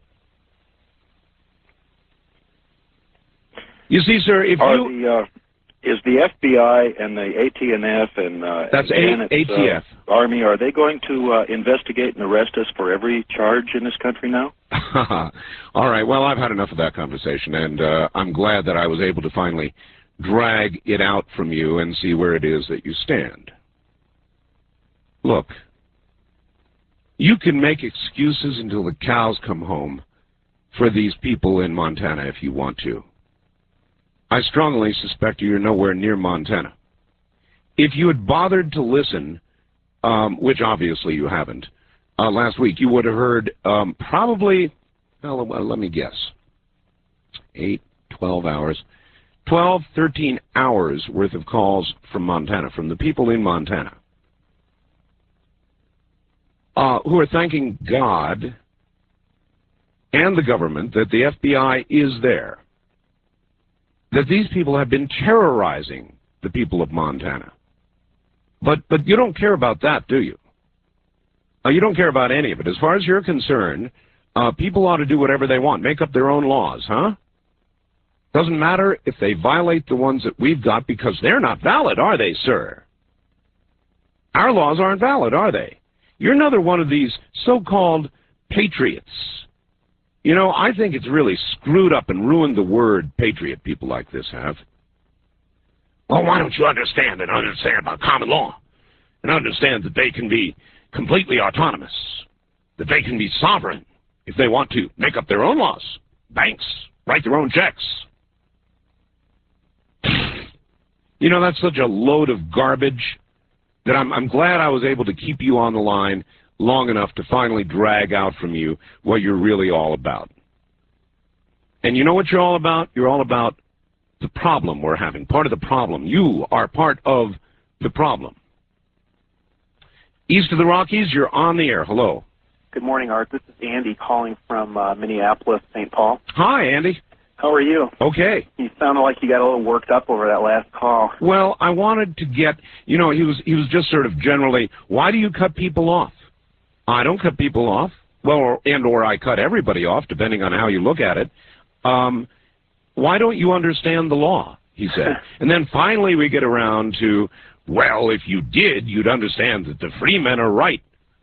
You see, sir, if Are you... the, uh, is the F B I and the A T N F and, uh, That's and A- Janet's, A T F. Uh, Army, are they going to uh, investigate and arrest us for every charge in this country now? All right, well, I've had enough of that conversation, and uh, I'm glad that I was able to finally drag it out from you and see where it is that you stand. Look, you can make excuses until the cows come home for these people in Montana if you want to. I strongly suspect you're nowhere near Montana. If you had bothered to listen, um, which obviously you haven't, uh, last week, you would have heard um, probably, well, let me guess, eight, twelve hours, twelve, thirteen hours worth of calls from Montana, from the people in Montana, uh, who are thanking God and the government that the F B I is there, that these people have been terrorizing the people of Montana. But but you don't care about that, do you? Uh, you don't care about any of it. As far as you're concerned, uh, people ought to do whatever they want, make up their own laws, huh? Doesn't matter if they violate the ones that we've got, because they're not valid, are they, sir? Our laws aren't valid, are they? You're another one of these so-called patriots. You know, I think it's really screwed up and ruined the word patriot people like this have. Well, why don't you understand and understand about common law and understand that they can be completely autonomous, that they can be sovereign if they want to make up their own laws, banks, write their own checks. You know, that's such a load of garbage that I'm, I'm glad I was able to keep you on the line long enough to finally drag out from you what you're really all about. And you know what you're all about? You're all about the problem we're having, part of the problem. You are part of the problem. East of the Rockies, you're on the air. Hello. Good morning, Art. This is Andy calling from uh, Minneapolis, Saint Paul. Hi, Andy. How are you? Okay. You sounded like you got a little worked up over that last call. Well, I wanted to get, you know, he was he was just sort of generally, why do you cut people off? I don't cut people off. Well, or, and or I cut everybody off, depending on how you look at it. Um, why don't you understand the law, he said. And then finally we get around to, well, if you did, you'd understand that the free men are right.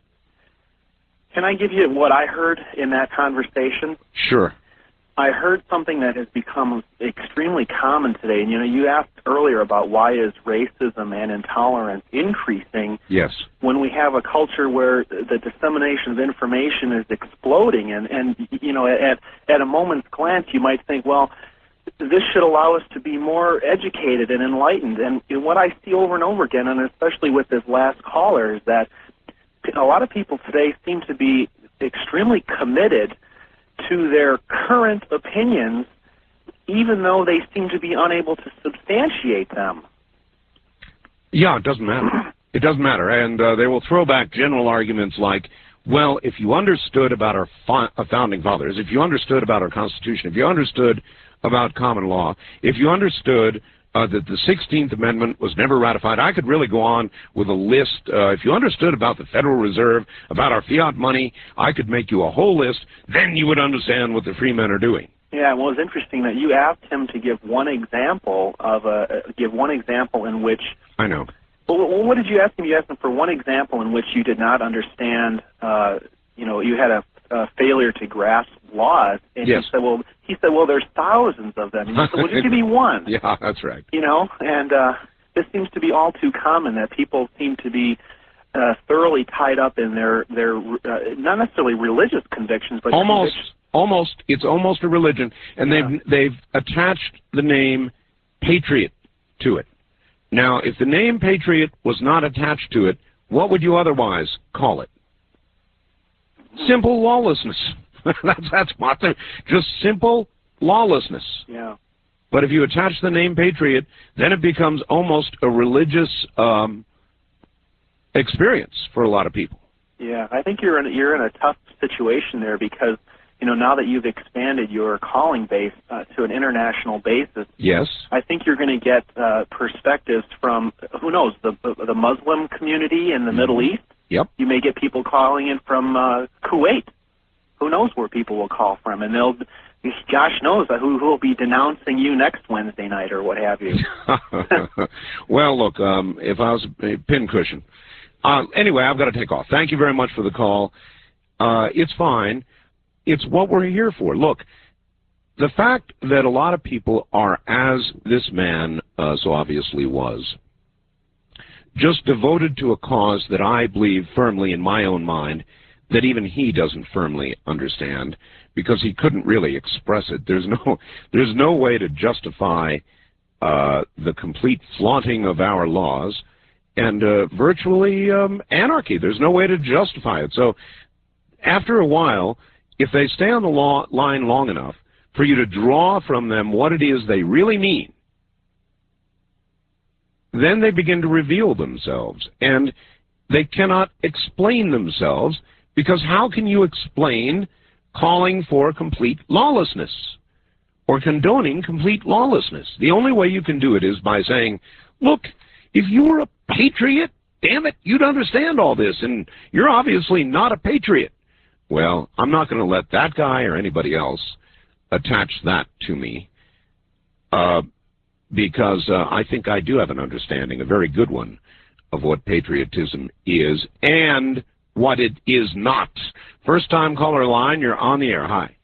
Can I give you what I heard in that conversation? Sure. I heard something that has become extremely common today. And, you know, you asked earlier about why is racism and intolerance increasing Yes. when we have a culture where the dissemination of information is exploding. And, and you know, at, at a moment's glance, you might think, well, this should allow us to be more educated and enlightened. And what I see over and over again, and especially with this last caller, is that a lot of people today seem to be extremely committed to their current opinions, even though they seem to be unable to substantiate them. Yeah, it doesn't matter. It doesn't matter. And uh, they will throw back general arguments like, well, if you understood about our fa- uh, founding fathers, if you understood about our Constitution, if you understood about common law, if you understood uh, that the sixteenth Amendment was never ratified, I could really go on with a list. Uh, if you understood about the Federal Reserve, about our fiat money, I could make you a whole list. Then you would understand what the free men are doing. Yeah, well, it's interesting that you asked him to give one example of a uh, give one example in which. I know. Well, what did you ask him? You asked him for one example in which you did not understand. Uh, you know, you had a, a failure to grasp laws, and yes. he said, "Well, he said, well, there's thousands of them. And he said, well, just give me one. Yeah, that's right. You know, and uh, this seems to be all too common, that people seem to be uh, thoroughly tied up in their, their uh, not necessarily religious convictions, but Almost, convictions. almost, it's almost a religion, and Yeah. they've, they've attached the name Patriot to it. Now, if the name Patriot was not attached to it, what would you otherwise call it? Simple lawlessness. that's that's what they're, just simple lawlessness. Yeah. But if you attach the name Patriot, then it becomes almost a religious um, experience for a lot of people. Yeah, I think you're in you're in a tough situation there because, you know, now that you've expanded your calling base uh, to an international basis, Yes. I think you're going to get uh, perspectives from, who knows, the the Muslim community in the Middle East. Yep. You may get people calling in from uh, Kuwait. Who knows where people will call from, and they'll, gosh knows who who will be denouncing you next Wednesday night or what have you. Well, look, um, if I was a pincushion. Uh, anyway, I've got to take off. Thank you very much for the call. Uh, it's fine. It's what we're here for. Look, the fact that a lot of people are, as this man uh, so obviously was, just devoted to a cause that I believe firmly in my own mind that even he doesn't firmly understand, because he couldn't really express it. There's no, there's no way to justify uh, the complete flaunting of our laws and uh, virtually um, anarchy. There's no way to justify it. So after a while, if they stay on the law line long enough for you to draw from them what it is they really mean, then they begin to reveal themselves. And they cannot explain themselves, because how can you explain calling for complete lawlessness or condoning complete lawlessness? The only way you can do it is by saying, look, if you were a patriot, damn it, you'd understand all this, and you're obviously not a patriot. Well, I'm not going to let that guy or anybody else attach that to me, uh, because uh, I think I do have an understanding, a very good one, of what patriotism is and what it is not. First time caller line, you're on the air. Hi.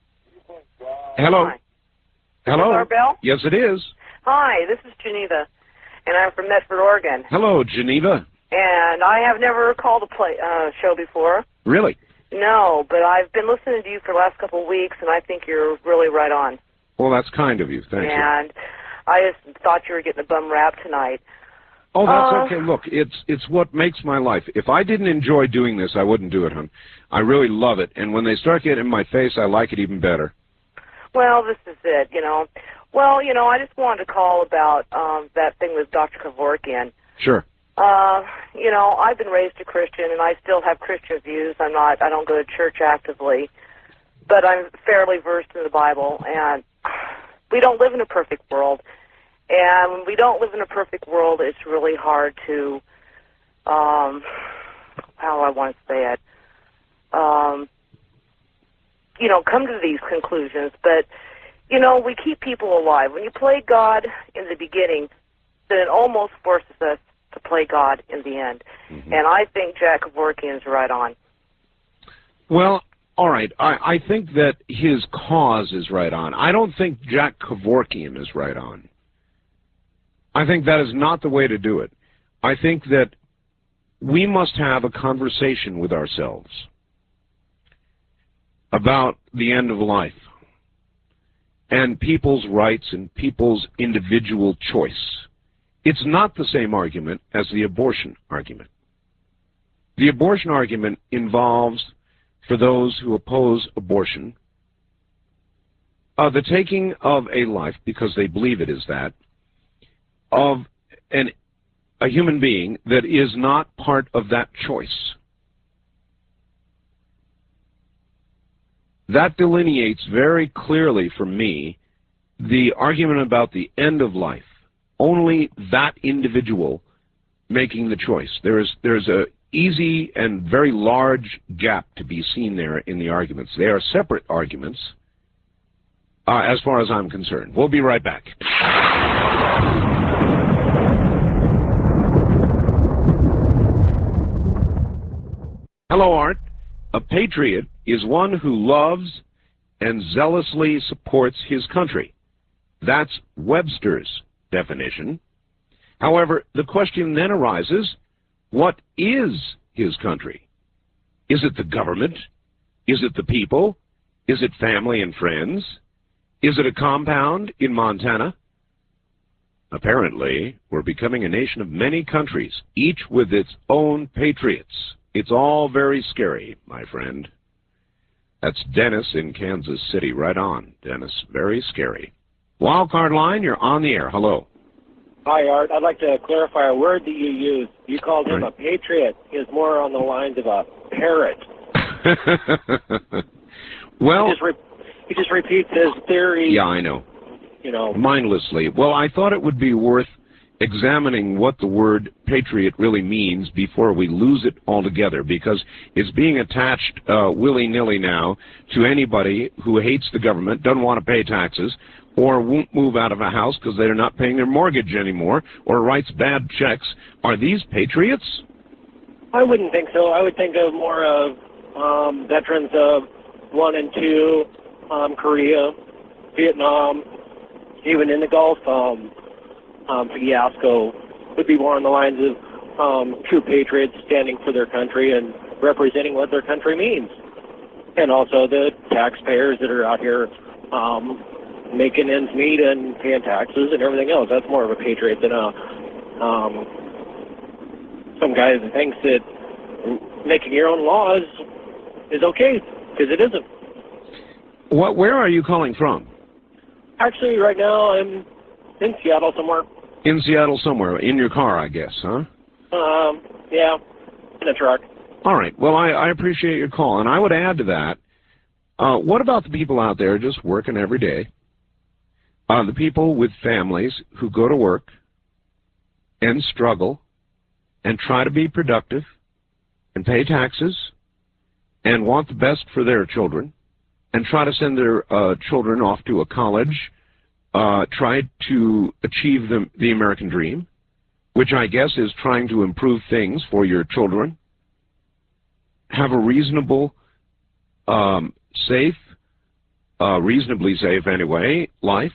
Hello. Hi. Hello. Is this our bell? Yes, it is. Hi, this is Geneva, and I'm from Medford, Oregon. Hello, Geneva. And I have never called a play uh, show before. Really? No, but I've been listening to you for the last couple of weeks, and I think you're really right on. Well, that's kind of you. Thank you. And I just thought you were getting a bum rap tonight. Oh, that's Uh, okay. Look, it's it's what makes my life. If I didn't enjoy doing this, I wouldn't do it, hon. I really love it, and when they start getting in my face, I like it even better. Well, this is it, you know. Well, you know, I just wanted to call about um, that thing with Doctor Kevorkian. Sure. Uh, you know, I've been raised a Christian, and I still have Christian views. I'm not, I don't go to church actively, but I'm fairly versed in the Bible, and we don't live in a perfect world. And when we don't live in a perfect world, it's really hard to, um, how do I want to say it, um, you know, come to these conclusions. But, you know, we keep people alive. When you play God in the beginning, then it almost forces us to play God in the end. Mm-hmm. And I think Jack Kevorkian's right on. Well, all right. I, I think that his cause is right on. I don't think Jack Kevorkian is right on. I think that is not the way to do it. I think that we must have a conversation with ourselves about the end of life and people's rights and people's individual choice. It's not the same argument as the abortion argument. The abortion argument involves, for those who oppose abortion, uh, the taking of a life, because they believe it is that, of an, a human being that is not part of that choice. That delineates very clearly for me the argument about the end of life. Only that individual making the choice. There is there's a easy and very large gap to be seen there in the arguments. They are separate arguments, uh, as far as I'm concerned. We'll be right back. Hello, Art. A patriot is one who loves and zealously supports his country. That's Webster's definition. However, the question then arises, what is his country? Is it the government? Is it the people? Is it family and friends? Is it a compound in Montana? Apparently, we're becoming a nation of many countries, each with its own patriots. It's all very scary, my friend. That's Dennis in Kansas City. Right on, Dennis. Very scary. Wildcard line, you're on the air. Hello. Hi, Art. I'd like to clarify a word that you used. You called him Right. a patriot. He is more on the lines of a parrot. Well, he just, re- he just repeats his theory. yeah, I know. You know, Mindlessly. Well, I thought it would be worth examining what the word patriot really means before we lose it altogether, because it's being attached uh, willy-nilly now to anybody who hates the government, doesn't want to pay taxes, or won't move out of a house because they're not paying their mortgage anymore, or writes bad checks. Are these patriots? I wouldn't think so. I would think of more of um, veterans of one and two, um, Korea, Vietnam, even in the Gulf. Um, um, fiasco would be more on the lines of um, true patriots standing for their country and representing what their country means. And also the taxpayers that are out here um, making ends meet and paying taxes and everything else. That's more of a patriot than a um, some guy that thinks that making your own laws is okay, because it isn't. What? Where are you calling from? Actually, right now I'm in Seattle somewhere. In Seattle somewhere. In your car, I guess, huh? Um, yeah, in a truck. All right. Well, I, I appreciate your call. And I would add to that, uh, what about the people out there just working every day? Uh, the people with families who go to work and struggle and try to be productive and pay taxes and want the best for their children and try to send their uh, children off to a college, uh, try to achieve the, the American dream, which I guess is trying to improve things for your children, have a reasonable, um, safe, uh, reasonably safe anyway, life,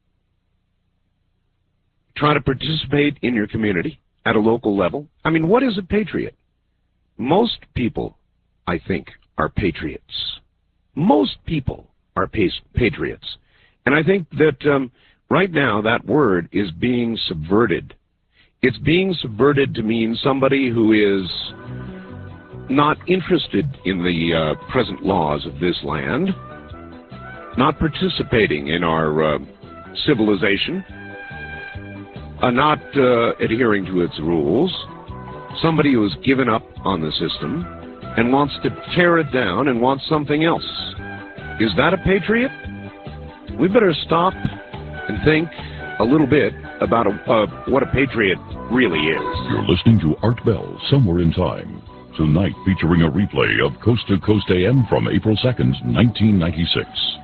try to participate in your community at a local level. I mean, what is a patriot? Most people, I think, are patriots. Most people are patriots. And I think that um, right now that word is being subverted. It's being subverted to mean somebody who is not interested in the uh, present laws of this land, not participating in our uh, civilization, uh, not uh, adhering to its rules, somebody who has given up on the system and wants to tear it down and wants something else. Is that a patriot? We better stop and think a little bit about a, uh, what a patriot really is. You're listening to Art Bell, Somewhere in Time. Tonight featuring a replay of Coast to Coast A M from April second, nineteen ninety-six.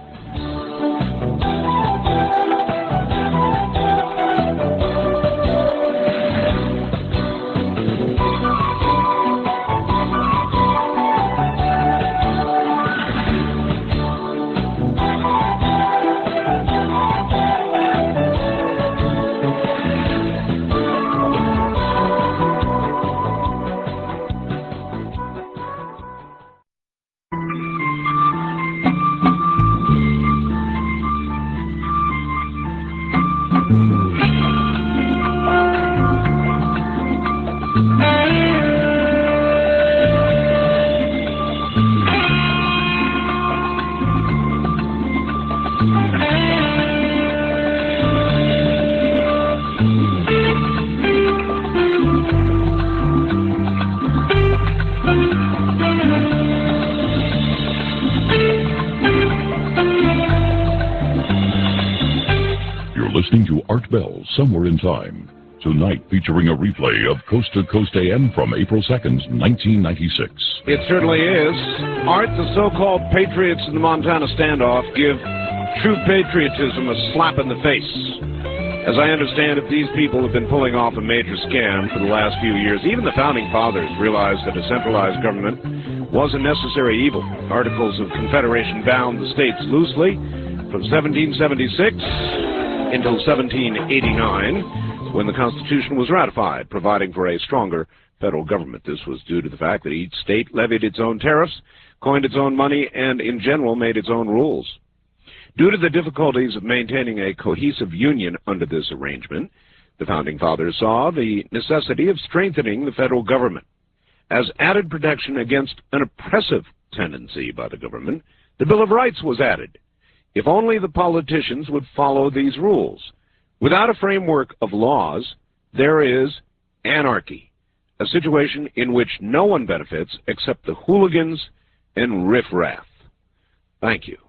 Listening to Art Bell, Somewhere in Time. Tonight featuring a replay of Coast to Coast A M from April second, nineteen ninety-six. It certainly is. Art, the so-called patriots in the Montana standoff give true patriotism a slap in the face. As I understand it, these people have been pulling off a major scam for the last few years. Even the Founding Fathers realized that a centralized government was a necessary evil. Articles of Confederation bound the states loosely from seventeen seventy-six until seventeen eighty-nine, when the Constitution was ratified, providing for a stronger federal government. This was due to the fact that each state levied its own tariffs, coined its own money, and in general made its own rules. Due to the difficulties of maintaining a cohesive union under this arrangement, the Founding Fathers saw the necessity of strengthening the federal government. As added protection against an oppressive tendency by the government, the Bill of Rights was added, if only the politicians would follow these rules. Without a framework of laws, there is anarchy, a situation in which no one benefits except the hooligans and riffraff. Thank you.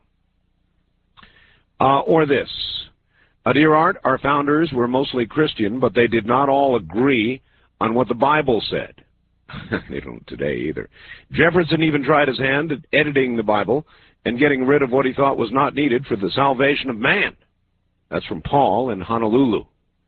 Uh, or this. Uh, dear Art, our founders were mostly Christian, but they did not all agree on what the Bible said. They don't today either. Jefferson even tried his hand at editing the Bible and getting rid of what he thought was not needed for the salvation of man. That's from Paul in Honolulu.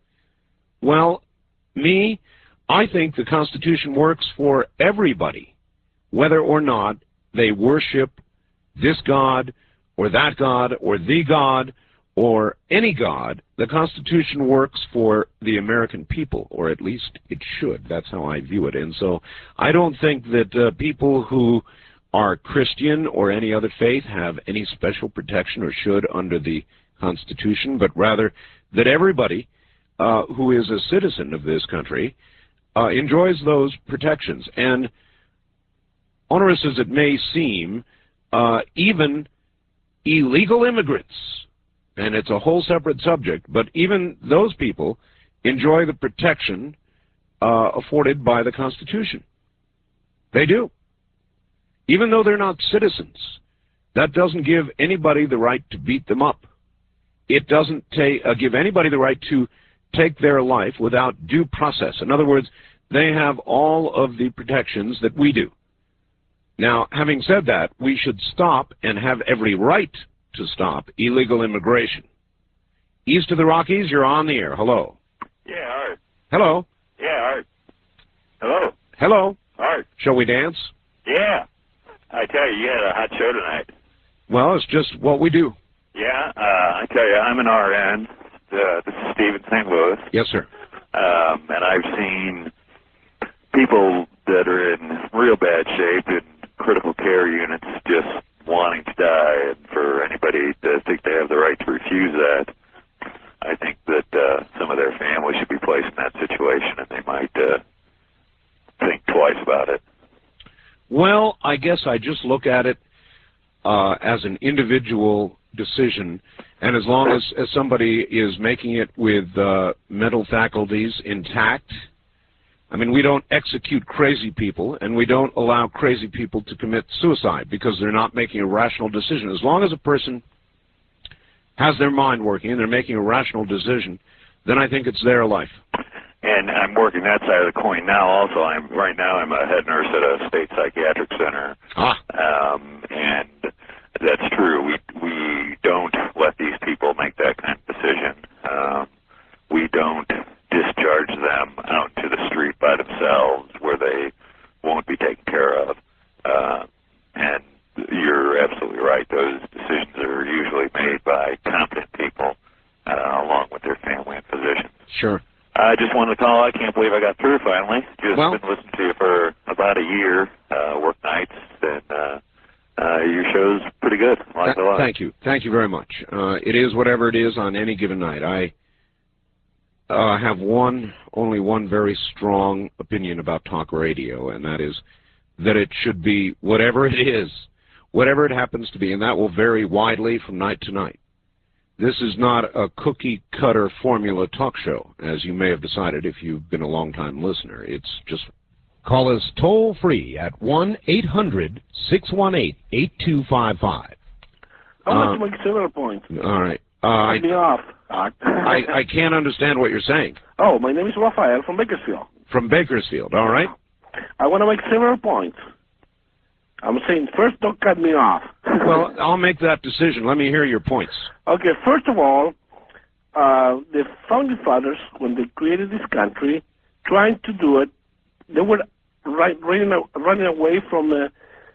Well, me, I think the Constitution works for everybody, whether or not they worship this God or that God or the God or any God. The Constitution works for the American people, or at least it should. That's how I view it. And so I don't think that uh, people who are Christian or any other faith have any special protection or should under the Constitution, but rather that everybody uh, who is a citizen of this country uh, enjoys those protections. And onerous as it may seem, uh, even illegal immigrants, and it's a whole separate subject, but even those people enjoy the protection uh, afforded by the Constitution. They do. Even though they're not citizens, that doesn't give anybody the right to beat them up. It doesn't ta- uh, give anybody the right to take their life without due process. In other words, they have all of the protections that we do. Now, having said that, we should stop and have every right to stop illegal immigration. East of the Rockies, you're on the air. Hello. Yeah, Art. Hello. Yeah, Art. Hello. Hello. Art. Shall we dance? Yeah. I tell you, you had a hot show tonight. Well, it's just what we do. Yeah, uh, I tell you, I'm an R N. Uh, this is Steve in Saint Louis. Yes, sir. Um, and I've seen people that are in real bad shape in critical care units just wanting to die, and for anybody to think they have the right to refuse that, I think that uh, some of their families should be placed in that situation, and they might uh, think twice about it. Well, I guess I just look at it uh, as an individual decision, and as long as, as somebody is making it with uh, mental faculties intact. I mean, we don't execute crazy people, and we don't allow crazy people to commit suicide because they're not making a rational decision. As long as a person has their mind working and they're making a rational decision, then I think it's their life. And I'm working that side of the coin now also. I'm right now I'm a head nurse at a state psychiatric center. Ah. Um, and that's true. We we don't let these people make that kind of decision. Um, we don't discharge them out to the street by themselves where they won't be taken care of. Uh, and you're absolutely right. Those decisions are usually made by competent people uh, along with their family and physicians. Sure. I just wanted to call. I can't believe I got through finally. Just well, been listening to you for about a year, uh, work nights, and uh, uh, your show's pretty good. I like it a lot. Thank you. Thank you very much. Uh, it is whatever it is on any given night. I uh, have one, only one very strong opinion about talk radio, and that is that it should be whatever it is, whatever it happens to be, and that will vary widely from night to night. This is not a cookie-cutter formula talk show, as you may have decided if you've been a long-time listener. It's just call us toll-free at one eight hundred, six one eight, eight two five five. I want uh, to make several points. All right. Uh, I, me off. I, I can't understand what you're saying. Oh, my name is Rafael from Bakersfield. From Bakersfield, all right. I want to make several points. I'm saying, first, don't cut me off. Well, I'll make that decision. Let me hear your points. Okay, first of all, uh, the Founding Fathers, when they created this country, trying to do it, they were right, running, running away from uh,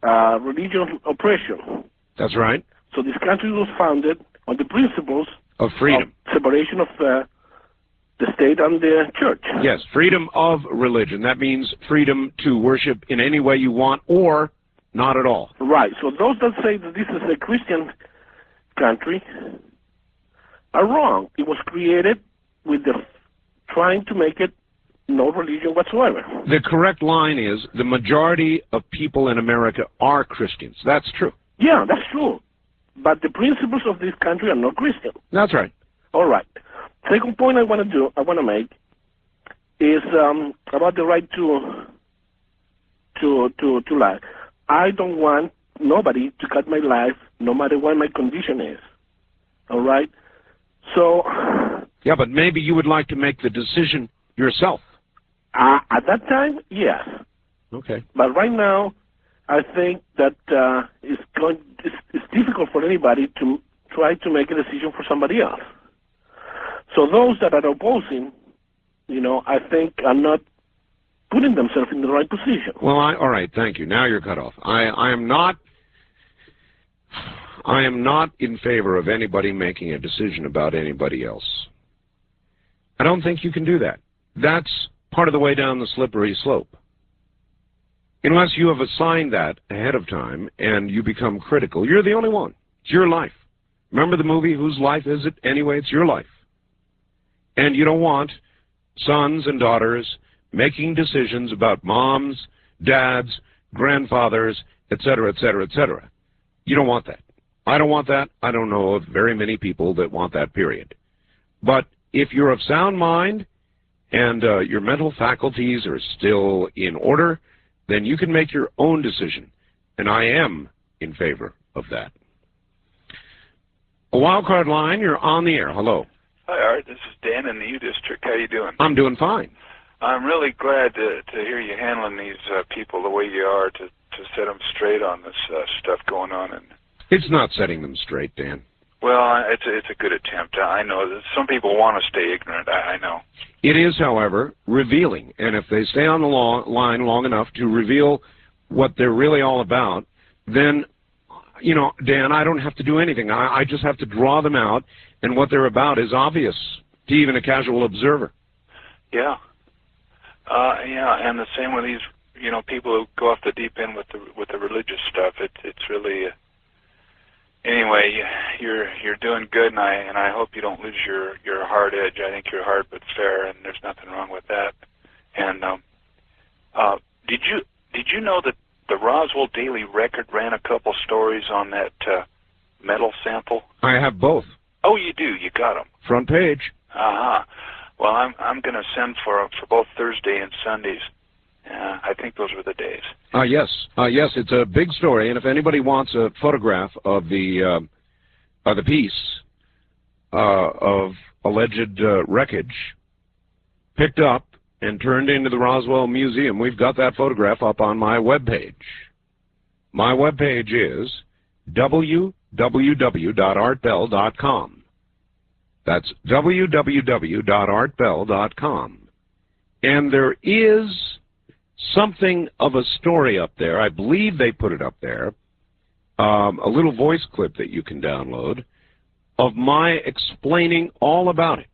uh, religious oppression. That's right. So this country was founded on the principles Of freedom. of separation of uh, the state and the church. Yes, freedom of religion. That means freedom to worship in any way you want or not at all. Right. So those that say that this is a Christian country are wrong. It was created with the trying to make it no religion whatsoever. The correct line is the majority of people in America are Christians. That's true. Yeah, that's true. But the principles of this country are not Christian. That's right. All right. Second point I want to do, I want to make, is um, about the right to to to to life. I don't want nobody to cut my life, no matter what my condition is. All right. So. Yeah, but maybe you would like to make the decision yourself. Uh, at that time, yes. Okay. But right now, I think that uh, it's going. It's, it's difficult for anybody to try to make a decision for somebody else. So those that are opposing, you know, I think are not putting themselves in the right position. Well, I, all right, thank you. Now you're cut off. I, I am not. I am not in favor of anybody making a decision about anybody else. I don't think you can do that. That's part of the way down the slippery slope. Unless you have assigned that ahead of time and you become critical, you're the only one. It's your life. Remember the movie, Whose Life Is It? Anyway, it's your life. And you don't want sons and daughters making decisions about moms, dads, grandfathers, et cetera, et cetera, et cetera. You don't want that. I don't want that. I don't know of very many people that want that, period. But if you're of sound mind and uh, your mental faculties are still in order, then you can make your own decision. And I am in favor of that. A wildcard line, you're on the air. Hello. Hi, Art. This is Dan in the U District. How you doing? I'm doing fine. I'm really glad to to hear you handling these uh, people the way you are, to to set them straight on this uh, stuff going on. And it's not setting them straight, Dan. well, it's a, it's a good attempt. I know that some people want to stay ignorant. I, I know. It is, however, revealing, and if they stay on the long, line long enough to reveal what they're really all about, then, you know, Dan, I don't have to do anything. I, I just have to draw them out, and what they're about is obvious to even a casual observer. Yeah. Uh, yeah, and the same with these, you know, people who go off the deep end with the with the religious stuff. It, it's really. Uh, Anyway, you're you're doing good, and I and I hope you don't lose your, your hard edge. I think you're hard but fair, and there's nothing wrong with that. And um, uh, did you did you know that the Roswell Daily Record ran a couple stories on that uh, metal sample? I have both. Oh, you do. You got them. Front page. Uh huh. Well, I'm I'm going to send for for both Thursday and Sundays. Uh, I think those were the days. Uh, yes, uh, yes, it's a big story, and if anybody wants a photograph of the uh, of the piece uh, of alleged uh, wreckage picked up and turned into the Roswell Museum, we've got that photograph up on my webpage. My webpage is w w w dot art bell dot com. That's w w w dot art bell dot com. And there is something of a story up there. I believe they put it up there, um, a little voice clip that you can download of my explaining all about it.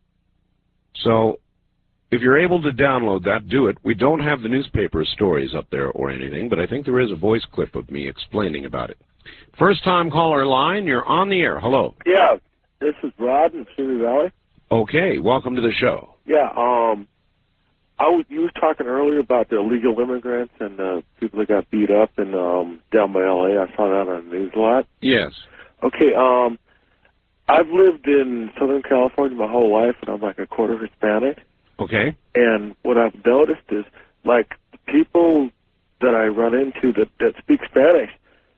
So if you're able to download that, do it. We don't have the newspaper stories up there or anything, but I think there is a voice clip of me explaining about it. First time caller line, you're on the air. Hello. Yeah, this is Rod in Cedar Valley. Okay, welcome to the show. Yeah, um, I was, you were talking earlier about the illegal immigrants and the people that got beat up in um, down by L A. I saw that on the news a lot. Yes. Okay, um, I've lived in Southern California my whole life, and I'm like a quarter Hispanic. Okay. And what I've noticed is, like, people that I run into that, that speak Spanish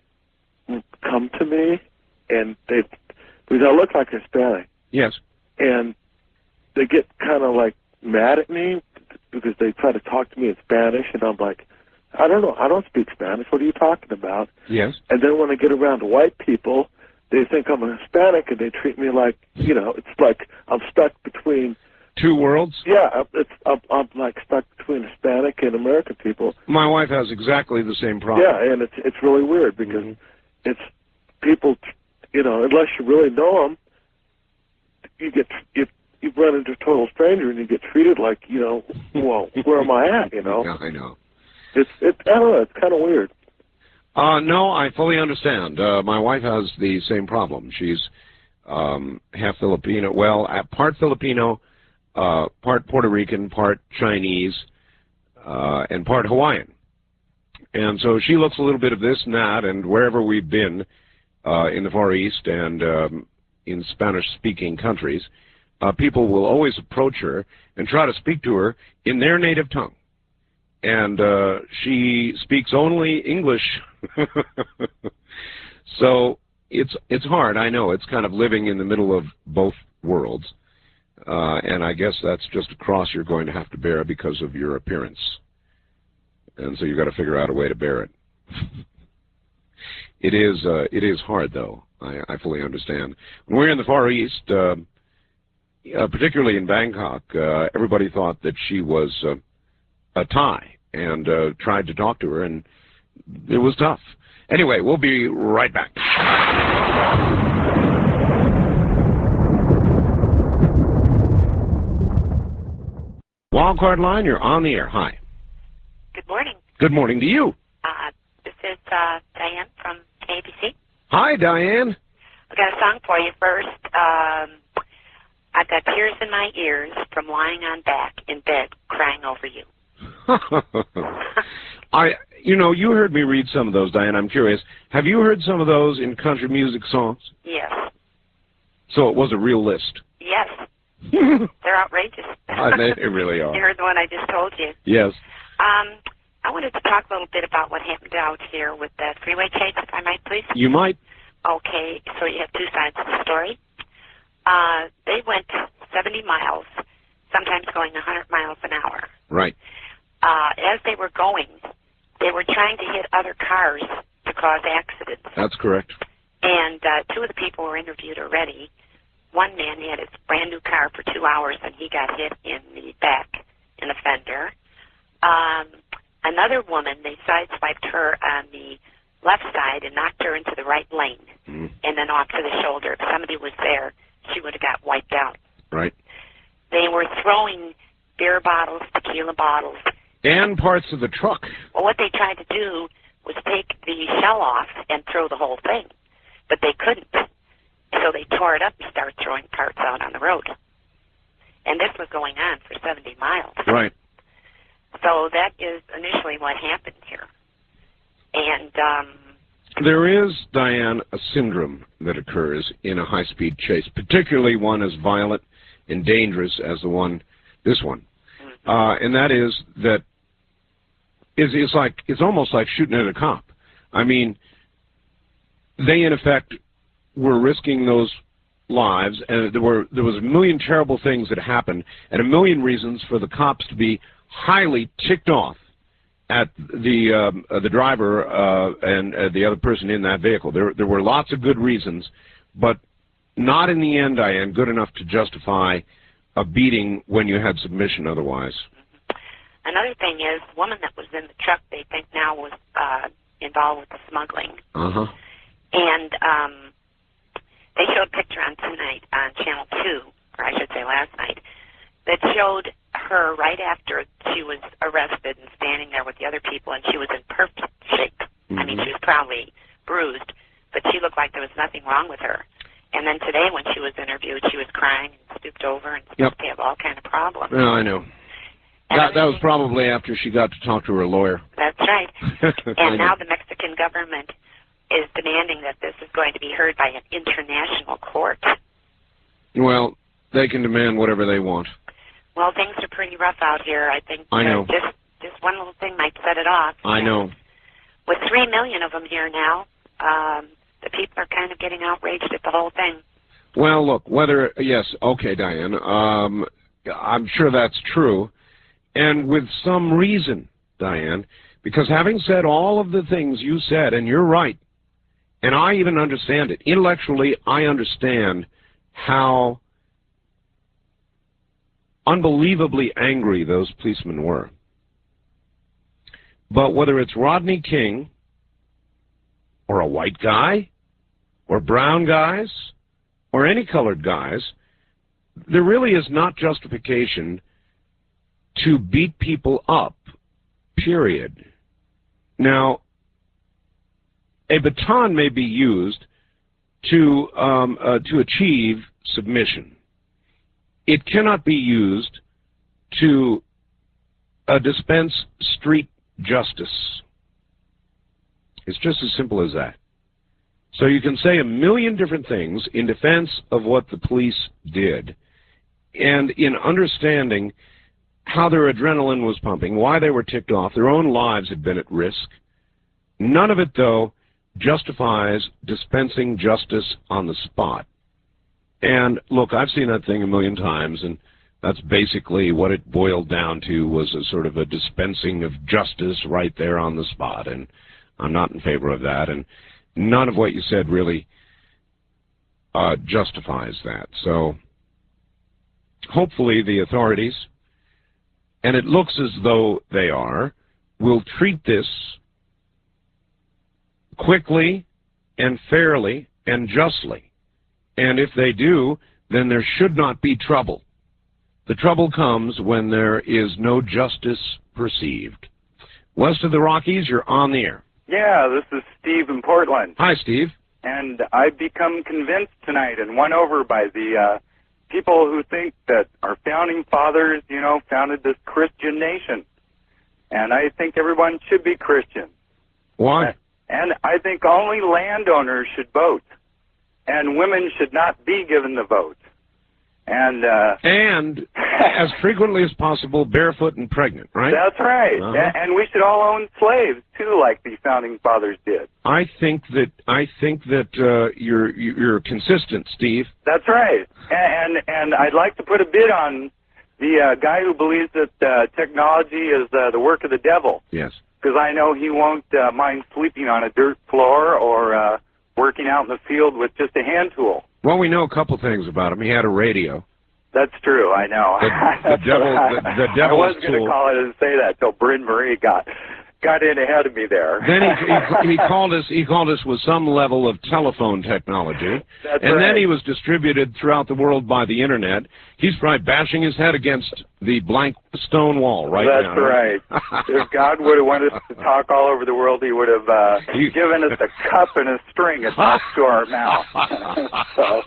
come to me, and they, because I look like Hispanic. Yes. And they get kind of like mad at me because they try to talk to me in Spanish, and I'm like, I don't know, I don't speak Spanish. What are you talking about? Yes. And then when I get around to white people, they think I'm a Hispanic, and they treat me like, you know, it's like I'm stuck between two worlds? Yeah, it's I'm, I'm like stuck between Hispanic and American people. My wife has exactly the same problem. Yeah, and it's it's really weird because mm-hmm. it's people, you know, unless you really know them, you get you you run into a total stranger and you get treated like, you know, well, where am I at? You know. Yeah, I know. It's it I don't know. It's kind of weird. Uh, no, I fully understand. Uh, my wife has the same problem. She's um, half Filipino, well, uh, part Filipino, uh, part Puerto Rican, part Chinese, uh, and part Hawaiian. And so she looks a little bit of this and that, and wherever we've been uh, in the Far East and um, in Spanish-speaking countries, uh, people will always approach her and try to speak to her in their native tongue. And uh, she speaks only English. So it's it's hard, I know. It's kind of living in the middle of both worlds. Uh, and I guess that's just a cross you're going to have to bear because of your appearance. And so you've got to figure out a way to bear it. It is uh, it is hard, though. I, I fully understand. When we're in the Far East, uh, uh, particularly in Bangkok, uh, everybody thought that she was uh, a Thai and uh, tried to talk to her, and it was tough. Anyway, we'll be right back. Wildcard line, you're on the air. Hi. Good morning. Good morning to you. Uh, this is uh, Diane from K A B C. Hi, Diane. I've got a song for you first. Um, I've got tears in my ears from lying on back in bed crying over you. I, you know, you heard me read some of those, Diane. I'm curious. Have you heard some of those in country music songs? Yes. So it was a real list. Yes. They're outrageous. uh, they, they really are. You heard the one I just told you. Yes. Um, I wanted to talk a little bit about what happened out here with the freeway chase, if I might, please. You might. Okay, so you have two sides of the story. Uh, they went seventy miles, sometimes going one hundred miles an hour. Right. Uh, as they were going, they were trying to hit other cars to cause accidents. That's correct. And uh, two of the people were interviewed already. One man had his brand new car for two hours, and he got hit in the back, in the fender. Um, another woman, they sideswiped her on the left side and knocked her into the right lane, mm. and then off to the shoulder. If somebody was there, she would have got wiped out. Right. They were throwing beer bottles, tequila bottles. And parts of the truck. Well, what they tried to do was take the shell off and throw the whole thing, but they couldn't. So they tore it up and started throwing parts out on the road. And this was going on for seventy miles. Right. So that is initially what happened here. And um, there is, Diane, a syndrome that occurs in a high-speed chase, particularly one as violent and dangerous as the one, this one. Mm-hmm. Uh, and that is that it's, it's like it's almost like shooting at a cop. I mean, they in effect were risking those lives, and there were there was a million terrible things that happened, and a million reasons for the cops to be highly ticked off at the um, uh, the driver uh, and uh, the other person in that vehicle. There there were lots of good reasons, but not in the end, Diane, good enough to justify a beating when you had submission otherwise. Another thing is, the woman that was in the truck, they think now was uh, involved with the smuggling. Uh-huh. And um, they showed a picture on tonight on Channel two, or I should say last night, that showed her right after she was arrested and standing there with the other people, and she was in perfect shape. Mm-hmm. I mean, she was probably bruised, but she looked like there was nothing wrong with her. And then today when she was interviewed, she was crying and stooped over and supposed to have all kind of problems. No, I know. That, that was probably after she got to talk to her lawyer. That's right. And now the Mexican government is demanding that this is going to be heard by an international court. Well, they can demand whatever they want. Well, things are pretty rough out here. I think I know. Just, just one little thing might set it off. I know. With three million of them here now, um, the people are kind of getting outraged at the whole thing. Well, look, whether, yes, okay, Diane, um, I'm sure that's true, and with some reason, Diane, because having said all of the things you said, and you're right, and I even understand it, intellectually I understand how unbelievably angry those policemen were. But whether it's Rodney King or a white guy or brown guys or any colored guys, there really is not justification to beat people up, period. Now, a baton may be used to, um, uh, to achieve submission. It cannot be used to uh, dispense street justice. It's just as simple as that. So you can say a million different things in defense of what the police did, and in understanding how their adrenaline was pumping, why they were ticked off, their own lives had been at risk. None of it, though, justifies dispensing justice on the spot. And look, I've seen that thing a million times, and that's basically what it boiled down to, was a sort of a dispensing of justice right there on the spot, and I'm not in favor of that, and none of what you said really uh, justifies that. So hopefully the authorities, and it looks as though they are, will treat this quickly and fairly and justly. And if they do, then there should not be trouble. The trouble comes when there is no justice perceived. West of the Rockies, you're on the air. Yeah, this is Steve in Portland. Hi, Steve. And I've become convinced tonight and won over by the uh, people who think that our founding fathers, you know, founded this Christian nation. And I think everyone should be Christian. Why? And I think only landowners should vote. And women should not be given the vote. And uh, and as frequently as possible, barefoot and pregnant, right? That's right. Uh-huh. A- and we should all own slaves too, like the founding fathers did. I think that I think that uh, you're you're consistent, Steve. That's right. And and, and I'd like to put a bid on the uh, guy who believes that uh, technology is uh, the work of the devil. Yes. Because I know he won't uh, mind sleeping on a dirt floor or uh, working out in the field with just a hand tool. Well, we know a couple things about him. He had a radio. That's true. I know. The, the devil. The, the I devil's was going to tool. call it and say that till Bryn Marie got got in ahead of me there. Then he, he he called us. He called us with some level of telephone technology, That's and right. then he was distributed throughout the world by the internet. He's probably bashing his head against the blank stone wall right That's now. right. If God would have wanted us to talk all over the world, he would have uh, You- given us a cup and a string attached to our mouth. So.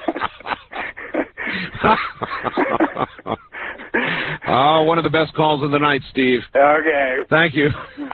Oh, one of the best calls of the night, Steve. Okay. Thank you.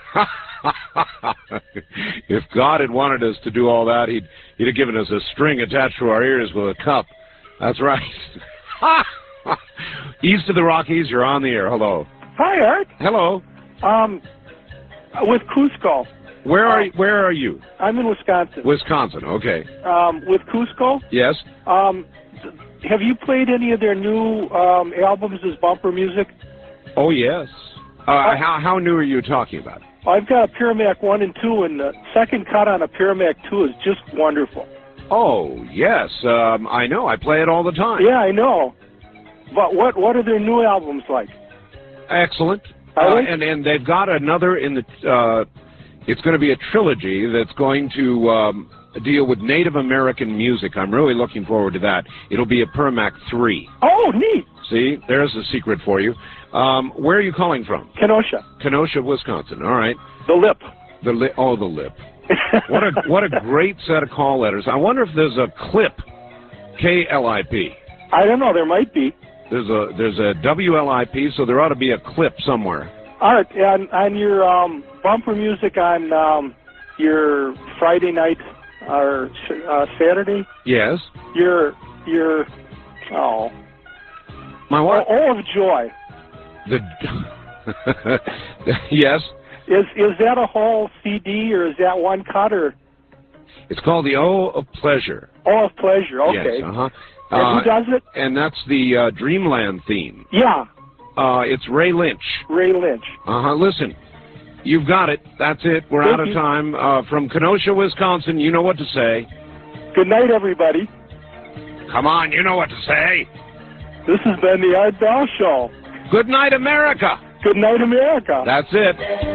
If God had wanted us to do all that, he'd he'd have given us a string attached to our ears with a cup. That's right. East of the Rockies, you're on the air. Hello. Hi, Art. Hello. Um, with Cusco. Where are you, where are you? I'm in Wisconsin. Wisconsin. Okay. Um, with Cusco. Yes. Um, have you played any of their new um, albums as bumper music? Oh yes. Uh, how how new are you talking about? I've got a Piramac one and two, and the second cut on a Piramac two is just wonderful. Oh yes. Um, I know. I play it all the time. Yeah, I know. But what what are their new albums like? Excellent. Are Uh, they? and and they've got another in the. Uh, it's going to be a trilogy that's going to um, deal with Native American music. I'm really looking forward to that. It'll be a Piramac three. Oh, neat. See, there's a secret for you. Um, where are you calling from? Kenosha. Kenosha, Wisconsin. All right. The Lip. The li- oh, the lip. What a what a great set of call letters. I wonder if there's a clip, K L I P. I don't know. There might be. There's a there's a W L I P, so there ought to be a clip somewhere. Art, on, on your um, bumper music on um, your Friday night or uh, Saturday, Yes. your your oh My what? oh of joy. The yes. Is is that a whole C D or is that one cut or It's called the O of Pleasure. oh of pleasure? Okay. Yes. Uh-huh. And Uh, who does it? And that's the uh, Dreamland theme. Yeah, Uh, it's Ray Lynch. Ray Lynch. Uh-huh. Listen, you've got it. That's it. We're Thank out of you. time. Uh, from Kenosha, Wisconsin, you know what to say. Good night, everybody. Come on, you know what to say. This has been the Art Bell Show. Good night, America. Good night, America. That's it.